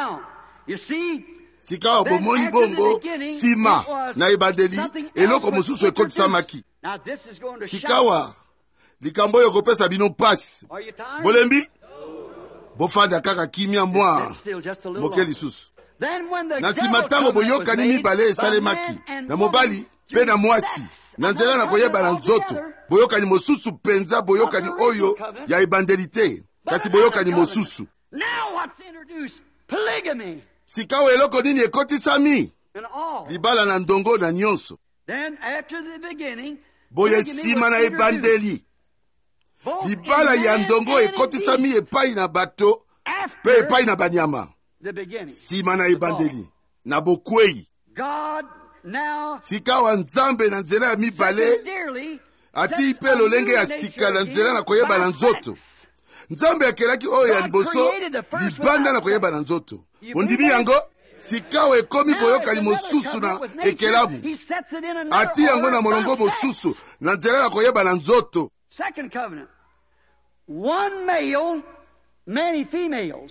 Sikawa bomoni bongo sima na ebandeli eloko mosusu ekotisamaki. Sikawa likambo oyo kopesa bino pasi. Bolembi bofanda kaka kimia mwa moke lisusu. Na sima tango boyokani mibale esalemaki na mobali pe na mwasi na nzela na koyeba na nzoto, boyokani mosusu penza boyokani oyo ya ebandelite kasi boyokani mosusu. Now what's introduced? Polygamy. Sikawa eloko nini ekotisami? Libala na ndongo na nyonso. Then after the beginning, boye sima na ebandeli. Libala ya ndongo ekotisami epai na bato pe epai na banyama. Sima na ebandeli na bokwei. God now sikawa nzambe na nzela ya mibale ati pe lolenge ya sika na nzela na koyeba na nzoto. Nzambe akelaki oyo ya liboso libanda na koyeba na nzoto. Ondimi yango sikawa ekomi boyokani mosusu na ekelamu. Ati yango na molongo mosusu na nzela na koyeba na nzoto. Second covenant. One male, many females.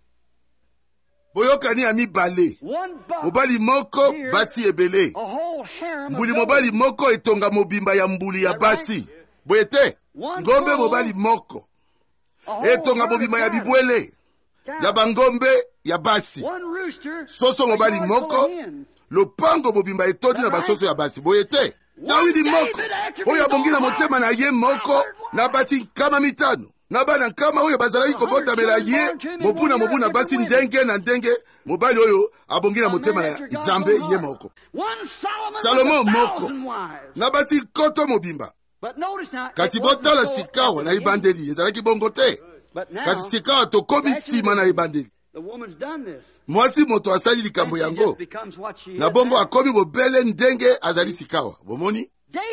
Boyokani ya mibale. Mobali moko basi ebele. Mbuli mobali moko etonga mobimba ya mbuli ya basi. Boyete ngombe mobali moko etonga mobimba ya bibwele ya bangombe ya basi. Soso mobali moko lopango mobimba etodi na basoso ya basi. Boyete Dawidi moko oyo abongina motema na ye moko na basi kama mitano. Na bana kama oyo bazalaki kobotamela ye mobuna basi ndenge na ndenge. Mobali oyo abongina motema na nzambe ye moko. Salomo moko na basi koto mobimba. Kasi botala sikawa na ibandeli ezalaki bongo te. Kasi sikawa tokomi sima na ibandeli. Mwasi moto asali likambo yango na bongo akomi bobele ndenge azali sikawa. Bomoni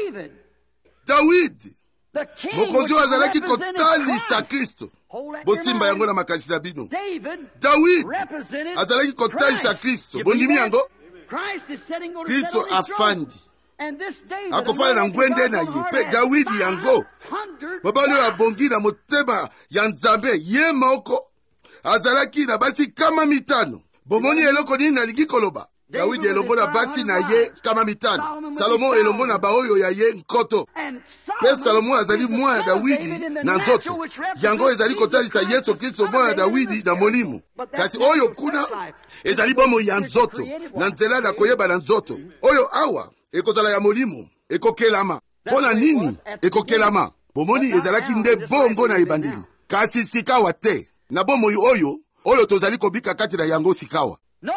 Dawidi mokonzi azalaki kotalisa Kristo. Bosimba yango na makasi na bino. Dawidi azalaki kotalisa Kristo. Bondimi yango Kristo afandi akofala na ngwende na ye. Pe Dawidi yango mobali oyo abongi na motema ya nzambe ye moko azalaki na basi kama mitano. Bomoni eloko nini nalingi koloba? Dawidi elongo na basi na ye kama mitano. Salomo elongo na baoyo ya ye nkoto. Pe Salomo azali mwa ya Dawidi na nzoto. Yango ezali kotalisa Yesu Kristo mwa ya Dawidi na molimo. Kasi oyo kuna ezali bomo ya nzoto na nzela na koyeba na nzoto. Oyo awa ekozala ya molimo ekokelama. Pona nini ekokelama? Bomoni ezalaki nde bongo na ebandeli. Kasi sikawa te. Na bomo oyo tozali kobika kati na yango sikawa.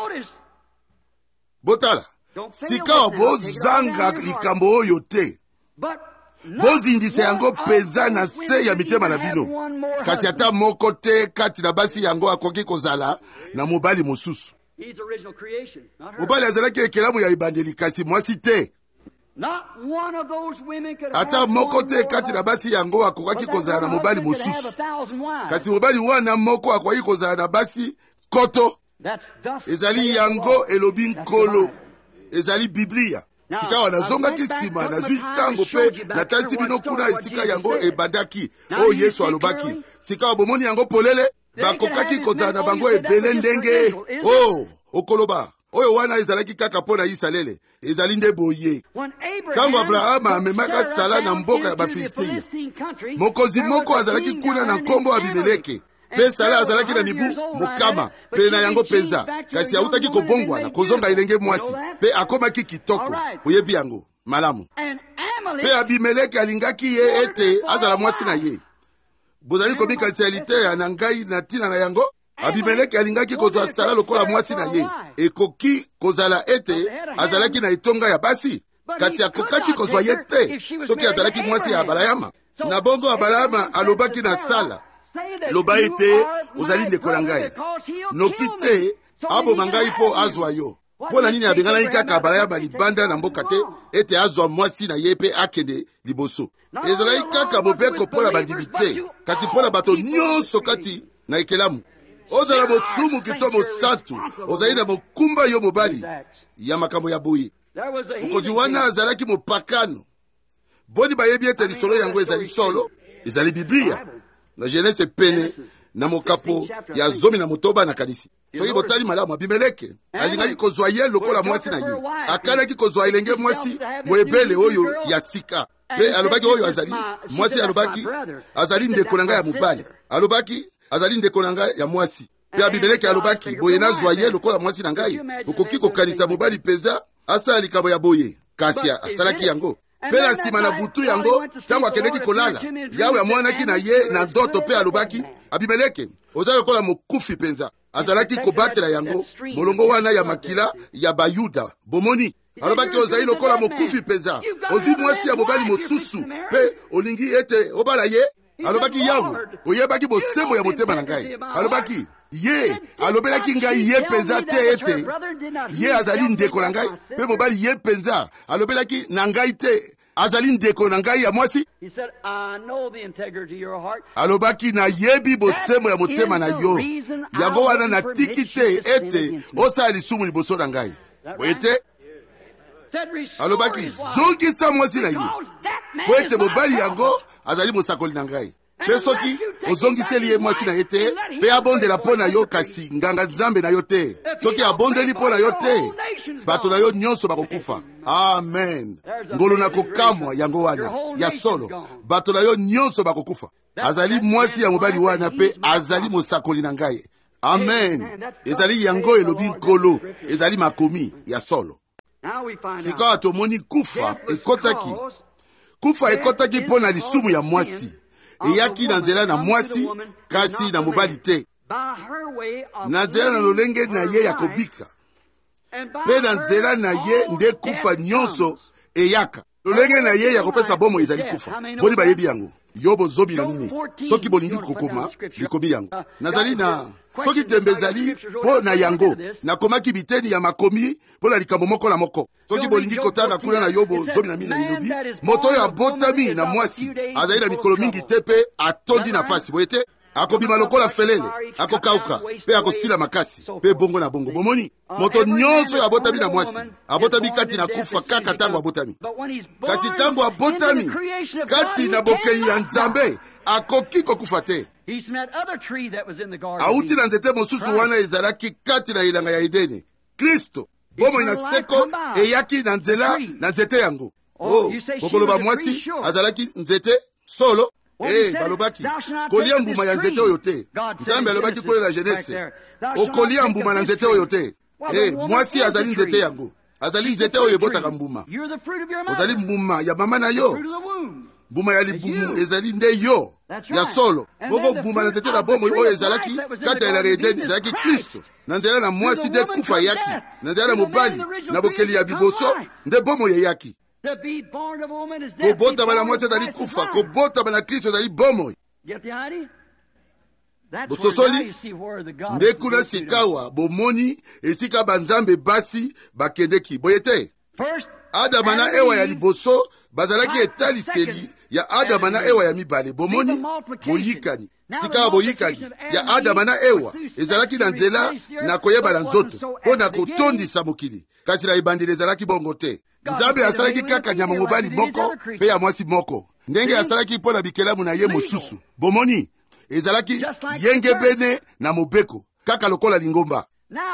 Botala sikawa bozanga likambo oyo te. Bozindisa yango peza na se ya mitema na bino. Kasi ata moko te kati na basi yango akoki kozala na mobali mosusu. Mobali azalaki ekelamu ya ibandeli kasi mwasi te. Ata moko te kati na basi yango akokaki kozala na mobali mosusu. Kasi mobali wana moko akoki kozala na basi koto. Ezali yango elobi nkolo. Ezali Biblia. Sikawa nazongaki sima na zwi tango pe na tansi bino kuna esika yango ebandaki. O Yesu alobaki. Sikawa bomoni yango polele bakokaki kozala na bango ebele ndenge. Okoloba oyo wana ezalaki kaka pona Isalele. Ezali nde boye. Tango Abraham amemaka Sala na mboka ya Bafilistia, mokonzi moko azalaki kuna na nkombo Abimeleke. Pe Sala azalaki na mibu mokama pe na yango penza. Kasi autaki kobongwa na kozonga ilenge mwasi. Pe akomaki kitoko. Oyebi yango malamu. Pe Abimeleke alingaki ye ete azala mwasi na ye. Bozali komika realite ya na ngai na tina na yango. Abimeleke alingaki kozwa Sala lokola mwasi na ye. Ekoki kozala ete azalaki na itonga ya basi. Kasi akokaki kozwa ye te soki azalaki mwasi ya Abrahama. Na bongo Abrahama alobaki na Sala, loba ete ozali ndeko na ngai. Noki te aboma ngai po azwa yo. Pona nini abenganaki kaka Abrahama libanda na mboka te ete azwa mwasi na ye pe akende liboso. Ezalaki kaka mobeko pona bandimi te, kasi pona bato nyonso kati na ekelamu. Ozala mosumu kito mosantu, ozali na mokumba yo mobali ya makambo ya boye. Mokonzi wana azalaki mopakano. Boni bayebi ete lisolo yango ezali solo, ezali Biblia. Na Genese pene na mokapo ya 19 na kanisi. Soki botali malamu Abimeleke alingaki kozwa ye lokola mwasi na ye. Akalaki kozwa ilenge mwasi moebele oyo ya sika. Pe alobaki oyo azali mwasi, alobaki azali ndeko na ngai ya mobali. Alobaki azali ndeko na ngai ya mwasi. Pe Abimeleke alobaki boye nazwa ye lokola mwasi na ngai. Okoki kokanisa mobali peza asala likambo ya boye. Kasi asalaki yango. Mpe na nsima na butu yango ntango akendeki kolala, Yawe amwanaki na ye na ndoto mpe alobaki, Abimeleke, oza lokola mokufi penza. Azalaki kobatela yango molongo wana ya makila ya Bayuda. Bomoni alobaki ozali lokola mokufi penza, ozwi mwasi ya mobali mosusu mpe olingi ete obala ye. Alobaki Yawe, oyebaki bosembo ya motema na ngai. Alobaki ye alobelaki ngai ye penza te ete ye azali ndeko na ngai, mpe mobali ye penza alobelaki na ngai te azali ndeko na ngai ya mwasi. Alobaki na yebi bosembo ya motema na yo, yango wana natiki te ete osala lisumu liboso na ngai. Boyete alobaki zongisa mwasi na ye, po ete mobali yango azali mosakoli na ngai. Mpe soki ozongiseli ye mwasi na ye te, mpe abondela mpo na yo kasi nganga nzambe na yo te, soki abondeli mpo na yo te, bato na yo nyonso bakokufa. Amen. Ngolo na kokamwa yango wana ya solo, bato na yo nyonso bakokufa. Azali mwasi ya mobali wana mpe azali mosakoli na ngai. Amen. Ezali yango elobi nkolo, ezali makomi ya solo. Sikawa tomoni kufa ekotaki. Kufa ekotaki mpo na lisumu ya mwasi. Eyaki na nzela na mwasi kasi na mobali te. Na nzela na lolenge na ye ya kobika. Pe na nzela na ye nde kufa nyonso eyaka. Lolenge na ye ya kopesa bomo ezali kufa. Boni bayebi yango. Yobo zobi na nini. Soki bolingi kokoma likomi yango. Nazali na soki tembe ezali po na yango. Nakomaki biteni ya makomi po na likambo moko na moko. Soki bolingi kotanga kuna na Yobo zobi na mina ilobi, moto ya botami na mwasi azali na mikolo mingi te pe atondi na pasi. Boyete akobima lokola felele, akokauka pe akosila makasi pe bongo na bongo. Bomoni moto nyonso ya botami na mwasi abotami kati na kufa kaka tango abotami. Kasi tango abotami kati na bokei ya Nzambe akoki kokufa te. Auti na nzete mosusu wana ezalaki kati na ilanga ya Edeni. Kristo bomo ina seko eyaki na nzela na nzete yango. Bokoloba mwasi azalaki nzete solo. Balobaki kolia mbuma ya nzete oyo te. Nzambe alobaki kolela Genese, okolia mbuma na nzete oyo te. Mwasi azali nzete yango, azali nzete oyo ebotaka mbuma. Ozali mbuma ya mama na yo, mbuma ya libumu ezali nde yo ya solo. Boko mbuma na nzete na bomo oyo ezalaki kata ya Edeni ezalaki Kristo. Na nzela na mwasi nde kufa yaki, na nzela na mobali na bokeli ya biboso nde bomo ya yaki. Kobota bana mwasi ezali kufa, kobota bana Kristo ezali bomo. Bososoli nde kuna sikawa bomoni esika banzambe basi bakendeki. Boyete Adama na Ewa ya liboso bazalaki etaliseli ya Adama na Ewa ya mibale. Bomoni boyikani, sikawa boyikani ya Adama na Ewa ezalaki na nzela na koyeba na nzoto mpo na kotondisa mokili, kasi na ebandeli ezalaki bongo te. Nzambe asalaki kaka nyama mobali moko pe ya mwasi moko, ndenge asalaki mpo na bikelamu na ye mosusu. Bomoni ezalaki yenge bene na mobeko kaka lokola lingomba.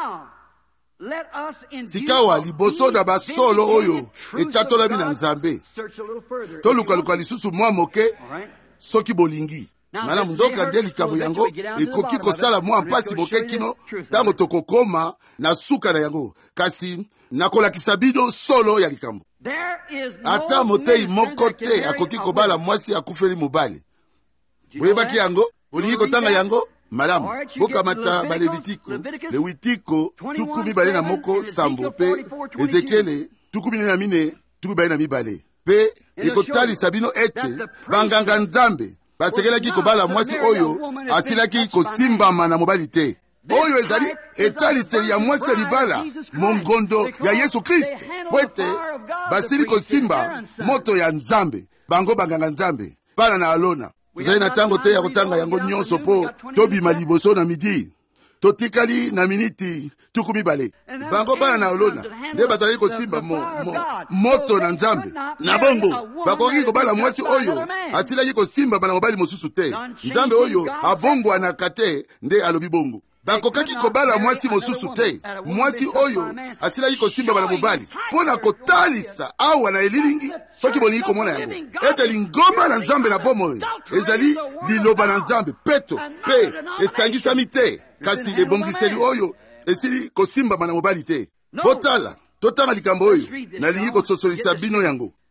Sikawa liboso na basolo oyo etatolami na Nzambe, tolukaluka lisusu mwa moke soki bolingi. Mana munzoka nde likambo yango ekoki kosala mwa mpasi moke kino tango tokokoma na suka na yango, kasi nakolakisa bino solo ya likambo. Ata motei moko te akoki kobala mwasi akufeli mobali. Boyebaki yango, bolingi kotanga yango malamu. Bokamata balevitiko, lewitiko tukumi bale na moko sambo pe Ezekiele tukumi na mine tukumi bale na mibale. Pe ekotalisa bino ete banganga Nzambe basekelaki kobala mwasi oyo asilaki kosimbama na mobali te. Oyo ezali etaliseli ya mwasi libala mongondo ya Yesu Kristo, pwete basili kosimba moto ya Nzambe, bango banganga Nzambe bana na alona. Tuzali na tango te ya kotanga yango nyonso po tobima liboso na midi. Totikali na miniti tukumi bale. Bango bana na alona nde bazali kosimba moto na Nzambe. Na bongo bakoki kobala mwasi oyo asilaki kosimba bana mobali mosusu te. Nzambe oyo abongo anakate nde alobi bongo. Bakokaki kobala mwasi mosusu te. Mwasi oyo asilaki kosimba bana mobali pona kotalisa awa na elilingi soki bolingi komona yango ete lingomba na Nzambe na bomo ezali liloba na Nzambe peto pe esangisami te, kasi ebongiseli oyo esili kosimba bana mobali te. Botala totanga likambo oyo nalingi kososolisa bino yango.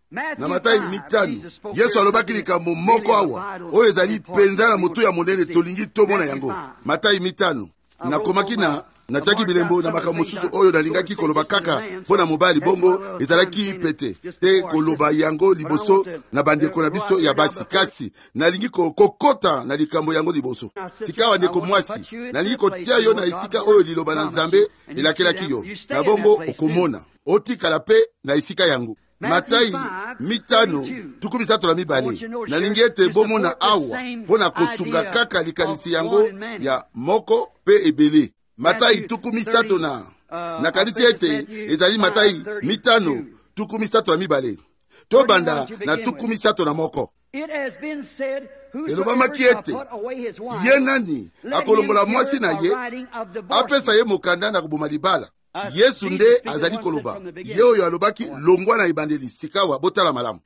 na Matayi 5 Yesu alobaki likambo moko awa oyo ezali penza na motu ya monene tolingi tomona yango. Matayi 5 nakomaki natiaki bilembo na makambo mosusu oyo nalingaki koloba kaka mpona mobali bongo ezalaki pete te koloba yango liboso na bandeko na biso ya basi, kasi nalingi kokota na likambo yango liboso. Sikawa ndeko mwasi nalingi kotia yo na esika oyo liloba na Nzambe elakelaki yo, na bongo okomona otikala pe na esika yango. Matayi 5:32 nalingi ete bomona awa mpona kosunga kaka likanisi yango ya moko pe ebele. Matayi 3 nakanisi ete ezali Matayi 5:32 tobanda na 31. Elobamaki ete ye nani akolongola mwasi na ye apesa ye mokanda na koboma libala. Yesu nde azali koloba, ye oyo alobaki longwa na ebandeli. Sikawa botala malamu.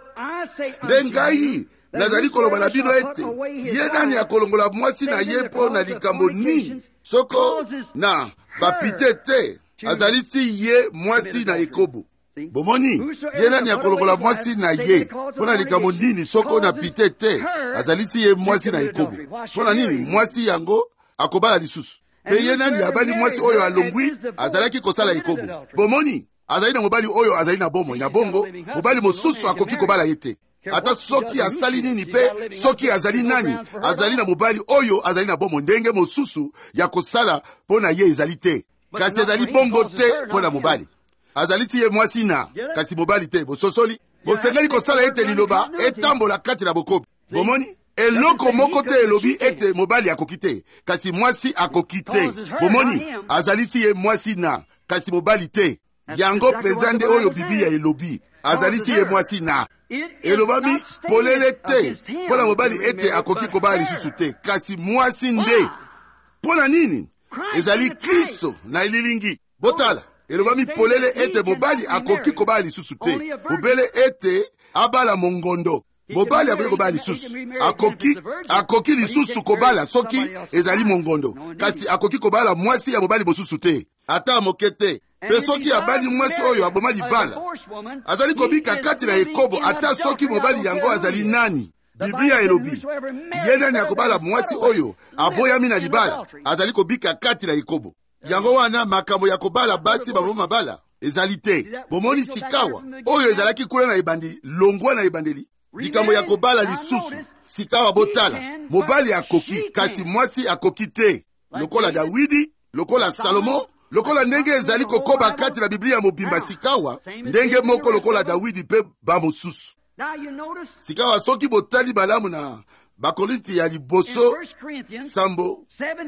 Nde ngai nazali koloba na bino ete ye nani akolongola mwasi na ye mpo na likambo nini? Soko na bapite te azalisi ye mwasi na ekobo. Bomoni, ye nani akolongola mwasi na ye mpona likambo nini? Soko na pite te azalisi ye mwasi na ekobo. Mpona nini? Mwasi yango akobala lisusu. Pe ye nani abali mwasi oyo alongwi azalaki kosala ekobo. Bomoni, azali na mobali oyo azali na bomoi na bongo, mobali mosusu akoki kobala ye te. Ata soki asali nini pe soki azali nani, azali na mobali oyo azali na bomo ndenge mosusu ya kosala mpona ye ezali te. Kasi azali bongo te mpona mobali. Azali ti ye mwasi na kasi mobali te. Bososoli bosengeli kosala ete liloba etambola kati na bokobi. Bomoni, eloko moko te elobi ete mobali akoki te kasi mwasi akoki te. Bomoni, azali ti ye mwasi na kasi mobali te. Yango penza nde oyo Biblia elobi azali ti ye mwasi na. Elobami polele te mpona mobali ete akoki kobala lisusu te kasi mwasi nde. Mpona nini? Ezali Kristo na elilingi. Botala, elobami polele ete mobali akoki kobala lisusu te, mobele ete abala mongondo. Mobali akoki kobala lisusu, akoki lisusu kobala soki ezali mongondo, kasi akoki kobala mwasi ya mobali mosusu te, ata moke te. Pe soki abali mwasi oyo aboma libala azali kobika kati na ekobo ata soki mobali yango azali nani. Biblia elobi ye nani akobala mwasi oyo aboyami na libala azali kobika kati na ekobo. Yango wana makambo ya kobala basi baboma bala ezali te. Bomoni sikawa oyo ezalaki kula na ebandi longwa na ebandeli likambo ya kobala lisusu. Sikawa botala, mobali akoki kasi mwasi akoki te. Lokola Dawidi, lokola Salomo, lokola ndenge ezali kokoba kati na Biblia mobimba. Sikawa ndenge moko lokola Dawidi pe bamosusu. Sikawa soki botali balamu na Bakorinti ya liboso sambo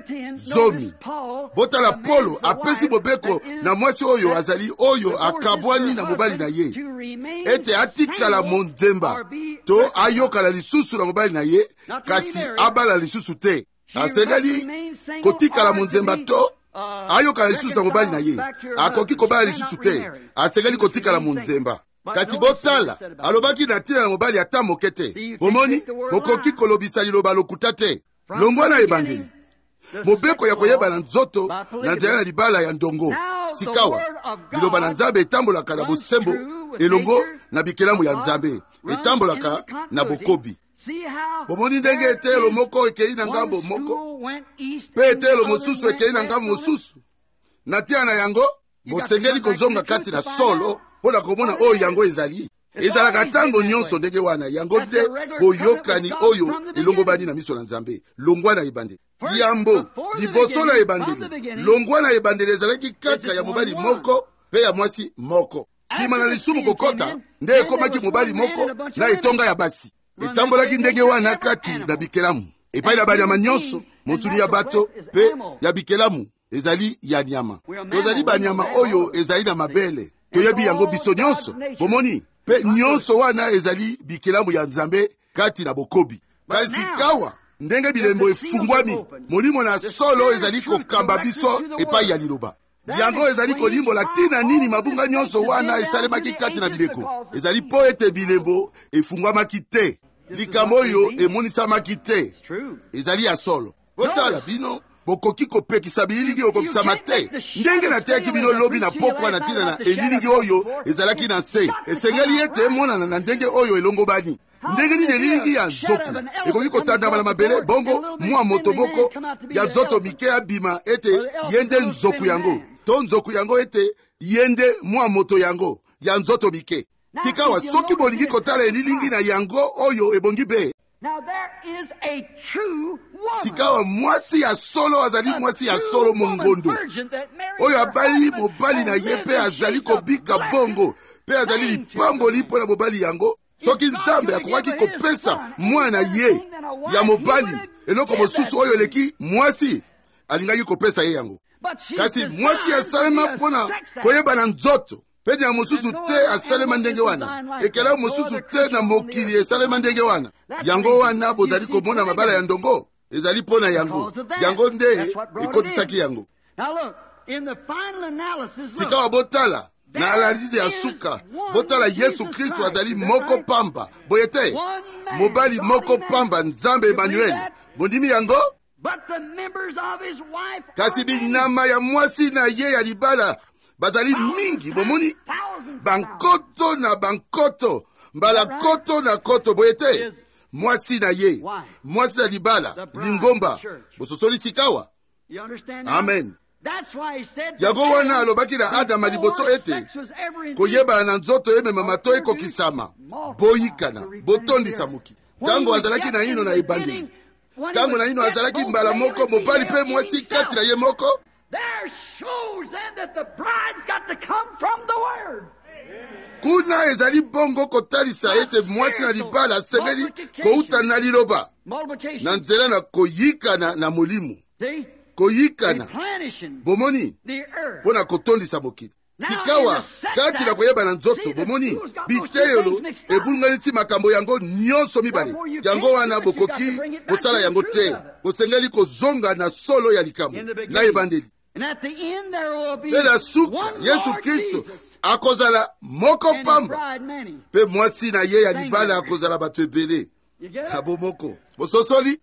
zomi, botala Polo apesi bobeko na mwasi oyo azali oyo akabwani na mobali na ye ete atikala monzemba to ayokala lisusu na mobali na ye kasi abala lisusu te. Asengeli kotikala monzemba to ayokala lisusu na mobali na ye akoki kobala lisusu te. Asengeli kotikala monzemba. Kasi botala alobaki na tina na mobali ata moke te. Bomoni, mokoki kolobisa liloba lokuta te. Longwa na ebandeli mobeko ya koyeba na nzoto na nzela na libala ya ndongo. Sikawa liloba na Nzambe etambolaka na bosembo elongo na bikelamu ya Nzambe etambolaka na bokobi. Bomoni ndenge etelo moko ekei na ngambo moko pe etelo mosusu ekei na ngambo mosusu. Natia na yango mosengeli kozonga kati na solo mpona komona oyo yango ezali. Ezalaka tango nyonso ndenge wana yango nde boyokani oyo elongobani na miso na Nzambe. Longwa na ebandeli yambo liboso na ebandeli, longwa na ebandeli ezalaki kaka ya mobali moko pe ya mwasi moko. Sima na lisumu kokota nde ekomaki mobali moko na etonga ya basi. Etambolaki ndenge wana kati na bikelamu epai na banyama nyonso. Mosuni ya bato pe ya bikelamu ezali ya nyama. Tozali banyama oyo ezali na mabele toyebi yango biso nyonso. Bomoni, pe nyonso wana ezali bikelamu ya Nzambe kati na bokobi. Kasi kawa ndenge bilembo efungwami molimo na solo ezali kokamba biso epai ya liloba. Yango ezali kolimbola tina nini mabunga nyonso wana esalemaki kati na bileko. Ezali po ete bilembo efungwamaki te, likambo oyo emonisamaki te. Ezali ya solo. Botala bino bokoki kopekisa bililingi okokisama te. Ndenge nateyaki bino lobi na pokwa na ntina na elilingi oyo ezalaki na se, esengeli ete emonana na ndenge oyo elongobani. Ndenge nini elilingi ya nzoku ekoki kotandama na mabele, bongo mwa moto moko ya nzoto mike abima ete yende nzoku yango, to nzoku yango ete yende mwa moto yango ya nzoto mike. Sikawa soki bolingi kotala elilingi na yango oyo ebongi be. Sikawa mwasi ya solo azali mwasi ya solo mongondo oyo abali mobali na ye pe azali kobika bongo pe azali lipamboli mpo na mobali yango. Soki Nzambe akokaki kopesa mwana ye ya mobali eloko mosusu oyo eleki mwasi, alingaki kopesa ye yango. Kasi mwasi asalema mpona koyeba na nzoto, pe na mosusu te asalema ndenge wana, ekela mosusu te na mokili esalema ndenge wana. Yango wana bozali komona mabala ya ndongo ezali mpona yango, yango nde ekotisaki yango. Sikawa botala na analize ya suka, botala Yesu Kristo azali moko pamba, boyete mobali moko pamba, Nzambe Emmanuel, bondimi yango. Kasi binama ya mwasi na ye ya libala bazali mingi, bomoni bankoto na bankoto, mbala koto na koto, boyete mwasi na ye, mwasi na libala, lingomba, bososoli sikawa. Amen. Yango wana alobaki na Adama liboso ete koyeba na nzoto emema mato ekokisama, boyikana, botondisa moki. Tango azalaki na ino na ebandeli, tango na ino azalaki mbala moko, mobali pe mwasi kati na ye moko. Kuna ezali bongo kotalisa ete mwasi na libala asengeli kouta na liloba na nzela na koyikana na molimo, koyikana bomoni pona kotondisa mokili. Sikawa kati na koyeba na nzoto, bomoni biteyolo ebulunganisi makambo yango nyonso mibale. Yango wana bokoki kosala yango te, kosengeli kozonga na solo ya likambo na ebandeli. Pela suka Yesu Kristo akozala moko pamba, pe mwasi na ye ya libala akozala bato ebele abo moko. Bososoli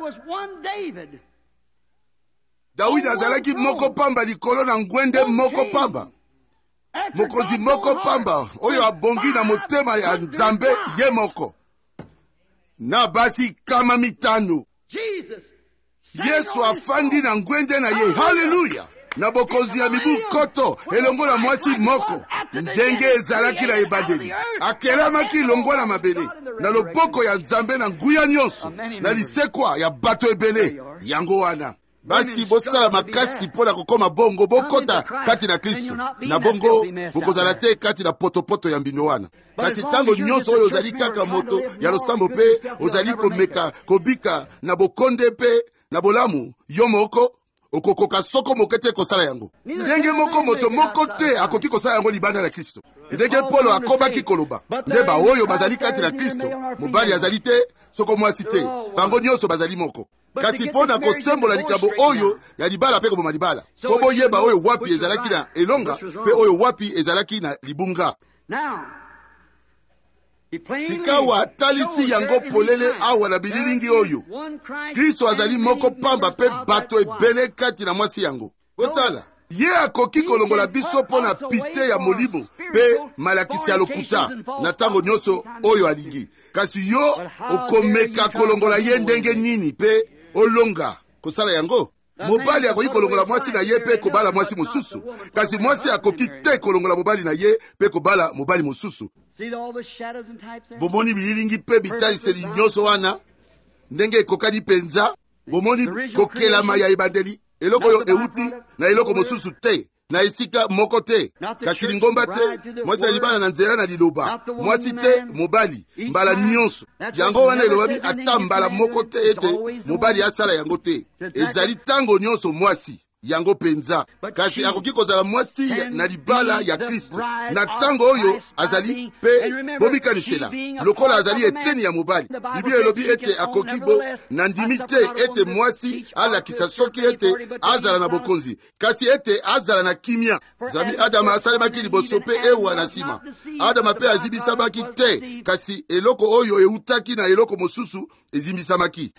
Dawidi azalaki moko pamba likolo na ngwende moko pamba, mokonzi moko pamba oyo abongi na motema ya Nzambe ye moko, na basi kama mitano. Yesu afandi na ngwende na ye, haleluya, na bokonzi ya mibu koto elongo na mwasi moko, ndenge ezalaki na ebandeli. Akelamaki elongo na mabele na loboko ya Nzambe na nguya nyonso na lisekwa ya bato ebele. Yango wana basi bosala makasi mpona kokoma bongo, bokota kati na Kristo, na bongo bokozala te kati na potopoto ya mbino wana. Kasi tango nyonso oyo ozali kaka moto ya losambo pe ozali komeka kobika na bokonde pe na bolamu, yo moko okokoka soko mokete kosala yango. Ndenge moko moto moko te akoki kosala yango libanda na Kristo. Ndenge Polo akobaki koloba, ndeba oyo bazali kati na Kristo, mobali azali te, soko mwasi te, bango nyonso bazali moko. Kasi pona kosembola likambo oyo ya libala pe koboma libala, po boyeba oyo wapi ezalaki na elonga pe oyo wapi ezalaki na libunga. Sikawa atalisi yango polele awa na bililingi oyo Kristo azali moko pamba pe bato ebele kati na mwasi yango. Otala, ye akoki kolongola biso pona pite ya molimo pe malakisi ya lokuta na tango nyonso oyo alingi. Kasi yo okomeka kolongola ye ndenge nini pe olonga kosala yango. Mobali akoki kolongola mwasi na ye pe kobala mwasi mosusu, kasi mwasi akoki te kolongola mobali na ye pe kobala mobali mosusu. Bomoni bililingi pe bitaliseli nyonso wana ndenge ekokani penza. Bomoni kokelama ya ebandeli, eloko yo euti na eloko mosusu te, na esika moko te. Kasi lingomba te, mwasi alibana na nzela na liloba, mwasi te mobali, mbala nyonso. Yango wana elobabi ata mbala moko te ete mobali asala yango te. Ezali tango nyonso mwasi, yango penza. Kasi akoki kozala mwasi na libala ya Kristo. Na tango oyo azali pe bomikanisela lokola azali eteni ya mobali. Biblia elobi ete akoki bo na ndimi te ete mwasi alakisa soki ete azala na bokonzi, kasi ete azala na kimia. Zami Adama asalemaki liboso pe ewa na sima. Adama pe azibisabaki te, kasi eloko oyo eutaki na eloko mosusu ezimbisamaki.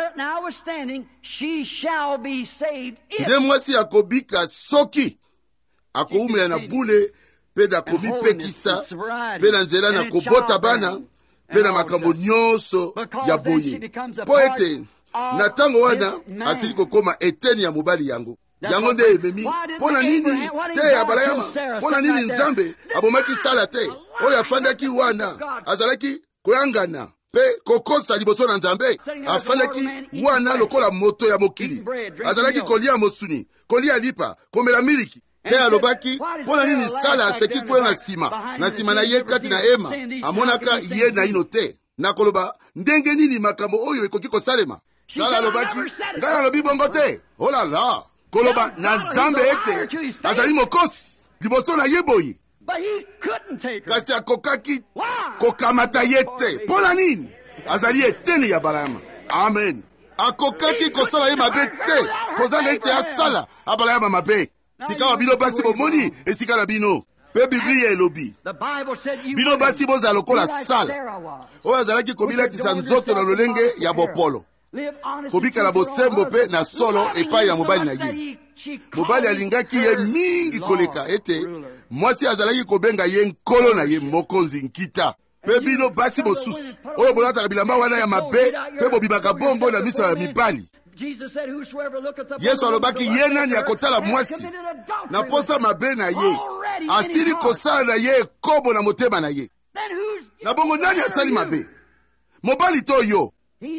Nde mwasi akobika soki akoumela na bule pe na komipekisa pe na nzela na kobota bana pe na makambo nyonso ya boye. Po ete na tango wana asili kokoma eteni ya mobali yango. Yango nde ememi. Pona nini te ya Abrahama? Pona nini Nzambe abomaki Sara te? Oyo afandaki wana azalaki koyangana pe kokosa liboso na Nzambe. Afandaki wana lokola moto ya mokili. Azalaki kolia mosuni, kolia lipa, komela miliki. Te alobaki, pona nini Sara aseki kwe na sima na ye kati na ema, amonaka ye na ino te. Na koloba, ndenge nini makambo oyo ekoki kosalema? Sara alobaki, ngana lobi bongo te. Oh la la, koloba na Nzambe ete azali mokosi liboso na ye boye. Kasi akokaki kokamata ye te. Pona nini? Azali eteni ya Abrahama. Amen. Akokaki kosala ye mabe te. Kozanga ete asala Abrahama mabe. Sika wa bino basi bomoni esika na bino. Pe Biblia elobi bino basi boza lokola Sala oyo azalaki kobilatisa nzoto na lolenge ya bopolo, kobika na bosembo pe na solo epai ya mobali na ye. Mobali alingaki ye mingi koleka ete mwasi azalaki kobenga ye nkolo na ye mokonzi nkita. Pe bino basi mosusu oyo bolataka bilamba wana ya mabe pe bobimaka bongo na miso ya mibali. Yesu alobaki ye nani akotala mwasi na posa mabe na ye asili kosala na ye ekobo na motema na ye. Na bongo nani asali mabe? Mobali to yo.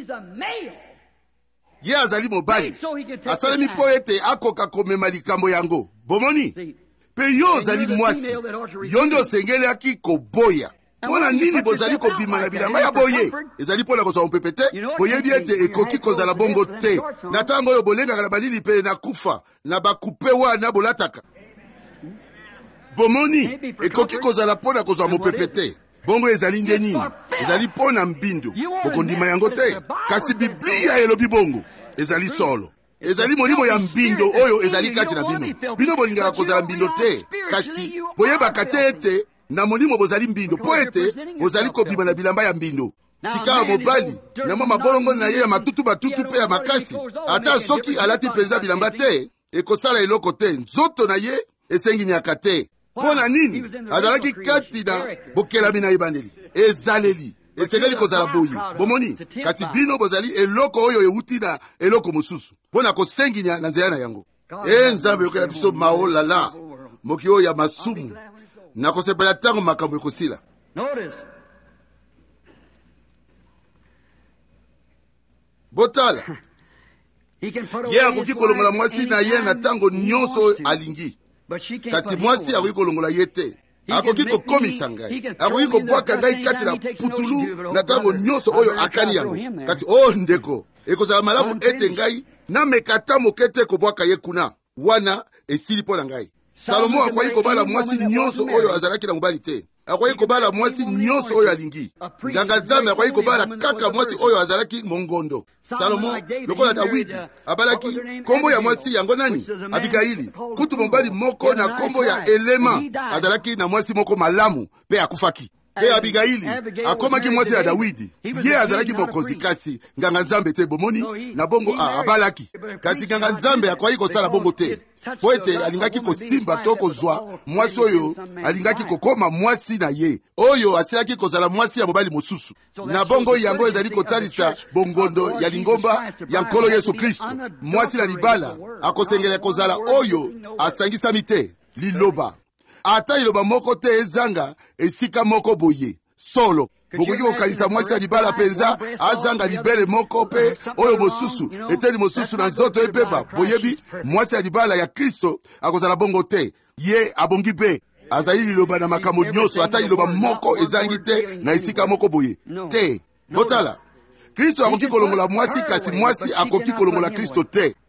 Ye azali mobali asalemi po ete akoka komema likambo yango. Bomoni? Pe yo azali mwasi, yo nde osengeliaki koboya. Pona nini bozali kobima na bilamba ya boye? Ezali pona kozwa mpepe te? Boyebi ete ekoki kozala bongo te. Na tango oyo bolengaka na balili pele na kufa na bakupe wana bolataka. Bomoni, ekoki kozala pona kozwa mpepe te. Bongo ezali nde nini? Ezali pona mbindo. Bokondima yango te. Kasi Biblia elobi bongo ezali solo. Ezali molimo ya mbindo oyo ezali kati na bino. Bino bolingaka kozala mbindo te. Kasi boyebaka te ete na molimo bozali mbindo po ete bozali kobima na bilamba ya mbindo. Sika mobali na mama bolongo na ye ya matutu batutu pe ya makasi, ata soki alati penza bilamba te ekosala eloko te. Nzoto na ye esenginiaka te. Pona nini? Azalaki kati na bokelami na ebandeli ezaleli esengeli kozala boyi. Bomoni, kasi bino bozali eloko oyo euti na eloko mosusu pona kosenginya na nzela na yango. Nzambe yokela biso maolala moki oyo ya masumu na kosepela tango makambo ekosila. Botala ye akoki kolongola mwasi na ye na tango nyonso alingi, kasi mwasi akoki kolongola ye te. Akoki kokomisa ngai, akoki kobwaka ngai kati na putulu na tango nyonso oyo akani yango. Kasi ndeko ekozala malamu ete ngai namekata moke te kobwaka ye kuna wana esili mpo na ngai. Salomo akoki kobala mwasi nyonso oyo azalaki na mobali te. Akoki kobala mwasi nyonso oyo alingi. Nganga Nzambe akoki kobala kaka mwasi oyo azalaki mongondo. Salomo lokola Dawidi abalaki kombo ya mwasi yango nani? Abigaili. Kutu mobali moko na kombo ya Elema azalaki na mwasi moko malamu pe akufaki. Pe Abigaili akomaki mwasi ya Dawidi. Ye azalaki mokonzi, kasi nganga Nzambe te. Bomoni na bongo abalaki. Kasi nganga Nzambe akoki kosala bongo te. Po ete alingaki kosimba to kozwa mwasi oyo alingaki kokoma mwasi na ye oyo asilaki kozala mwasi ya mobali mosusu. Na bongo yango ezali kotalisa bongondo ya lingomba ya nkolo Yesu Kristo. Mwasi na libala akosengela kozala oyo asangisami te liloba. Ata liloba moko te ezanga esika moko boye solo. Bokoki kokanisa mwasi ya libala penza azanga libele moko pe oyo mosusu eteli mosusu na nzoto ebeba. Boyebi mwasi ya libala ya Kristo akozala bongo te. Ye abongi pe azali liloba na makambo nyonso, ata liloba moko ezangi te na esika moko boye te. Botala, Kristo akoki kolongola mwasi, kasi mwasi akoki kolongola Kristo te.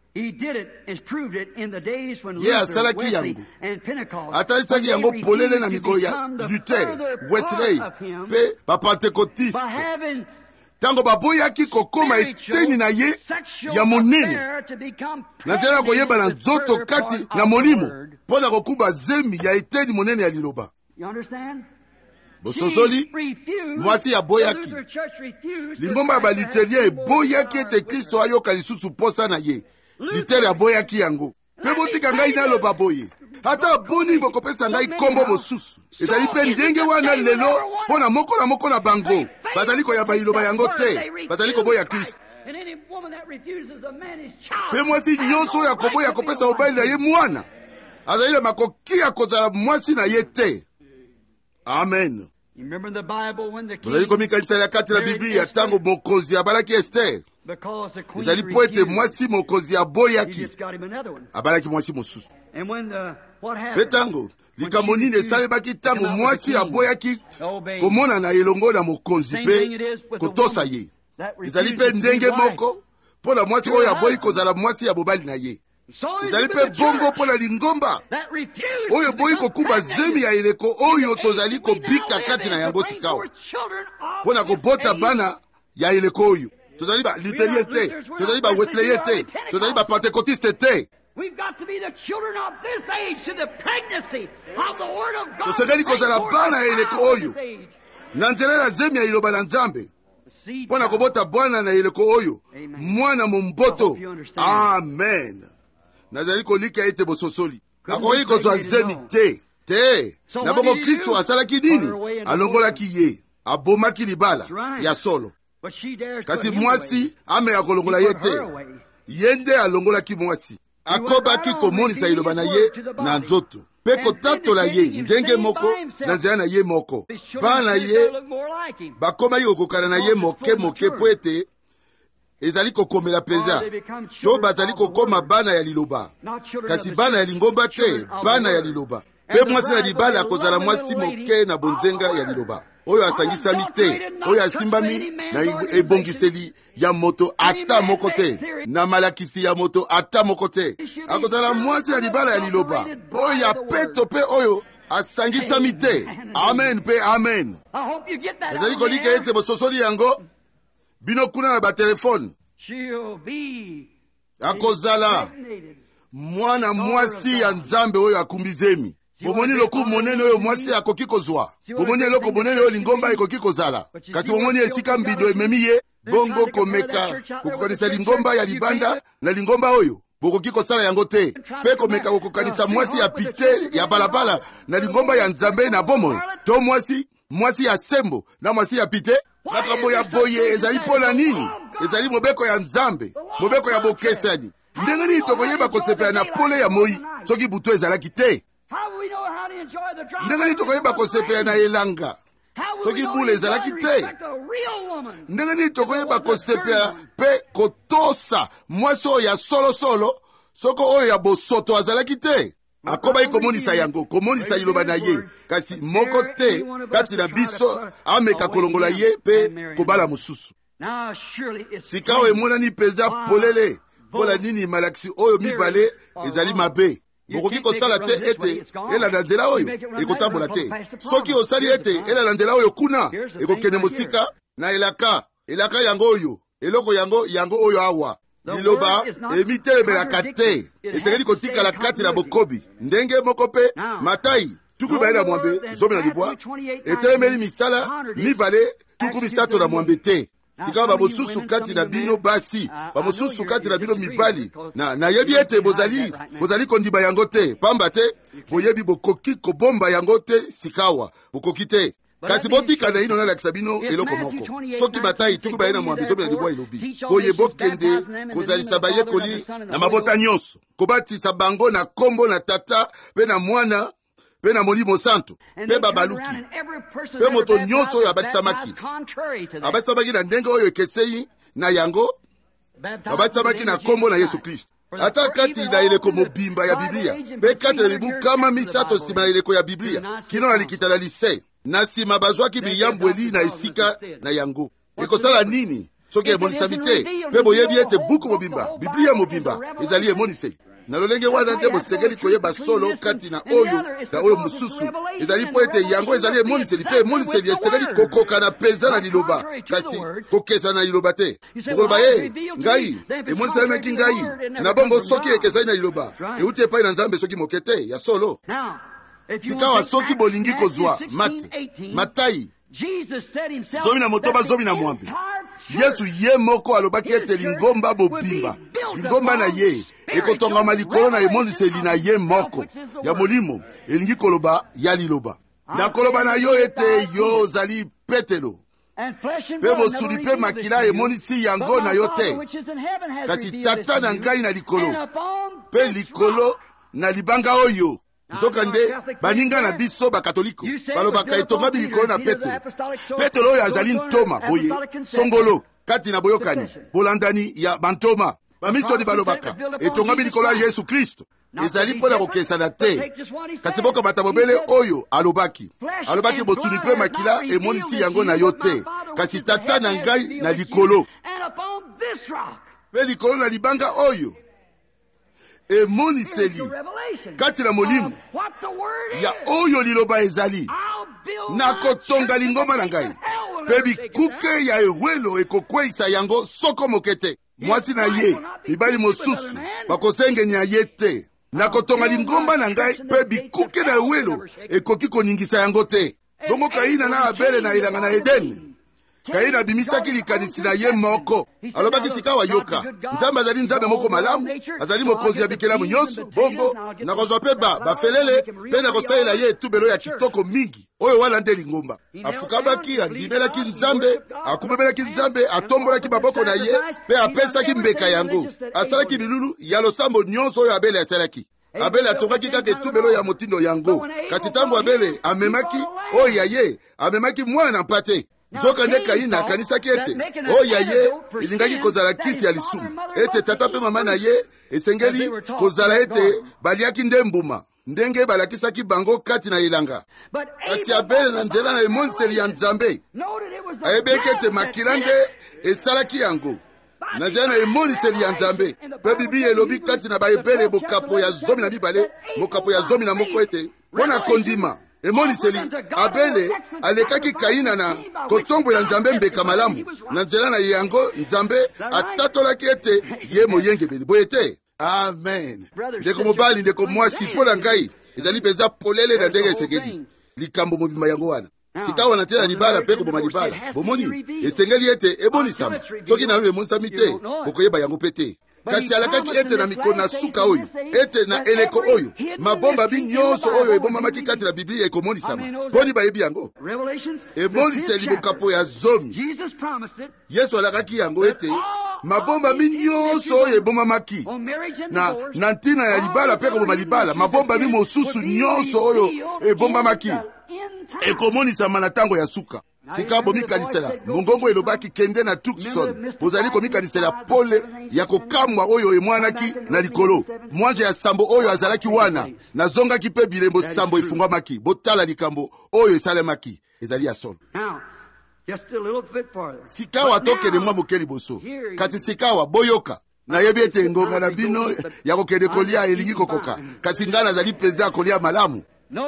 ye asalaki yango atalisaki yango polele na mikolo ya Luther, Wesley mpe bapentekotiste ntango baboyaki kokoma eteni na ye ya monene na nzela na koyeba na nzoto kati na molimo mpo na kokuba zemi ya eteni monene ya liloba. Bososoli mwasi aboyaki lingomba ya baliterien eboyaki ete Kristo ayoka lisusu posa na ye. Litere aboyaki yango mpe botika ngai naloba boye ata boni bokopesa ngai kombo mosusu ezali mpe ndenge wana lelo mpo na moko na bango bazali koyamba liloba yango te, bazali koboya Kristo. Mpe mwasi nyonso oyo akoboya kopesa mobali na ye mwana azali na makoki ya kozala mwasi na ye te. Amen. Bozali komikanisa ya kati na Biblia tango mokonzi abalaki Ester ezali po ete mwasi mokonzi aboyaki abalaki mwasi mosusu. Mpe tango likambo nini esalebaki tango mwasi aboyaki komona na elongo na mokonzi mpe kotosa ye ezali mpe ndenge moko mpo na mwasi oyo aboyi kozala mwasi ya mobali na ye. Ezali mpe bongo mpo na lingomba oyo boyi kokuba zemi ya eleko oyo tozali kobika kati na yango sikawa mpo na kobota bana ya eleko oyo. Tozali ba Lutherie te, tozali ba Wesley te, tozali ba Pentekotiste te. Tozali kozala bana ya eleko oyo na nzela na zemi ya liloba na Nzambe mpo na kobota bwana na eleko oyo mwana momboto. Amen. Nazali kolika ete bososoli akoki kozwa zemi te na bongo Kristo asalaki nini? Alongolaki ye, abomaki libala ya solo. Kasi mwasi ame ya kolongola ye te, ye nde alongolaki mwasi. Akobaki komonisa liloba na ye na nzoto mpe kotatola ye ndenge moko na nzela na ye moko. Bana ye bakomaki kokokana na ye moke po ete ezali kokomela peza to bazali kokoma bana ya liloba, kasi bana ya lingomba te, bana ya liloba. Pe mwasi na libala akozala mwasi moke na bonzenga ya liloba oyo asangisami te, oyo asimbami na ebongiseli ya moto ata moko te, na malakisi ya moto ata moko te. Akozala mwasi ya libala ya liloba oyo ya peto pe oyo asangisami te. Amen pe amen. Ezali kolika ete bososoli yango bino kuna na batelefone. Akozala mwana mwasi ya Nzambe oyo akumbizemi. Bomoni loku monene oyo mwasi akoki kozwa. Bomoni eloko monene oyo lingomba ekoki kozala. Kati bomoni esika mbindo ememi ye bongo komeka kokokanisa lingomba ya libanda na lingomba oyo bokoki kosala yango te. Pe komeka kokokanisa mwasi ya pite ya balabala na lingomba ya Nzambe na bomoi. To mwasi ya sembo na mwasi ya pite. Makambo ya boye ezali pona nini? Ezali mobeko ya Nzambe, mobeko ya bokesani. Ndenge nini tokoyeba kosepela na pole ya moi soki butu ezalaki te? Ndenge nini tokoyeba kosepela na elanga soki bule ezalaki te? Ndenge nini tokoyeba kosepela pe kotosa mwasi oyo ya solosolo soko oyo ya bosoto azalaki te? Akoba komonisa yango, komonisa liloba na ye, kasi moko te kati na biso ameka kolongola ye pe kobala mosusu. Sikawa emonani peza polele pola nini malakisi oyo mibale ezali mabe. Bokoki kosala te ete elanda nzela oyo ekotambola te. Soki osali ete elanda nzela oyo kuna ekokende mosika na elaka yango oyo, eloko yango oyo awa. Liloba emitelebelaka te, esengeli kotikala kati na bokobi. Ndenge moko pe Matayi tuku baye na mwambe zobe na libwa etelemeli misala mibale tuku misato na mwambe te. Sika bamosusu kati na bino basi, bamosusu kati na bino mibali na yebi ete bozali kondiba yango te, pamba te boyebi bokoki kobomba yango te sikawa bokoki te. Kasi botika na ino na lakisa bino eloko moko. Soki Matayi tuku baye na mwambe zobe na libwa ilobi boye bokende kozalisa bayekoli na mabota nyonso, kobatisa bango na kombo na Tata pe na Mwana pe na Molimo Santo pe babaluki pe moto nyonso oyo abatisamaki na ndenge oyo ekesei na yango abatisamaki na kombo na Yesu Kristo. Ata kati na eleko mobimba ya Biblia pe kati na mibu kama misato nsima na eleko ya Biblia kino na likita na lise na nsima bazwaki biyambweli na esika na yango. Ekosala nini? soki emonisami te mpe boyebi ete buku mobimba biblia mobimba ezali emoniseli na lolenge wana nde bosengeli koyeba solo kati na oyo mosusu ezali po ete yango ezali emoniseli mpe emoniseli esengeli kokoka na penza na liloba kasi kokesa na liloba te okoloba ye ngai emoniselemaki ngai na bongo soki ekesali na liloba euti epai na nzambe soki moke te ya solo sikawa soki bolingi kozwa Matayi 17:mwambe Yesu ye moko alobaki ete lingomba mobimba lingomba na ye ekotongama likolo na emoniseli na ye moko ya molimo elingi koloba ya liloba na koloba na yo ete yo ozali Petelo mpe mosuni mpe makila emonisi yango na yo te kasi tata na ngai na likolo mpe likolo na libanga oyo nzoka nde baninga na biso bakatoliko balobaka etongami likolo na Petelo oyo azali ntoma boye songolo kati na boyokani bolandani ya bantoma bamisoni balobaka etongami likolo ya Yesu Kristo ezali mpo na kokesana te kasi boka bata mobele oyo alobaki bosuni mpe makila emonisi yango na yo te kasi tata na ngai na likolo mpe likolo na libanga oyo emoniseli kati na molimo ya oyo liloba ezali nakotonga lingomba na ngai mpe bikuke ya ewelo ekokweyisa yango soko moke te mwasi na ye mibali mosusu bakosengenya ye te nakotonga lingomba na ngai mpe bikuke na ewelo ekoki koningisa yango te bongo Kaina na Abele na ilanga na Edeni Kaina abimisaki likanisi na ye moko alobaki sikawa yoka nzambe azali nzambe moko malamu azali mokonzi ya bikelamu nyonso bongo nakozwa mpe bafelele mpe nakosalela ye etubelo ya kitoko mingi oyo wana nde lingomba afukamaki andimelaki nzambe akumemelaki nzambe atombolaki maboko na ye mpe apesaki mbeka yango asalaki bilulu ya losambo nyonso oyo Abele asalaki Abele atongaki kaka etubelo ya motindo yango kasi ntango Abele amemaki oyo ya ye amemaki mwana mpate nzoka nde Kaina akanisaki ete oyo ya ye ilingaki kozala kisi ya lisumu ete tata mpe mama na ye esengeli kozala ete baliaki nde mbuma ndenge balakisaki bango kati na elanga kasi Abele na nzela na emoniseli ya Nzambe ayebeki ete makila nde esalaki yango na nzela na emoniseli ya Nzambe mpe Biblia elobi kati na baEbere bokapo ya 12 mokapo ya 11 ete mpona kondima emoniseli Abele alekaki Kaina na kotombola Nzambe mbeka malamu na nzela na yango Nzambe atatolaki ete ye moyengebeli boye te amen ndeko mobali ndeko mwasi mpo na ngai ezali mpenza polele na ndenge esengeli likambo mobimba yango wana sika wana te na libala mpe koboma libala bomoni esengeli ete ebonisama soki na yo emonisami te okoyeba yango mpe te kasi alakaki ete na mikolo na suka oyo ete na eleko oyo mabomba nyonso oyo ebomamaki kati na Biblia ekomonisama boni bayebi yango emoniseli bokapo ya 10 Yesu alakaki yango ete mabomba nyonso oyo ebomamaki na ntina ya libala mpe koboma libala mabomba mosusu nyonso oyo ebombamaki ekomonisama na ntango ya suka sika bomikanisela mongongo elobaki kende na Tucson bozali komikanisela pole ya kokamwa oyo emwanaki na likolo mwanje ya sambo oyo azalaki wana nazongaki mpe bilembo sambo efungwamaki botala likambo oyo esalemaki ezali ya solo sikawa tokende mwa moke liboso kasi sikawa boyoka nayebi ete ngonga na bino ya kokende kolia elingi kokoka kasi ngai nazali mpenza kolia malamu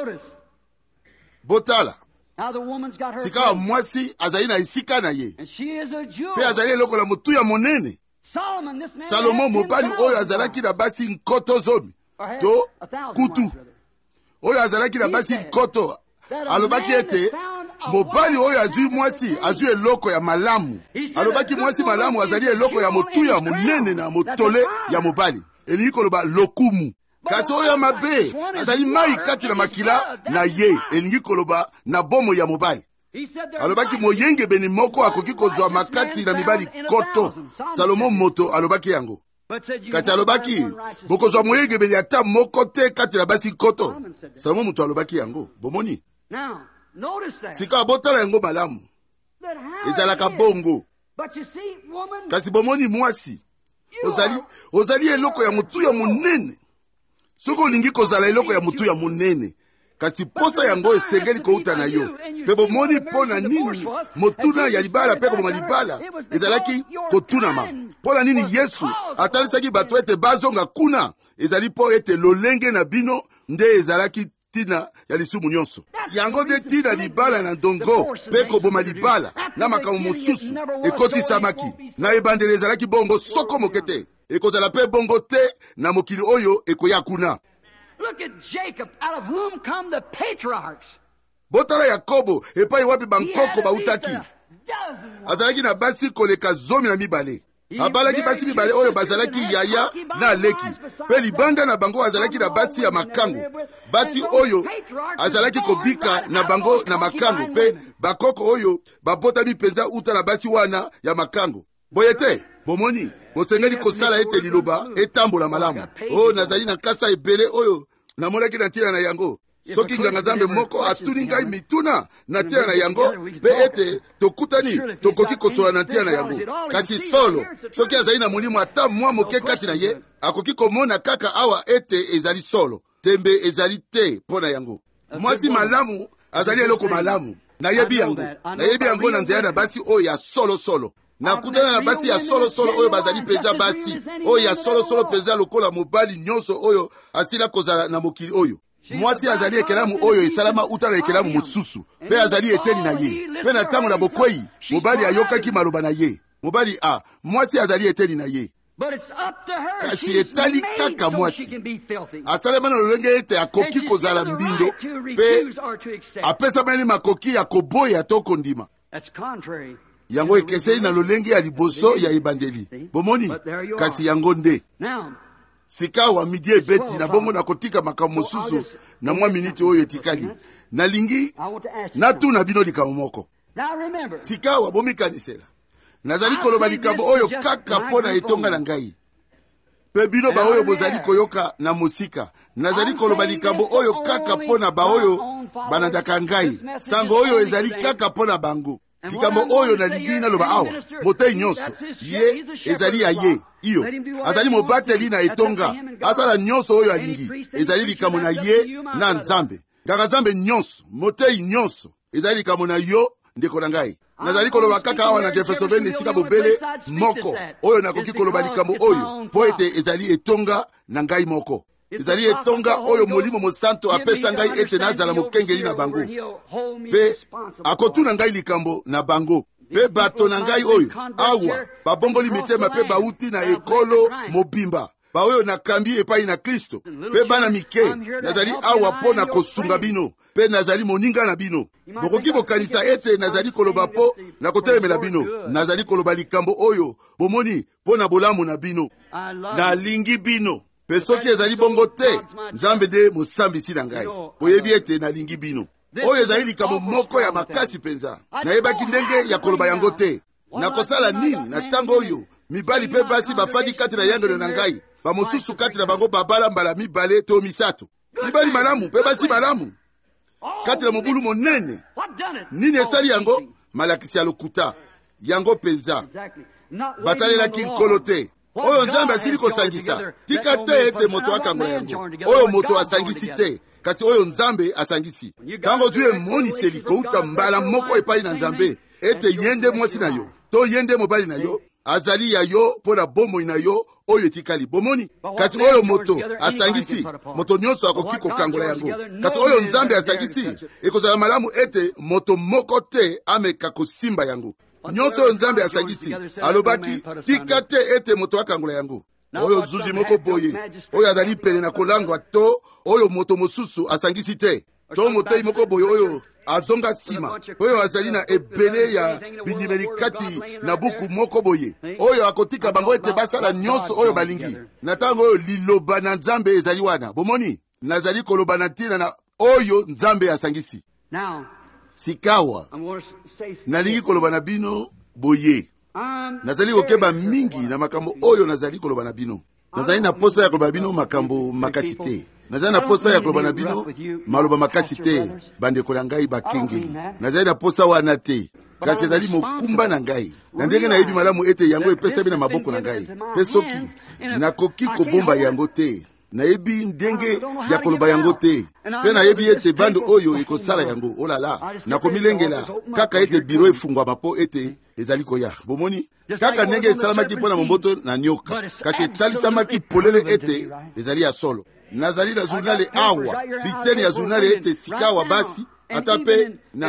botala sikawa mwasi azali na esika na ye mpe azali eloko na motuya monene Salomo mobali oyo azalaki na basi nkoto 10 to kutu oyo azalaki na basi nkoto alobaki ete mobali oyo azwi mwasi azwi eloko ya malamu alobaki mwasi malamu azali eloko ya motuya monene na motole ya mobali elingi koloba lokumu kasi oyo mabe azali mai kati na makila na ye elingi koloba na bomo ya mobali alobaki moyengebeni moko akoki kozwa makati na mibali koto Salomo moto alobaki yango kasi alobaki bokozwa moyengebeni ata moko te kati na basi koto Salomo moto alobaki yango bomoni sika botala yango malamu ezalaka bongo kasi bomoni mwasi ozali eloko ya motu ya monene soki olingi kozala eloko ya motu ya monene kasi posa yango esengeli kouta na yo. Pe bomoni pona nini motuna ya libala pe koboma libala ezalaki kotunama. Pona nini Yesu atalisaki bato ete bazonga kuna ezali po ete lolenge na bino nde ezalaki tina ya lisumu nyonso. Yango nde tina libala na ndongo pe koboma libala na makambo mosusu ekotisamaki na ebandeli ezalaki bongo soko mokete ekozala pe bongo te na mokili oyo ekoya kuna. Look at Jacob, out of whom come the patriarchs. Botala Yakobo epai wapi bankoko bautaki. Azalaki na basi koleka 12. Abalaki basi mibale oyo bazalaki yaya na leki. Pe libanda na bango azalaki na basi ya makango. Basi oyo azalaki kobika na bango na makango. Pe bakoko oyo babotami penza uta na basi wana ya makango. Boyete, bomoni, bosengeli kosala ete liloba etambola malamu. Oh, nazali na kasa ebele oyo namonaki na tina na yango. Soki nganga Zambe moko atuni ngai mituna na tina na yango, pe ete tokutani tokoki kosola na tina na yango. Kasi solo, soki azali na molimo ata mwa moke kati na ye, akoki komona kaka awa ete ezali solo. Tembe ezali te pona yango. Mwasi malamu azali eloko malamu. Nayebi yango na nzela na basi oyo ya solo. Na kutana na basi ya solo oyo bazali peza basi oyo ya solo peza lokola mobali nyonso oyo asila kozala na mokili oyo. Mwasi azali ekelamu oyo esalama utala ekelamu mosusu pe azali eteni na ye pe na tango na bokwei mobali ayokaki maloba na ye mobali mwasi azali eteni na ye. Kasi etali kaka mwasi asalema na lolenge ete akoki kozala mbindo pe apesa mani makoki ya koboya to kondima. Yango ekesei na lolenge ya liboso ya ebandeli. Bomoni, kasi yango nde. Sika wa midi ebeti na bongo na kotika makambo mosusu na mwa miniti oyo etikali. Na lingi, na tu na bino likambo moko. Sika wa bomikanisela. Nazali koloba likambo oyo kaka pona etonga na ngai. Pe bino ba oyo bozali koyoka na musika. Nazali koloba likambo oyo kaka pona ba oyo banandaka ngai. Sango oyo ezali kaka pona bango. Likambo oyo na lingi na loba awa motei nyonso ye ezali ya ye iyo azali mobateli na etonga asala nyonso oyo alingi ezali likambo na ye na Nzambe. Nganga Nzambe nyonso motei nyonso ezali likambo na yo ndeko na ngai. Nazali koloba kaka awa na Jeffersonville esika bobele moko oyo nakoki koloba likambo oyo po ete ezali etonga na ngai moko. Ezali etonga oyo molimo mosanto apesa ngai ete nazala mokengeli na bango. Pe akotuna ngai likambo na bango. Pe bato na ngai oyo awa babongoli mitema pe bauti na ekolo mobimba. Ba oyo nakambi epai na Kristo. Pe bana mike nazali awa po na kosunga bino. Pe nazali moninga na bino. Bokoki kokanisa ete nazali koloba po na kotelemela bino. Nazali koloba likambo oyo bomoni po na bolamu na bino. Na lingi bino. Pe soki ezali bongo te, Nzambe de mosambisi na ngai. Oyebi ete na lingi bino. Oyo ezali likambo moko ya makasi penza. Nayebaki ndenge ya koloba yango te. Na kosala nini na tango oyo mibali pe basi bafadi kati na yangelo na ngai. Bamosusu kati na bango babala mbala mibale to misato. Mibali malamu pe basi malamu. Kati na mobulu monene. Nini esali yango? Malakisi ya lokuta. Yango penza. Batalelaki nkolo te. Oyo Nzambe asili kosangisa. Tika te ete moto akangola yango. Oyo moto asangisi te. Kasi oyo Nzambe asangisi. Tango Dieu moniseli kouta mbala moko epai na Nzambe. Ete yende mwasi na yo. To yende mobali na yo. Azali ya yo pona bomoi na yo. Oyo etikali. Bomoni. Kasi oyo moto asangisi. Moto nyonso akoki kokangola yango. Kasi oyo Nzambe asangisi. Ekozala malamu ete moto moko te ameka kosimba yango. Nyonso oyo Nzambe asangisi alobaki tika te ete moto akangola yango. Oyo zuzi moko boye oyo azali pene na kolangwa to oyo moto mosusu asangisi te to motei moko boye oyo azonga sima oyo azali na ebele ya bindimeli kati na buku moko boye oyo akotika bango ete basala nyonso oyo balingi na tango oyo liloba na Nzambe ezali wana. Bomoni nazali koloba na ntina na oyo Nzambe asangisi. Sikawa nalingi koloba na bino boye. Nazali kokeba mingi na makambo oyo nazali koloba na bino. Nazali na posa ya koloba bino makambo makasi te. Nazali na posa ya koloba na bino maloba makasi te bandeko na ngai bakengeli. Nazali na posa wana te. Kasi ezali mokumba na ngai. Na ndenge nayebi malamu ete yango epesa bina maboko na ngai. Pe soki nakoki kobomba yango te. nayebi ndenge ya koloba yango te. Pe nayebi ete bando oyo ekosala yango. Oh la la, nakomilengela kaka ete biro efungwama po ete ezali koya. Bomoni? Kaka ndenge esalamaki mpona momboto na nyoka. Kasi etalisamaki polele ete ezali ya solo. Nazali na journal awa, biteni ya journal ete sikawa basi, ata pe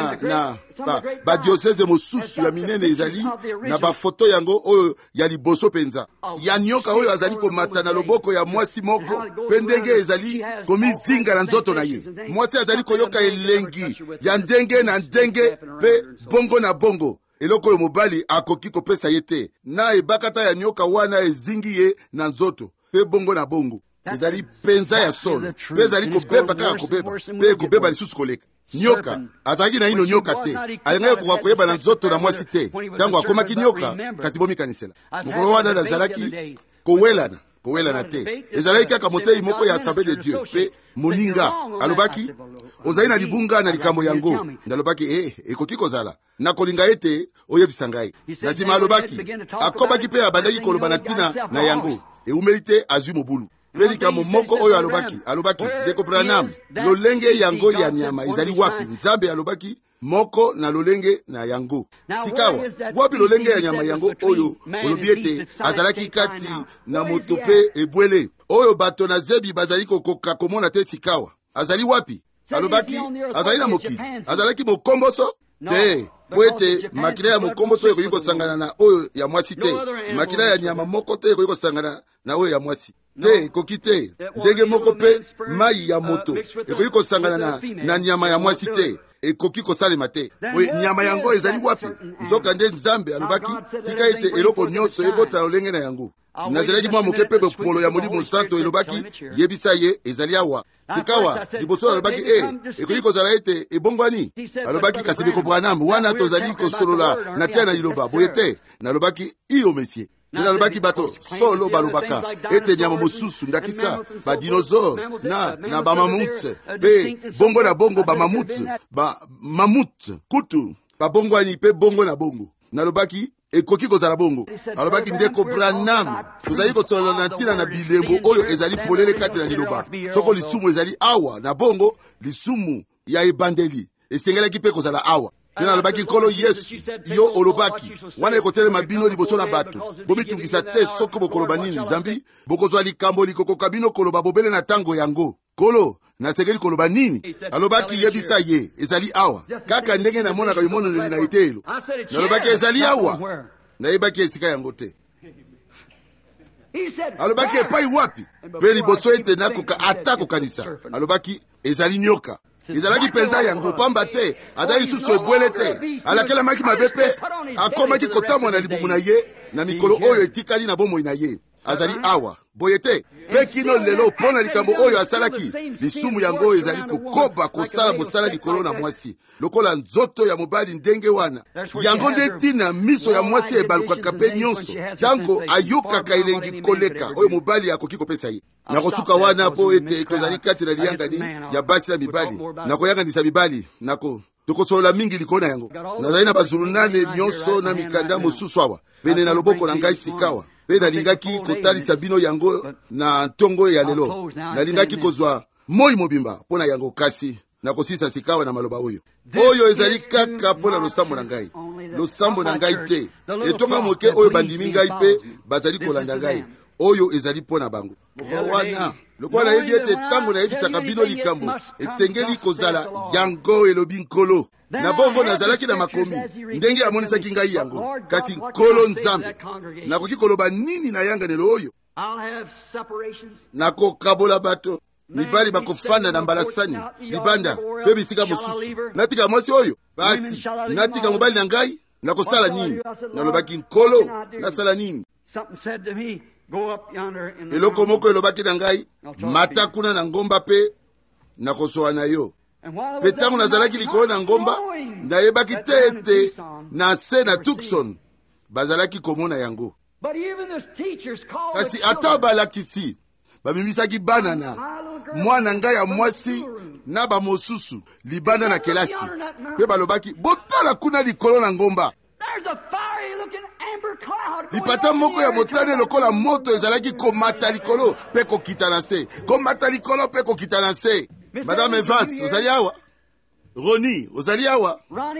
ba diocese mosusu ya minene ezali na ba foto yango oyo ya liboso penza. Ya nyoka oyo azali komata na loboko ya mwasi moko, pe ndenge ezali komizinga na nzoto na ye. Mwasi azali koyoka elengi ya ndenge na ndenge pe bongo na bongo. Eloko yo mobali akoki kopesa ye te. Na ebakata ya nyoka wana ezingi ye na nzoto pe bongo na bongo. Ezali penza ya solo. Pe ezali kobeba kaka kobeba. Pe kobeba lisusu koleka. Nyoka azalaki na ino nyoka te. Alingayo kwa koyeba na nzoto na mwasi te. Tango akomaki nyoka kasi bomikanisela. Mokolo wana nazalaki kowelana te. Ezalaki kaka motei moko ya Assemblée de Dieu. Pe moninga alobaki ozali na libunga na likambo yango. Ndalobaki ekoki kozala. Na kolinga ete oyebisa ngai. Na sima alobaki akobaki pe abandaki koloba na tina na yango. Eumelite azwi mobulu. Pelika momoko oyo alobaki Deko Branham, lolenge yango ya nyama ezali wapi? Nzambe alobaki moko na lolenge na yango. Sikawa, wapi lolenge ya nyama yango oyo olobi ete azalaki kati na moto pe ebwele. Oyo bato na zebi bazali kokoka komona te sikawa. Azali wapi? Alobaki azali na mokili. Azalaki mokomboso? Te. Po ete makila ya mokomboso ekoki kosangana na oyo ya mwasi te. Makila ya nyama moko te ekoki kosangana na oyo ya mwasi. Te, koki te. Ndenge moko pe mai ya moto ekoki kosangana na nyama ya mwasi te. Ekoki kosalema te. Nyama yango ezali wapi? Nzoka nde Nzambe alobaki tika ete eloko nyonso ebota lolenge na yango. Nazalaki mwa moke pe polo ya Molimo Santo elobaki yebisa ye ezali awa. Sikawa liboso alobaki ekoki kozala ete ebongwani. Alobaki kasi Deko Branham wana tozali kosolola na tia na liloba boye te. Nalobaki iyo mesie. Nina alobaki bato solo balobaka ete nyama mosusu ndakisa ba dinosaure na ba mamut pe bongo na bongo ba mamut kutu ba bongwani pe bongo na bongo. Nalobaki ekoki kozala bongo. Alobaki Ndeko Branham tozali kosolola na ntina na bilembo oyo ezali polele kati na liloba. Soko lisumu ezali awa na bongo lisumu ya ebandeli esengelaki pe kozala awa. Tena alobaki nkolo Yesu yo olobaki wana ekotelema bino liboso na bato bomitungisa te soko bokoloba nini zambi bokozwa likambo likokoka bino koloba bobele na tango yango kolo nasengeli koloba nini. Alobaki yebisa ye ezali awa kaka ndenge namonaka bimononeli na etelo. Nalobaki ezali awa nayebaki esika yango te. Alobaki epai wapi? Pe liboso ete nakoka ata kokanisa. Alobaki ezali nyoka. Ezalaki penza yango pamba te azali susu ebwele te. Alakelamaki mabe pe akomaki kotamwa na libumu na ye na mikolo oyo etikali na bomoi na ye. Azali awa boye te pe kino lelo pona likambo oyo asalaki lisumu yango ezali kokoba kosala mosala likolo na mwasi lokola nzoto ya mobali ndenge wana yango nde tina miso ya mwasi ebalukaka pe nyonso tango ayokaka elengi koleka oyo mobali akoki kopesa ye. Nakosuka wana po ete tozali kati na liyangani ya basi na mibali nakoyanganisa mibali tokosolola mingi likolo na yango. Nazali na bazulu nane nyonso na mikanda mosusu awa pene na loboko na ngai sikawa. Pe nalingaki kotalisa bino yango na ntongo ya lelo. Nalingaki kozwa moi mobimba pona yango kasi nakosisa sikawa na maloba oyo ezali kaka pona losambo na ngai. Losambo na ngai te. Etonga moke oyo bandimi ngai pe bazali kolanda ngai. Oyo ezali pona bango. Wana lokola yebi ete tango na yebisaka bino likambo esengeli kozala yango elobi nkolo. Na bongo nazalaki na makomi ndenge amonisaki ngai yango kasi nkolo Nzambe nakoki koloba nini na yanganelo oyo. Nakokabola bato mibali bakofanda na mbalasani libanda pe bisika mosusu. Natika mwasi oyo basi natika mobali na ngai nakosala nini? Nalobaki nkolo nasala nini? Eloko moko elobaki na ngai mata kuna na ngomba pe nakosoa na yo. Pe tango nazalaki likolo na ngomba nayebaki te ete na se na Tucson bazalaki komona yango. Kasi ata balakisi babimisaki bana na mwana ngai ya mwasi na bamosusu libanda na kelasi pe balobaki botala kuna likolo na ngomba lipata moko ya motane lokola moto ezalaki komata likolo pe kokita na se, komata likolo pe kokita na se. Madame Evans, ozali awa? Ronnie, ozali awa?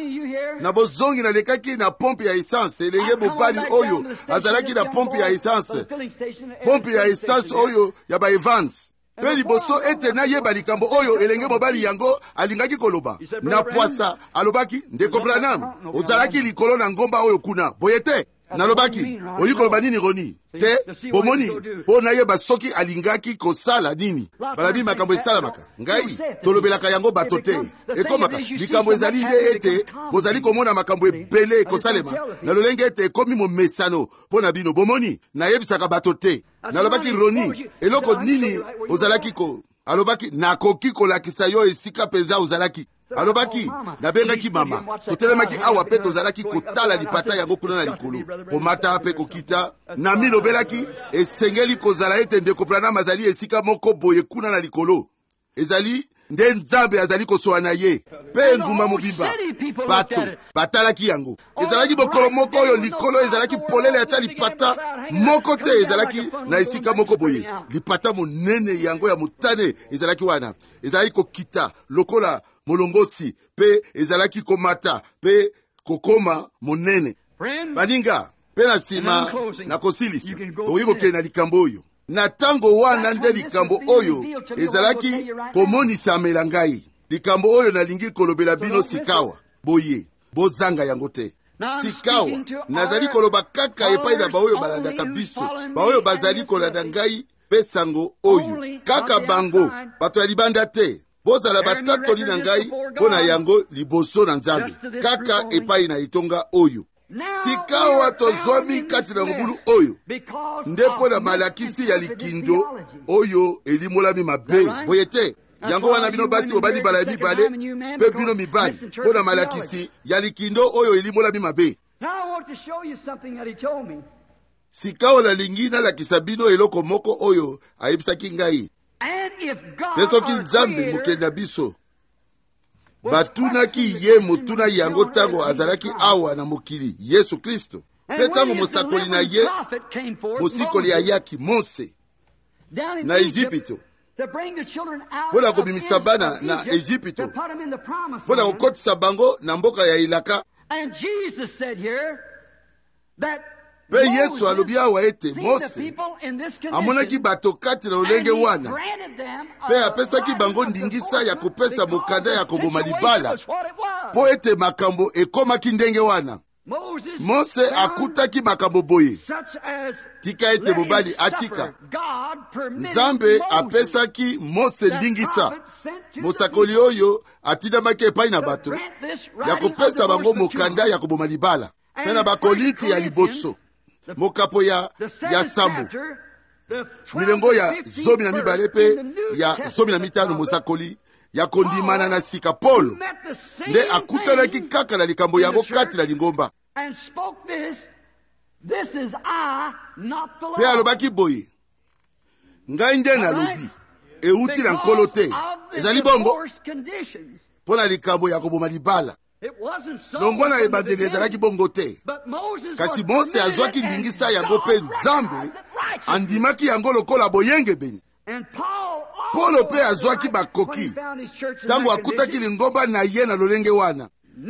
Na bozongi na lekaki na pompe ya essence, elenge mobali oyo azalaki na pompe ya essence, pompe ya essence oyo ya ba Evans. Pe liboso ete na yeba likambo oyo elenge mobali yango alingaki koloba na poasa, alobaki ndeko Branham ozalaki likolo na ngomba oyo kuna boyete. Nalobaki oli koloba nini Ronnie? Te bomoni po na yeba soki alingaki kosala nini. Balabi makambo esalamaka ngai tolobelaka yango bato te ekomaka likambo ezali nde ete bozali komona makambo ebele kosalema na lolenge ete ekomi momesano po na bino bomoni nayebisaka bato te. Nalobaki Ronnie eloko nini ozalaki ko? Alobaki nakoki kolakisa yo esika penza ozalaki. Alobaki nabengaki mama totelemaki awa pe tozalaki kotala lipata yango kuna na likolo komata pe kokita na milobelaki esengeli kozala ete ndeko Branham azali esika moko boye kuna na likolo ezali nde Nzambe azali kosoa na ye pe nguma mobimba bato batalaki yango ezalaki bokolo moko oyo likolo ezalaki polele ata lipata moko te ezalaki na esika moko boye lipata monene yango ya motane ezalaki wana ezalaki kokita lokola molongosi pe ezalaki komata pe kokoma monene. Baninga pe na sima na kosilisa oyi kokende na likambo oyo na tango wana nde likambo oyo ezalaki komonisamela ngai likambo oyo nalingi kolobela bino sikawa boye bozanga yango te. Sikawa nazali koloba kaka epai na baoyo balandaka biso baoyo bazali kolanda ngai pe sango oyo kaka bango bato ya libanda te. Bozala batatoli na ngai pona yango liboso na Nzambe kaka epai na itonga oyo. Sikawa tozomi kati na ngubulu oyo nde pona malakisi ya likindo oyo elimolami mabe boyete yango wana bino basi bobali bala ya mibale pe bino mibali pona malakisi ya likindo oyo elimolami mabe. Sikawa nalingi nalakisa bino eloko moko oyo ayebisaki ngai. Pe soki Nzambe mokeli na biso batunaki ye motuna yango tango azalaki awa na mokili Yesu Kristo pe tango mosakoli na ye mosikoli ayaki Mose na Ejipito mpona kobimisa bana na Ejipito mpona kokotisa bango na mboka ya Ilaka. Pe Yesu alobi awa ete Mose amonaki bato kati na lolenge wana pe apesaki bango ndingisa ya kopesa mokanda ya koboma libala po ete makambo ekomaki ndenge wana. Mose akutaki makambo boye tika ete mobali atika. Nzambe apesaki Mose ndingisa mosakoli oyo atindamaki epai na bato ya kopesa bango mokanda ya koboma libala pe na bakolinti ya liboso mokapo ya sambo milengo ya 12 pe ya 15 mosakoli ya kondimana na sika Polo nde akutanaki kaka na likambo yango kati na lingomba pe alobaki boye ngai nde nalobi euti na nkolo te ezali bongo mpo na likambo ya koboma libala longwa na ebandeli ezalaki bongo te kasi Mose azwaki ndingisa yango pe Nzambe andimaki yango lokola boyengebeni. Polo pe azwaki bakoki tango akutaki lingomba na ye na lolenge wana.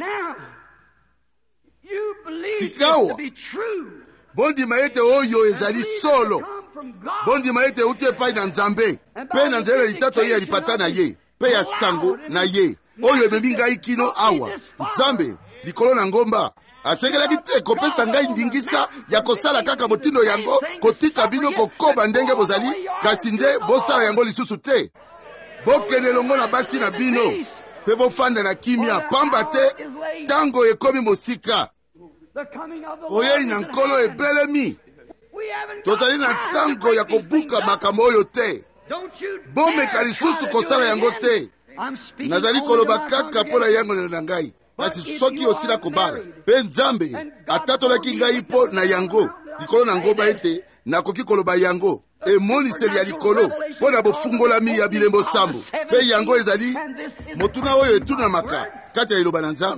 Sikawa bondima ete oyo ezali solo bondima ete euti epai na Nzambe pe na nzela litato ye alipata na ye pe ya sango na ye oyo ememi ngai kino awa. Nzambe likolo na ngomba asengelaki te kopesa ngai ndingisa ya kosala kaka motindo yango kotika bino kokoba ndenge bozali kasi nde bosala yango lisusu te. Bokende longo na basi na bino pe bofanda na kimia pamba te tango ekomi mosika oyei na nkolo ebelemi. Tozali na tango ya kobuka makambo oyo te. Bomeka lisusu kosala yango te. Nazali koloba kaka mpona yango na ngai kasi soki osila kobala pe Nzambe atatolaki ngai mpo na yango likolo na ngomba ete nakoki koloba yango emoniseli ya likolo mpo na bofungolami ya bilembo sambo pe yango ezali motuna oyo etunamaka kati ya liloba na Nzambe.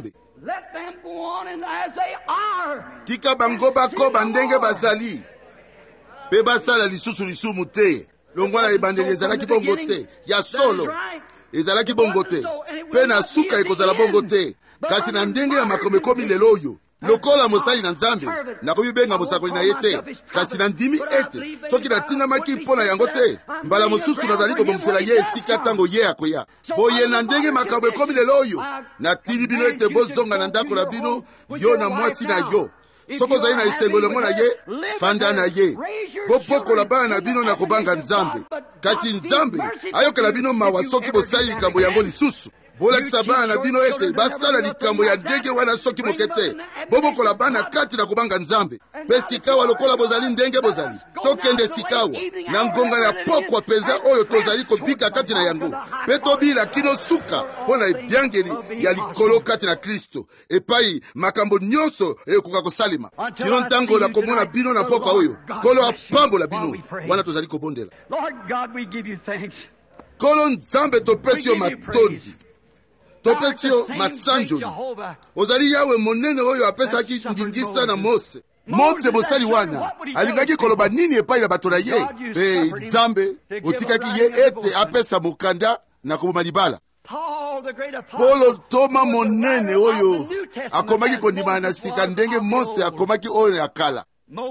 Let them go on as they are. Tika bango bakoba ndenge bazali. Pe basala lisusu lisumu te. Longwana ebandeli ezalaki bongo te. Ya solo. Ezalaki bongo te. Pe na suka ekozala bongo te. Kasi na ndenge ya makambo ekomi lelo oyo. Lokola mosali na Nzambe nakomi benga mosakoli na ye te. Kasi na ndimi ete soki natingamaki mpo na yango te, mbala mosusu nazali kobongisela ye esika ntango ye akoya. Boye na ndenge makambo ekomi lelo oyo, natindi bino ete bozonga na ndako na bino yo na mwasi na yo. Soko ozali na esengo longo na ye, fanda na ye. Bopokola bana na bino na kobanga Nzambe. Kasi Nzambe ayokela bino mawa soki bosali likambo yango lisusu. Bolakisa bana na bino ete basala likambo ya ndenge wana soki mokete. Bobokola bana kati na kubanga Nzambe. Pe sikawa lokola bozali ndenge bozali. Tokende sikawa na ngonga ya pokwa peza oyo tozali kobika kati na yango. Pe tobila kino suka pona ebyangeli ya likolo kati na Kristo. Epai makambo nyonso ekoka kosalima. Kino ntango na komona bino na pokwa oyo. Kolo apambola bino wana tozali kobondela. Lord God, we give you thanks. Kolo Nzambe topesi yo matondi. Topesi yo masanjoli. Ozali Yawe monene oyo apesaki ndingisa na Mose. Mose mosali wana alingaki koloba nini epai na bato na ye. Pe Nzambe otikaki ye ete apesa mokanda na koboma libala. Paulo toma monene oyo akomaki kondima na sika ndenge Mose akomaki oyo ya kala.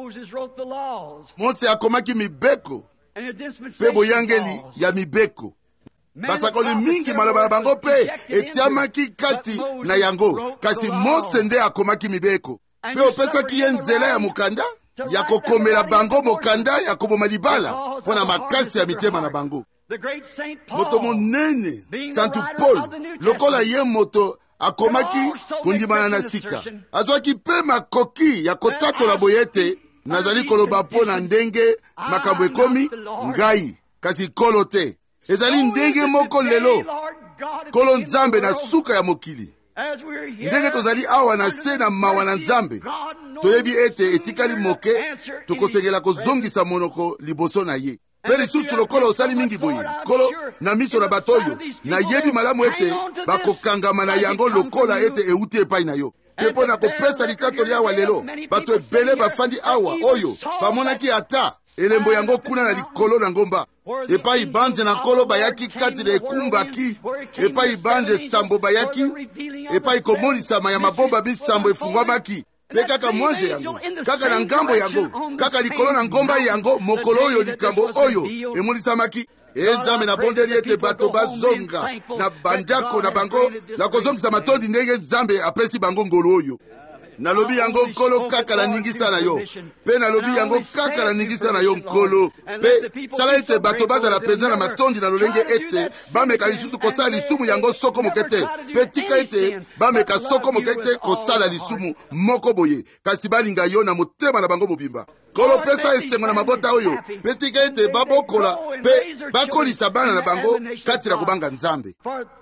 Mose akomaki mibeko pe boyangeli ya mibeko. Basakoli mingi malabala bango pe etiamaki kati na yango. Kasi Mose nde akomaki mibeko. Pe opesaki ye nzela ya mokanda ya kokomela bango mokanda ya koboma libala pona makasi ya mitema na bango. Moto monene Santu Paul lokola ye moto akomaki kondimana na sika. Azwaki pe makoki ya kotatola boyete nazali koloba pona ndenge makambo ekomi ngai kasi kolo te. Ezali ndenge moko lelo kolo Nzambe na suka ya mokili. Ndenge tozali awa na se na mawa na Nzambe toyebi ete etikali moke tokosengela kozongisa monoko liboso na ye. Pe lisusu lokola osali mingi boye kolo na miso na bato oyo nayebi malamu ete bakokangama na yango lokola ete euti epai na yo. Pe mpo na kopesa litatoli awa lelo bato ebele bafandi awa oyo bamonaki ata elembo yango kuna na likolo na ngomba. Epai banje na kolo bayaki kati na ekumbaki. Epai banje sambo bayaki. Epai komonisama ya mabomba bisambo efungwamaki. Pe kaka mwanje yango, kaka na ngambo yango, kaka likolo na ngomba yango, mokolo oyo likambo oyo emonisamaki. Nzambe na bondeli ete bato bazonga na bandako na bango na kozongisa matondi ndenge Nzambe apesi bango ngolo oyo. Nalobi yango nkolo kaka na ningisa na yo. Pe nalobi yango kaka na ningisa na yo nkolo. Pe sala ete bato bazala penza na matondi na lolenge ete bameka lisusu kosala lisumu yango soko mokete. Pe tika ete bameka soko mokete kosala lisumu moko boye. Kasi balinga yo na motema na bango mobimba. Kolo pesa esengo na mabota oyo. Pe tika ete babokola pe bakolisa bana na bango kati na kubanga Nzambe.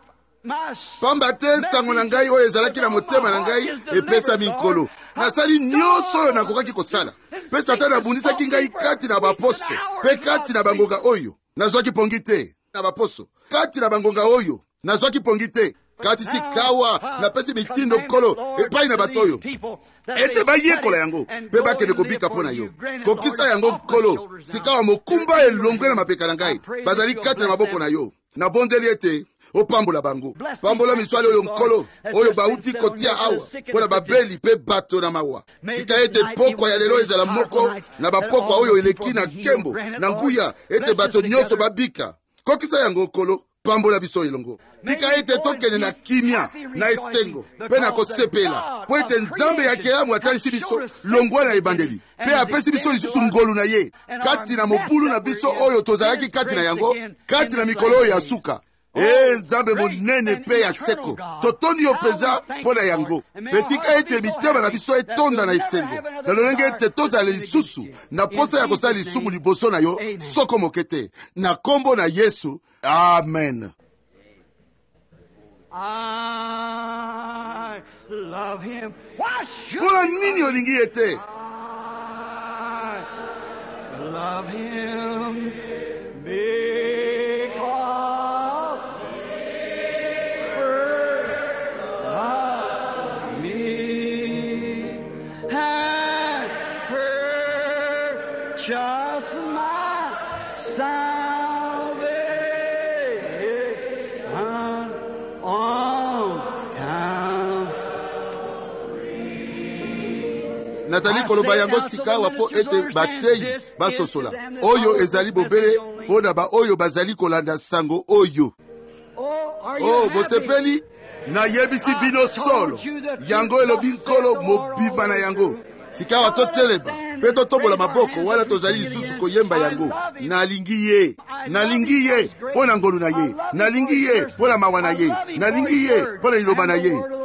Pamba te sango na ngai oyo ezalaki na motema na ngai epesa minkolo. Nasali nyonso oyo nakokaki kosala. Pe Satana abundisaki ngai kati na baposo. Pe kati na bangonga oyo nazwaki pongi te na baposo. Kati na bangonga oyo nazwaki pongi te. Kati sikawa napesi mitindo kolo epai na bato oyo ete bayekola yango pe bakende kobika mpo na yo. Kokisa yango kolo sikawa mokumba elongwe na mapeka na ngai bazali kati na maboko na yo. Na bondeli ete opambola bango. Pambola miswali oyo nkolo oyo bauti kotia awa pona babeli pe bato na mawa. Tika ete pokwa ya lelo ezala moko na bapokwa oyo eleki na kembo na nguya ete bato nyonso babika. Kokisa yango nkolo pambola biso elongo. Tika ete tokene na kimia na esengo pe na kosepela po ete Nzambe ya kelamu atalisi biso longwa na ebandeli pe apesi biso lisusu ngolu na ye kati na mobulu na biso oyo tozalaki kati na yango kati na mikolo oyo ya suka. Nzambe monene pe ya seko totondi yo penza mpo na yango. Pe tika ete mitema na biso etonda na esengo na lolenge ete tozala lisusu na posa ya kosala lisumu liboso na yo soko moke te na kombo na Yesu. Amen. I love him. Mpona nini olingi ete? I love him because he first loved me. purchase my salvation on Calvary. Nazali koloba yango sika wapo ete batei basosola. Oyo ezali bobele pona ba oyo bazali kolanda sango oyo. Oh, bosepeli na yebisi bino solo. Yango elobi nkolo mobimba na yango. Sika watoteleba peto tobola maboko wala tozali lisusu koyemba yango. Nalingi ye pona ngolu na ye, nalingi ye pona mawa na ye, nalingi ye pona liloba na ye, pe liloba na nkolo eyaki epai la basakoli. Yaka ndeko. I